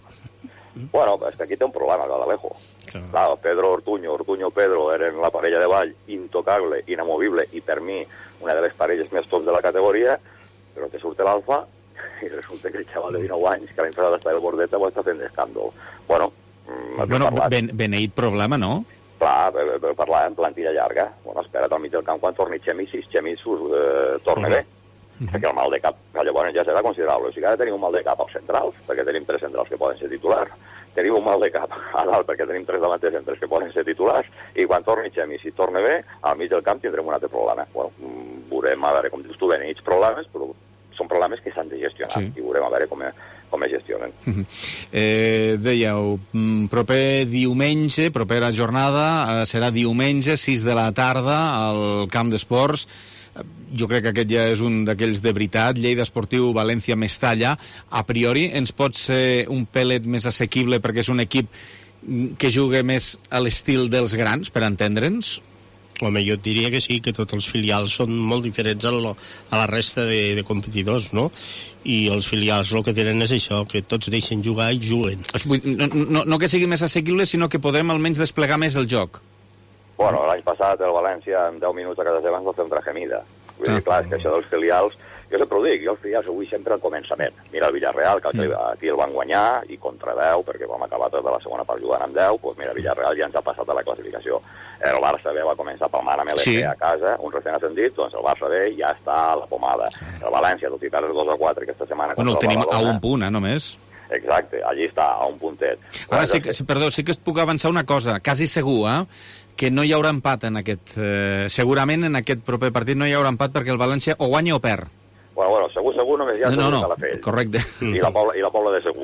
Bueno, és que aquí té un problema, el Badalejo. Clar. Clar, Pedro Ortuño, Ortuño Pedro eren la parella de ball intocable, inamovible, i per mi una de les parelles més tops de la categoria, però te surt l'Alfa i resulta que el xaval de dinou anys, que l'any passat està el Bordeta, ho està fent d'escàndol. Bueno, bueno ben, beneït problema, no? Clar, per, per parlar en plantilla llarga. Bueno, espera't al mig del camp quan torni Xemi, si Xemi eh, torna uh -huh. bé. Uh -huh. Perquè el mal de cap, llavors ja serà considerable. O sigui, ara tenim un mal de cap als centrals, perquè tenim tres centrals que poden ser titulars. Tenim un mal de cap a dalt, perquè tenim tres davanters centres que poden ser titulars. I quan torni Xemi, si torna bé, al mig del camp tindrem un altre problema. Bueno, veurem, a veure, com dius tu, beneïts problemes, però són problemes que s'han de gestionar. Sí. I veurem a veure com, com es gestionen. Uh -huh. eh, dèieu, proper diumenge, propera jornada, eh, serà diumenge, sis de la tarda, al camp d'esports. Jo crec que aquest ja és un d'aquells de veritat. Lleida Esportiu, València, Mestalla. A priori ens pot ser un pelet més assequible perquè és un equip que juga més a l'estil dels grans, per entendre'ns? Home, jo et diria que sí, que tots els filials són molt diferents a, lo, a la resta de, de competidors, no? I els filials el que tenen és això, que tots deixen jugar i juguen. No, no, no que sigui més assequible, sinó que podem almenys desplegar més el joc. Bueno, l'any passat el València en deu minuts a casa seva ens va fer un traje mida. Vull dir, clar, és que això dels filials, jo sempre ho dic, jo els filials ho vull sempre al començament. Mira el Villarreal, que mm. aquí el van guanyar, i contra deu, perquè vam acabar tota la segona part jugant amb deu, doncs mira, el Villarreal ja ens ha passat a la classificació. El Barça B va començar palmant amb l'E P sí. a casa, un recent ascendit, doncs el Barça B ja està a la pomada. El València, tot i que ara és dos a quatre aquesta setmana... Bueno, el tenim a un punt, eh, només. Exacte, allí està, a un puntet. Ara sí que, perdó, sí que es puc avançar una cosa, quasi segur, eh? que no hi haurà empat en aquest... Eh, segurament en aquest proper partit no hi haurà empat perquè el València o guanya o perd. Bueno, bueno, segur, segur, només hi ha no, no, Calafell. Correcte. I la Pobla, i la Pobla de segur.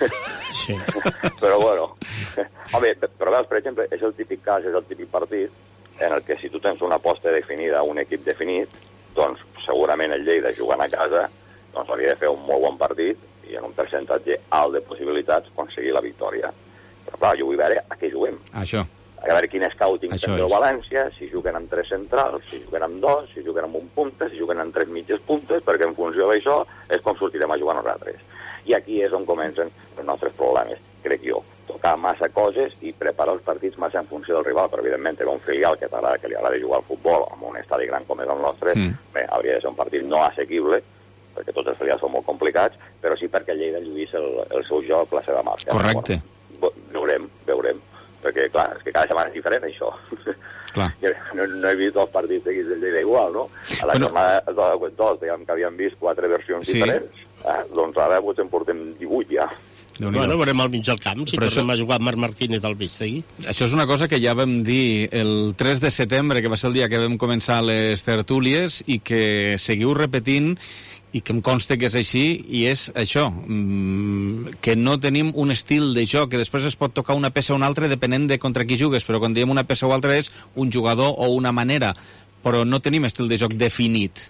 Sí. Però bueno, home, però veus, per exemple, és el típic cas, és el típic partit en el que si tu tens una aposta definida, un equip definit, doncs segurament el Lleida jugant a casa doncs hauria de fer un molt bon partit i en un percentatge alt de possibilitats aconseguir la victòria. Però clar, jo vull veure a què juguem. Això. A veure quin scouting té el València, si juguen amb tres centrals, si juguen amb dos, si juguen amb un punta, si juguen amb tres mitges puntes, perquè en funció d'això és com sortirem a jugar nosaltres. I aquí és on comencen els nostres problemes, crec jo. Tocar massa coses i preparar els partits massa en funció del rival, però evidentment té un filial que, que li agrada jugar al futbol amb un estadi gran com és el nostre, mm. bé, hauria de ser un partit no assequible, perquè tots els filials són molt complicats, però sí perquè el Lleida lluís el, el seu joc, la seva marca. Correcte. Bueno, veurem, veurem. Perquè, clar, és que cada setmana és diferent, això. Clar. No, no he vist els partits seguits del Lleida igual, no? A la bueno, jornada dos, diguem que havíem vist quatre versions sí. diferents. Eh? Doncs ara pues, en portem divuit, ja. Bueno, veurem al mig del camp, si Però tornem això... a jugar Marc Martínez al Vistegui. Això és una cosa que ja vam dir el tres de setembre, que va ser el dia que vam començar les tertúlies, i que seguiu repetint, i que em consta que és així, i és això, mmm, que no tenim un estil de joc, que després es pot tocar una peça o una altra depenent de contra qui jugues, però quan diem una peça o altra és un jugador o una manera, però no tenim estil de joc definit.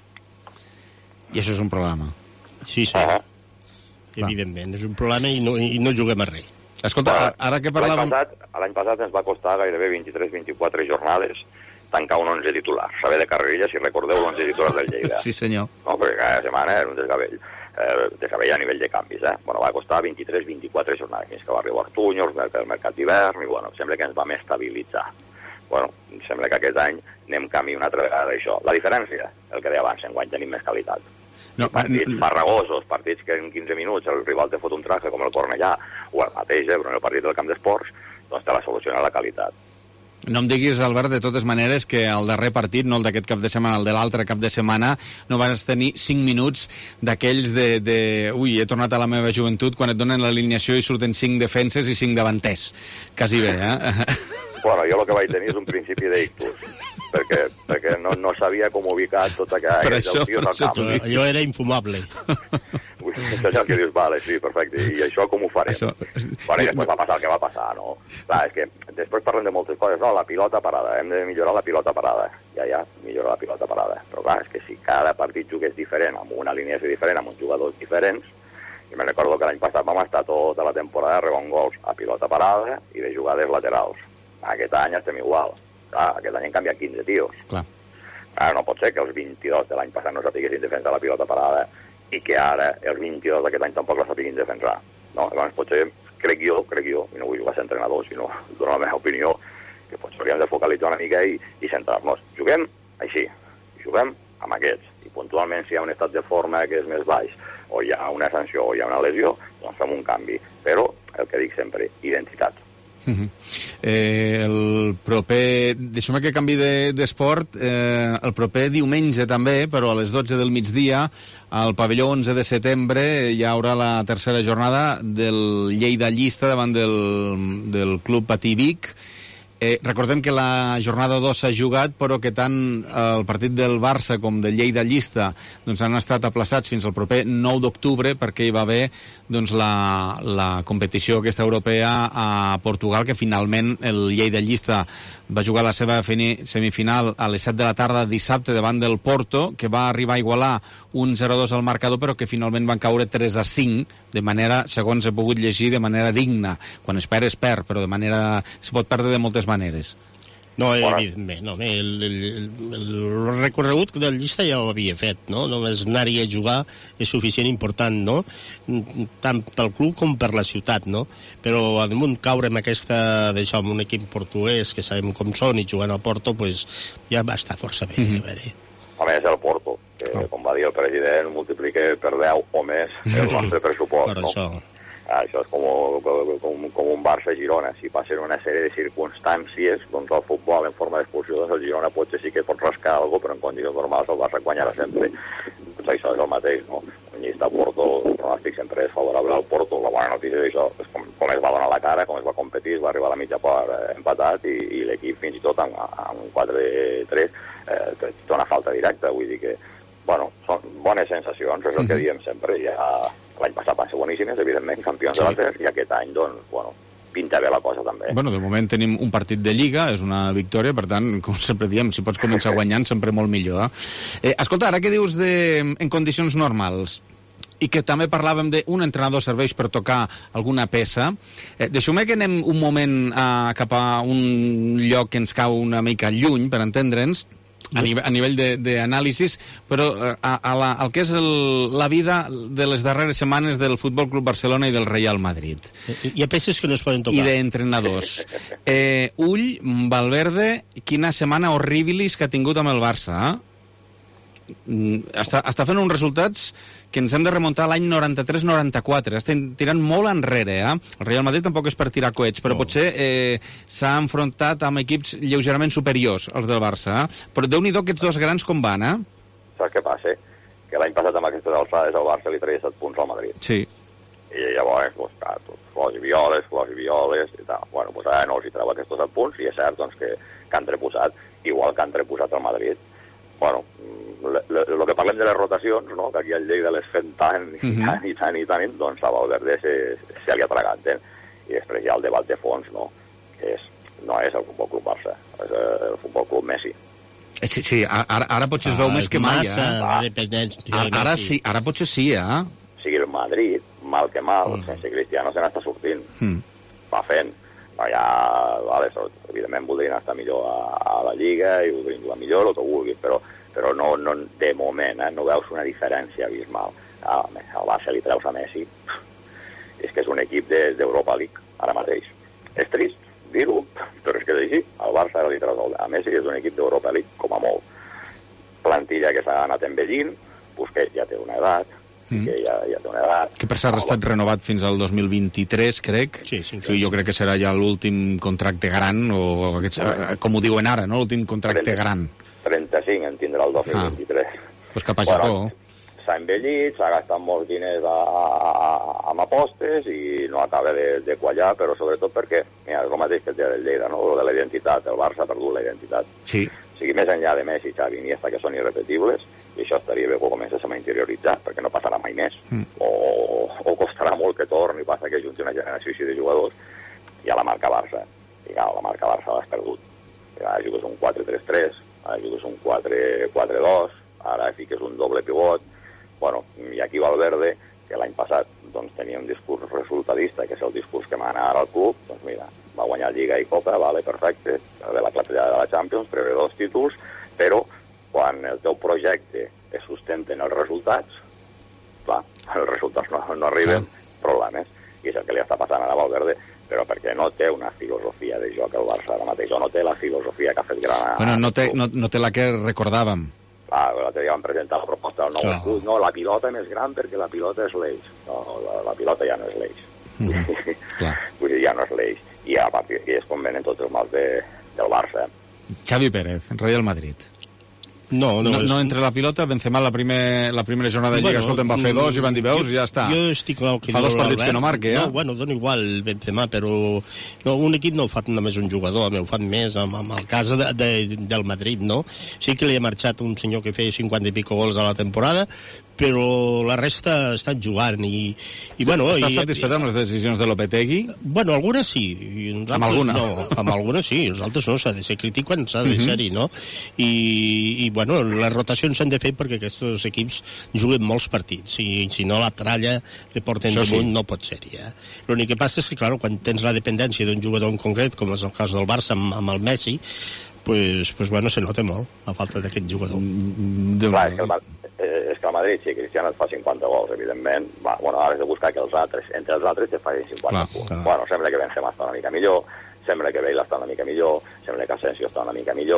I això és un problema. Sí, sí. Uh -huh. Evidentment, és un problema i no, i no juguem a res. Escolta, bueno, ara que parlàvem... L'any passat, passat ens va costar gairebé vint-i-tres vint-i-quatre jornades tancar un onze titular. Saber de carrerilla, si recordeu l'onze titular del Lleida. Sí, senyor. No, perquè cada setmana era un desgavell. Eh, desgavell a nivell de canvis, eh? Bueno, va costar vint-i-tres vint-i-quatre jornades. Fins que va arribar Artuño, el mercat d'hivern, i bueno, sembla que ens vam estabilitzar. Bueno, sembla que aquest any anem camí una altra vegada d'això. La diferència, el que deia abans, enguany tenim més qualitat. No, partits no, farragosos, partits que en quinze minuts el rival te fot un traje com el Cornellà, o el mateix, eh, però en el partit del camp d'esports, doncs te la soluciona la qualitat. No em diguis, Albert, de totes maneres, que el darrer partit, no el d'aquest cap de setmana, el de l'altre cap de setmana, no vas tenir cinc minuts d'aquells de, de... Ui, he tornat a la meva joventut, quan et donen l'alineació i surten cinc defenses i cinc davanters. Quasi bé, eh? Bueno, jo el que vaig tenir és un principi d'ictus, perquè, perquè no, no sabia com ubicar tot aquell... Per això, per això allò era infumable. Ui, això és el que dius, vale, sí, perfecte, i això com ho farem? Això... Bueno, i després va passar el que va passar, no? Clar, és que després parlem de moltes coses, no? La pilota parada, hem de millorar la pilota parada. Ja, ja, millorar la pilota parada. Però clar, és que si cada partit jugués diferent, amb una alineació diferent, amb uns jugadors diferents, i me'n recordo que l'any passat vam estar tota la temporada rebent gols a pilota parada i de jugades laterals. Aquest any estem igual. Clar, aquest any han canviat quinze tios. Clar. Clar, no pot ser que els vint-i-dos de l'any passat no sapiguessin defensar la pilota parada i que ara els vint-i-dos d'aquest any tampoc la sapiguin defensar. No? Llavors potser, crec jo, crec jo, i no vull jugar a ser entrenador, sinó donar la meva opinió, que potser hauríem de focalitzar una mica i, i centrar-nos. Juguem així, juguem amb aquests, i puntualment si hi ha un estat de forma que és més baix, o hi ha una sanció o hi ha una lesió, doncs fem un canvi. Però, el que dic sempre, identitat. Uh -huh. eh, el proper... Deixa'm que canvi d'esport. De, eh, el proper diumenge també, però a les dotze del migdia, al pavelló onze de setembre hi haurà la tercera jornada del Lleida Llista davant del, del Club Patí Vic. Eh, recordem que la jornada dos s'ha jugat, però que tant el partit del Barça com del Lleida Llista doncs, han estat aplaçats fins al proper nou d'octubre perquè hi va haver doncs, la, la competició aquesta europea a Portugal, que finalment el Lleida Llista va jugar la seva semifinal a les set de la tarda dissabte davant del Porto, que va arribar a igualar un zero a dos al marcador, però que finalment van caure tres a cinc, de manera, segons he pogut llegir, de manera digna. Quan es perd, es perd, però de manera... es pot perdre de moltes maneres. No, evidentment, no, el, el, el recorregut del Llista ja ho havia fet, no? Només anar-hi a jugar és suficient important, no? Tant pel club com per la ciutat, no? Però a damunt caure amb aquesta, d'això, amb un equip portuguès que sabem com són i jugant al Porto, pues, ja va estar força bé, mm-hmm. a veure. A més, el Porto, que, oh. com va dir el president, multiplica per deu o més el nostre pressupost. No? Això. Això és com, com, com un Barça-Girona. Si passen una sèrie de circumstàncies, doncs el futbol en forma d'expulsió, doncs el Girona potser sí que pot rascar alguna cosa, però en condicions normals el Barça guanyarà sempre. Doncs això és el mateix, no? Quan hi està el Porto, el pronòstic sempre és favorable al Porto. La bona notícia és això, és com, com es va donar la cara, com es va competir, es va arribar a la mitja part empatat i, i l'equip fins i tot amb, amb un quatre tres eh, té una falta directa. Vull dir que, bueno, són bones sensacions, és el que diem sempre. Ja l'any passat van ser boníssimes, evidentment, campions sí. de l'altre, i aquest any, doncs, bueno, pinta bé la cosa també. Bueno, de moment tenim un partit de Lliga, és una victòria, per tant, com sempre diem, si pots començar guanyant, sempre molt millor. Eh? Eh, escolta, ara què dius de, en condicions normals, i que també parlàvem d'un entrenador serveix per tocar alguna peça, eh, deixeu-me que anem un moment a, cap a un lloc que ens cau una mica lluny, per entendre'ns, a nivell, a nivell d'anàlisis, però a, a la, al que és el, la vida de les darreres setmanes del Futbol Club Barcelona i del Real Madrid. Hi ha peces que no es poden tocar. I d'entrenadors. Eh, Ull, Valverde, quina setmana horribilis que ha tingut amb el Barça, eh? Està, està fent uns resultats que ens hem de remuntar a l'any noranta-tres noranta-quatre. Estem tirant molt enrere, eh? El Real Madrid tampoc és per tirar coets, però no. potser eh, s'ha enfrontat amb equips lleugerament superiors als del Barça. Eh? Però Déu-n'hi-do aquests dos grans com van, eh? Saps què passa? Que l'any passat amb aquestes alçades el Barça li traia set punts al Madrid. Sí. I llavors, doncs, clar, flors i violes, flors i violes, i tal. Bueno, doncs ara no els hi treu aquests set punts, i és cert, doncs, que, que han treposat, igual que han treposat al Madrid. Bueno, el que parlem de les rotacions, no? Que aquí al Lleida les fem tant i tant i tant i tant, doncs a Valverde se, se li ha tragat. Eh? I després hi ha el debat de fons, no? Que és, no és el Futbol Club Barça, és el Futbol Club Messi. Sí, sí, ara, ara potser es veu ah, més que mai, eh? Ah, ara, ara, sí, ara potser sí, eh? O sigui, el Madrid, mal que mal, mm. sense Cristiano se n'està sortint. Mm. Va fent. No, ja, vale, evidentment voldrien estar millor a, a la Lliga i voldrien jugar millor, el que vulguis, però, però no, no, de moment eh, no veus una diferència abismal. Ah, al Barça li treus a Messi, és que és un equip d'Europa League, ara mateix. És trist dir-ho, però és que és així. Al Barça li treus a Messi, és un equip d'Europa League, com a molt. Plantilla que s'ha anat envellint, Busquets ja té una edat, Mm. que ja, ja té una edat. Que per cert ha estat renovat fins al dos mil vint-i-tres, crec. Sí, sí, sí, jo crec que serà ja l'últim contracte gran, o aquests, com ho diuen ara, no? L'últim contracte trenta, gran. trenta-cinc en tindrà el dos mil vint-i-tres. Ah, pues cap a Japó. Bueno, s'ha envellit, s'ha gastat molts diners a, a, amb apostes i no acaba de, de quallar, però sobretot perquè, mira, és el mateix que el dia del Lleida, no? Lo de la identitat, el Barça ha perdut la identitat. Sí. O sigui, més enllà de Messi, Xavi, Iniesta, que són irrepetibles, i això estaria bé que ho comencés a interioritzar, perquè no passarà mai més, mm. o, o costarà molt que torni, passa que junti una generació així de jugadors, i a la marca Barça, i clar, la marca Barça l'has perdut. Ara jugues un quatre tres tres, ara jugues un quatre quatre dos, ara fiques un doble pivot, bueno, i aquí Valverde, que l'any passat doncs, tenia un discurs resultadista, que és el discurs que mana ara al club, doncs mira, va guanyar Lliga i Copa, vale, perfecte, ve la clatellada de la Champions, prevé dos títols, però quan el teu projecte es sustenta en els resultats, clar, els resultats no, no arriben, problemes, i és el que li està passant ara a Valverde, però perquè no té una filosofia de joc el Barça ara mateix, o no té la filosofia que ha fet gran... Bueno, no té, no, no té la que recordàvem. Clar, l'altre dia van presentar la proposta del nou escut, no, la pilota més gran perquè la pilota és l'eix. No, la, la pilota ja no és l'eix. Mm, clar. Vull dir, ja no és l'eix. I a partir d'aquí es convenen tots els mals de, del Barça. Xavi Pérez, Real Madrid. No, no, no, és... no entre la pilota, Benzema la, primer, la primera jornada de Lliga, bueno, escolta, en va fer dos i van dir, veus, i ja està. Jo estic clar que fa dos partits que no marca, eh? No, bueno, dona igual Benzema, però no, un equip no ho fa només un jugador, ho fan més, amb, amb el cas de, de, del Madrid, no? Sí que li ha marxat un senyor que feia cinquanta i pico gols a la temporada, però la resta estan jugant i, i bueno... Estàs i, satisfet amb les decisions de Lopetegui? Bueno, algunes sí. I amb alguna? No, amb algunes sí, els altres no, s'ha de ser crític quan s'ha de uh-huh. ser-hi, no? I, i bueno, les rotacions s'han de fer perquè aquests equips juguen molts partits i si no la tralla que porten Això damunt sí. no pot ser-hi, eh? L'únic que passa és que, clar, quan tens la dependència d'un jugador en concret, com és el cas del Barça amb, amb el Messi, pues, pues bueno, se nota molt la falta d'aquest jugador. De... Clar, és que el Eh, és que el Madrid, si Cristiano et fa cinquanta gols, evidentment, va, bueno, ara has de buscar que els altres, entre els altres te facin cinquanta clar, punts. Clar. Bueno, sembla que Benzema està una mica millor, sembla que Bale està una mica millor, sembla que Asensio està una mica millor,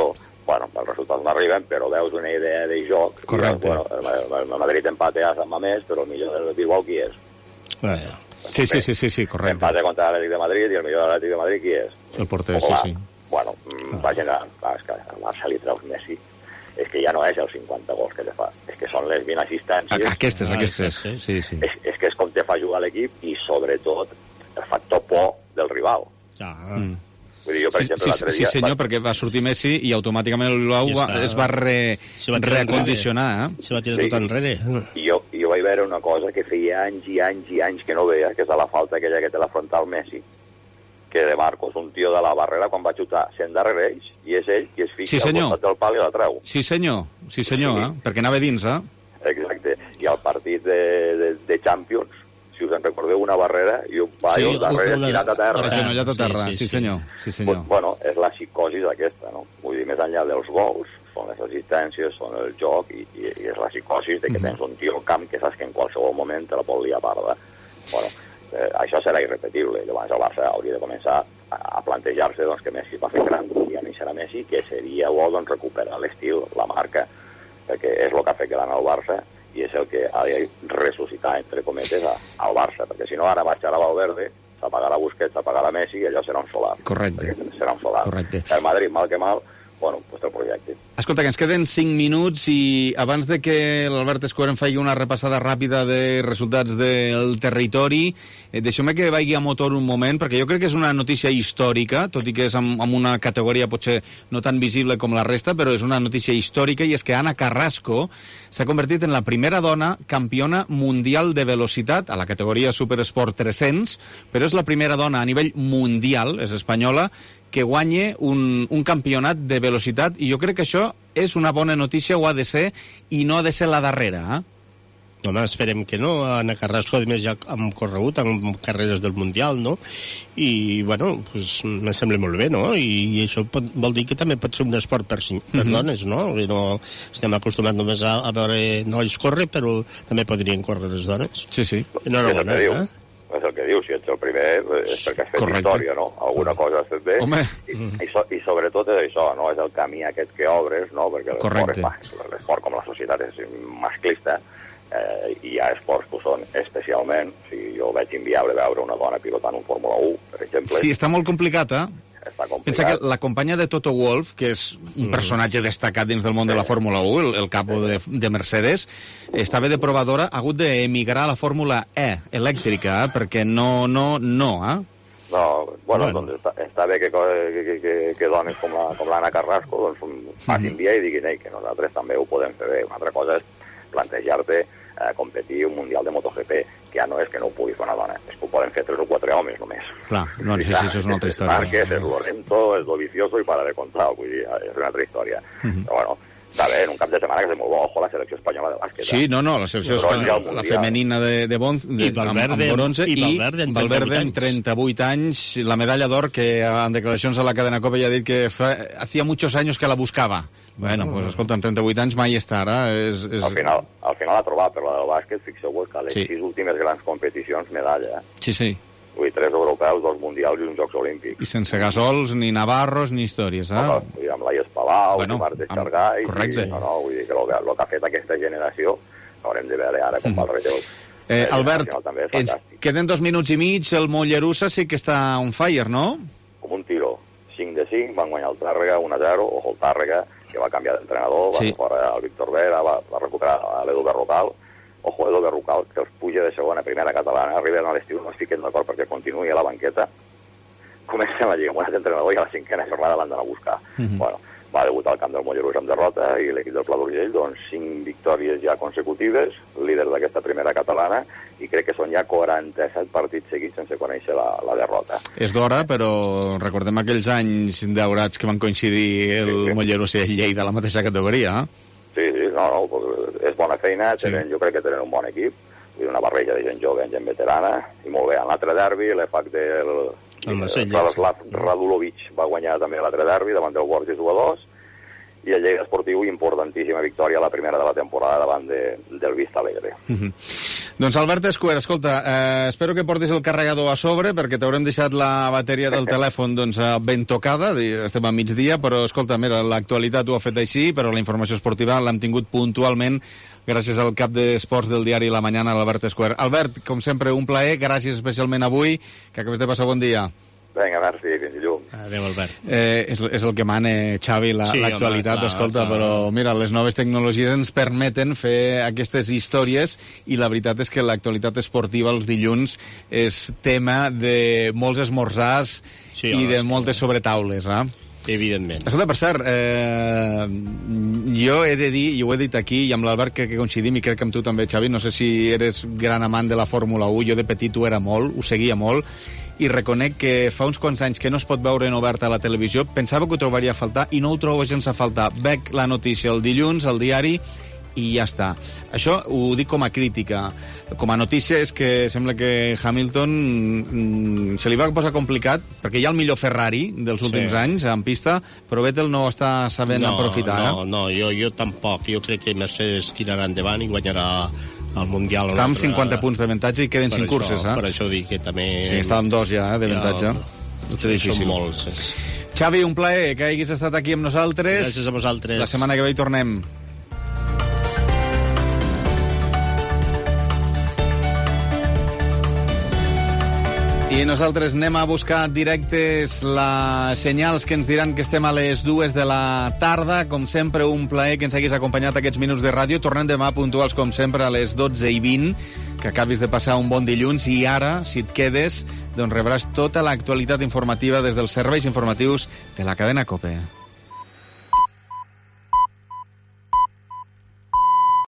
bueno, els resultats no arriben, però veus una idea de joc. Correcte. I, bueno, el Madrid empate a Sant Mamés, però el millor del Bilbao qui és? Bueno. Sí, sí, sí, sí, sí, correcte. Empate contra l'Atlètic de Madrid i el millor de l'Atlètic de Madrid qui és? El porter, Hola. sí, sí. Bueno, ah. vaja, clar, és que al Barça li treus Messi. És que ja no és els cinquanta gols que te fa, és que són les vint assistències. Aquestes, aquestes, sí, sí. És, és que és com te fa jugar l'equip i, sobretot, el factor por del rival. Ja. Mm. Vull dir, jo, per sí, exemple, sí, l'altre sí, dia... senyor, va... perquè va sortir Messi i automàticament el Bilbao va, es va, re, va recondicionar. Eh? Se va tirar sí. tot enrere. I jo, jo vaig veure una cosa que feia anys i anys i anys que no veia, que és la falta aquella que té la frontal Messi, que de Marcos, un tio de la barrera, quan va xutar, s'endarrereix, i és ell qui es fixa sí, al costat del pal i la treu. Sí, senyor, sí, senyor, sí. Eh? Perquè anava dins, eh? Exacte. I al partit de, de, de Champions, si us en recordeu, una barrera i un paio sí, darrere una... tirat a terra. Regenollat a terra, sí, sí, sí, senyor. Sí, senyor. Bueno, és la psicosis aquesta, no? Vull dir, més enllà dels gols, són les assistències, són el joc, i, i, i és la psicosis de que mm-hmm. tens un tio al camp que saps que en qualsevol moment te la pot liar parda. Bueno, eh, això serà irrepetible. Llavors el Barça hauria de començar a, a plantejar-se doncs, que Messi va fer gran, i a mi serà Messi, que seria bo doncs, recuperar l'estil, la marca, perquè és el que ha fet gran el Barça, i és el que ha de ressuscitar, entre cometes, al Barça, perquè si no ara marxarà Valverde, s'apagarà Busquets, s'apagarà Messi, i allò serà un solar. Correcte. Serà un solar. Correcte. El Madrid, mal que mal, bueno, pues el projecte. Escolta, que ens queden cinc minuts i abans de que l'Albert Escobar em faci una repassada ràpida de resultats del territori, eh, deixeu-me que vagi a motor un moment, perquè jo crec que és una notícia històrica, tot i que és amb, amb una categoria potser no tan visible com la resta, però és una notícia històrica, i és que Ana Carrasco s'ha convertit en la primera dona campiona mundial de velocitat a la categoria Supersport tres-cents, però és la primera dona a nivell mundial, és espanyola, que guanye un, un campionat de velocitat, i jo crec que això és una bona notícia, o ha de ser, i no ha de ser la darrera, eh? Home, esperem que no. Ana Carrasco, a més, ja hem corregut amb carreres del Mundial, no? I, bueno, pues, me sembla molt bé, no? I, i això pot, vol dir que també pot ser un esport per, per mm-hmm. dones, no? I no estem acostumats només a, a veure nois córrer, però també podrien córrer les dones. Sí, sí. Enhorabona, eh? És el que diu, si ets el primer és perquè has fet Correcte. Història, no? Alguna cosa has fet bé. Home. I, i, so, i sobretot és això, no? És el camí aquest que obres, no? Perquè l'esport, l'esport com la societat és masclista, eh, i hi ha esports que ho són especialment. O sigui, jo veig inviable veure una dona pilotant un Fórmula u, per exemple. Sí, està molt complicat, eh? Està complicat. Pensa que la companya de Toto Wolff, que és un personatge destacat dins del món sí. de la Fórmula u, el, el capo de, de Mercedes, estava de provadora, ha hagut d'emigrar a la Fórmula E, elèctrica, eh? Perquè no, no, no, eh? No, bueno, bueno. Doncs està, està bé que, que, que, que dones com la, com l'Anna Carrasco doncs, facin mm. via i diguin hey, que nosaltres també ho podem fer bé. Una altra cosa és plantejar-te eh, competir un Mundial de MotoGP, que ja no és que no ho pugui fer una dona, és que ho poden fer tres o quatre homes només. Clar, no, sí, sí, això és una altra història. És Márquez, és Lorento, és Dovizioso i para de contar, vull dir, és una altra història. Mm-hmm. Però bueno, està bé, en un cap de setmana que és molt bo, ojo, la selecció espanyola de bàsquet. Sí, no, no, la selecció espanyola, la femenina de, de, bon, de I Valverde, amb, amb bronze, i Valverde, i Valverde en trenta-vuit anys, la medalla d'or, que en declaracions a la cadena COPE ja ha dit que fa, hacía muchos años que la buscava. Bueno, doncs, pues, escolta, amb trenta-vuit anys mai estarà. És, és... Al final, al final ha trobat, per la del bàsquet, fixeu-vos que a les sí. sis últimes grans competicions, medalla. Sí, sí. Vull dir, tres europeus, dos mundials i uns Jocs Olímpics. I sense Gasols, ni Navarros, ni històries, eh? No, vull dir, amb l'Aies Palau, bueno, amb Marta Xargai... Correcte. I, no, no, vull dir que el, el que ha fet aquesta generació haurem de veure ara com mm. va el relleu. Eh, Albert, ens queden dos minuts i mig, el Mollerussa sí que està on fire, no? Com un tiro. cinc de cinc, van guanyar el Tàrrega, un a zero, ojo el Tàrrega, que va canviar d'entrenador, va sí. fora el Víctor Vera, va, va recuperar l'Edu Berrocal, ojo, Edu Berrocal, que els puja de segona, primera catalana, arriben a l'estiu, no es fiquen d'acord perquè continuï a la banqueta, comencen la lliga amb un altre entrenador i a la cinquena jornada l'han d'anar a buscar. Mm-hmm. Bueno, va debutar al camp del Mollerussa amb derrota i l'equip del Pla d'Urgell, doncs, cinc victòries ja consecutives, líder d'aquesta primera catalana, i crec que són ja quaranta-set partits seguits sense conèixer la, la derrota. És d'hora, però recordem aquells anys daurats que van coincidir el sí, sí. Mollerussa i el Lleida a la mateixa categoria, eh? Sí, sí, no, no, és bona feina, tenen, sí. jo crec que tenen un bon equip, una barreja de gent jove, gent veterana, i molt bé, en l'altre derbi, l'E F A C del Radulovic va guanyar també l'altre derbi davant del Borges u a dos, i el Lleida Esportiu, importantíssima victòria a la primera de la temporada davant de, del Vista Alegre. Mm-hmm. Doncs Albert Escuer, escolta, eh, espero que portis el carregador a sobre, perquè t'haurem deixat la bateria del telèfon doncs, ben tocada, estem a migdia, però escolta, mira, l'actualitat ho ha fet així, però la informació esportiva l'hem tingut puntualment gràcies al cap d'esports del diari La Mañana, l'Albert Escuer. Albert, com sempre, un plaer, gràcies especialment avui, que acabes de passar bon dia. Vinga, merci, fins dilluns. Adéu, Albert. Eh, és, és el que mana, Xavi, l'actualitat, la, sí, escolta, clar, però mira, les noves tecnologies ens permeten fer aquestes històries i la veritat és que l'actualitat esportiva els dilluns és tema de molts esmorzars sí, i de moltes sobretaules, eh? Evidentment. Escolta, per cert, eh, jo he de dir, i ho he dit aquí, i amb l'Albert crec que coincidim, i crec que amb tu també, Xavi, no sé si eres gran amant de la Fórmula u, jo de petit ho era molt, ho seguia molt, i reconec que fa uns quants anys que no es pot veure en obert a la televisió, pensava que ho trobaria a faltar i no ho trobo gens a faltar. Veig la notícia el dilluns, al diari, i ja està. Això ho dic com a crítica. Com a notícia és que sembla que Hamilton mm, se li va posar complicat, perquè hi ha el millor Ferrari dels últims sí. anys en pista, però Vettel no està sabent no, aprofitar. No, eh? no, jo, jo tampoc. Jo crec que Mercedes tirarà endavant i guanyarà el Mundial. Està amb cinquanta punts d'avantatge i queden cinc curses, eh? Per això dic que també... Sí, està amb dos ja, eh, d'avantatge. Ja, ho té difícil. Són molts. És... Xavi, un plaer que hagis estat aquí amb nosaltres. Gràcies a vosaltres. La setmana que ve hi tornem. I nosaltres anem a buscar directes les senyals que ens diran que estem a les dues de la tarda. Com sempre, un plaer que ens haguis acompanyat aquests minuts de ràdio. Tornem demà puntuals, com sempre, a les dotze i vint. Que acabis de passar un bon dilluns. I ara, si et quedes, doncs rebràs tota l'actualitat informativa des dels serveis informatius de la cadena COPE.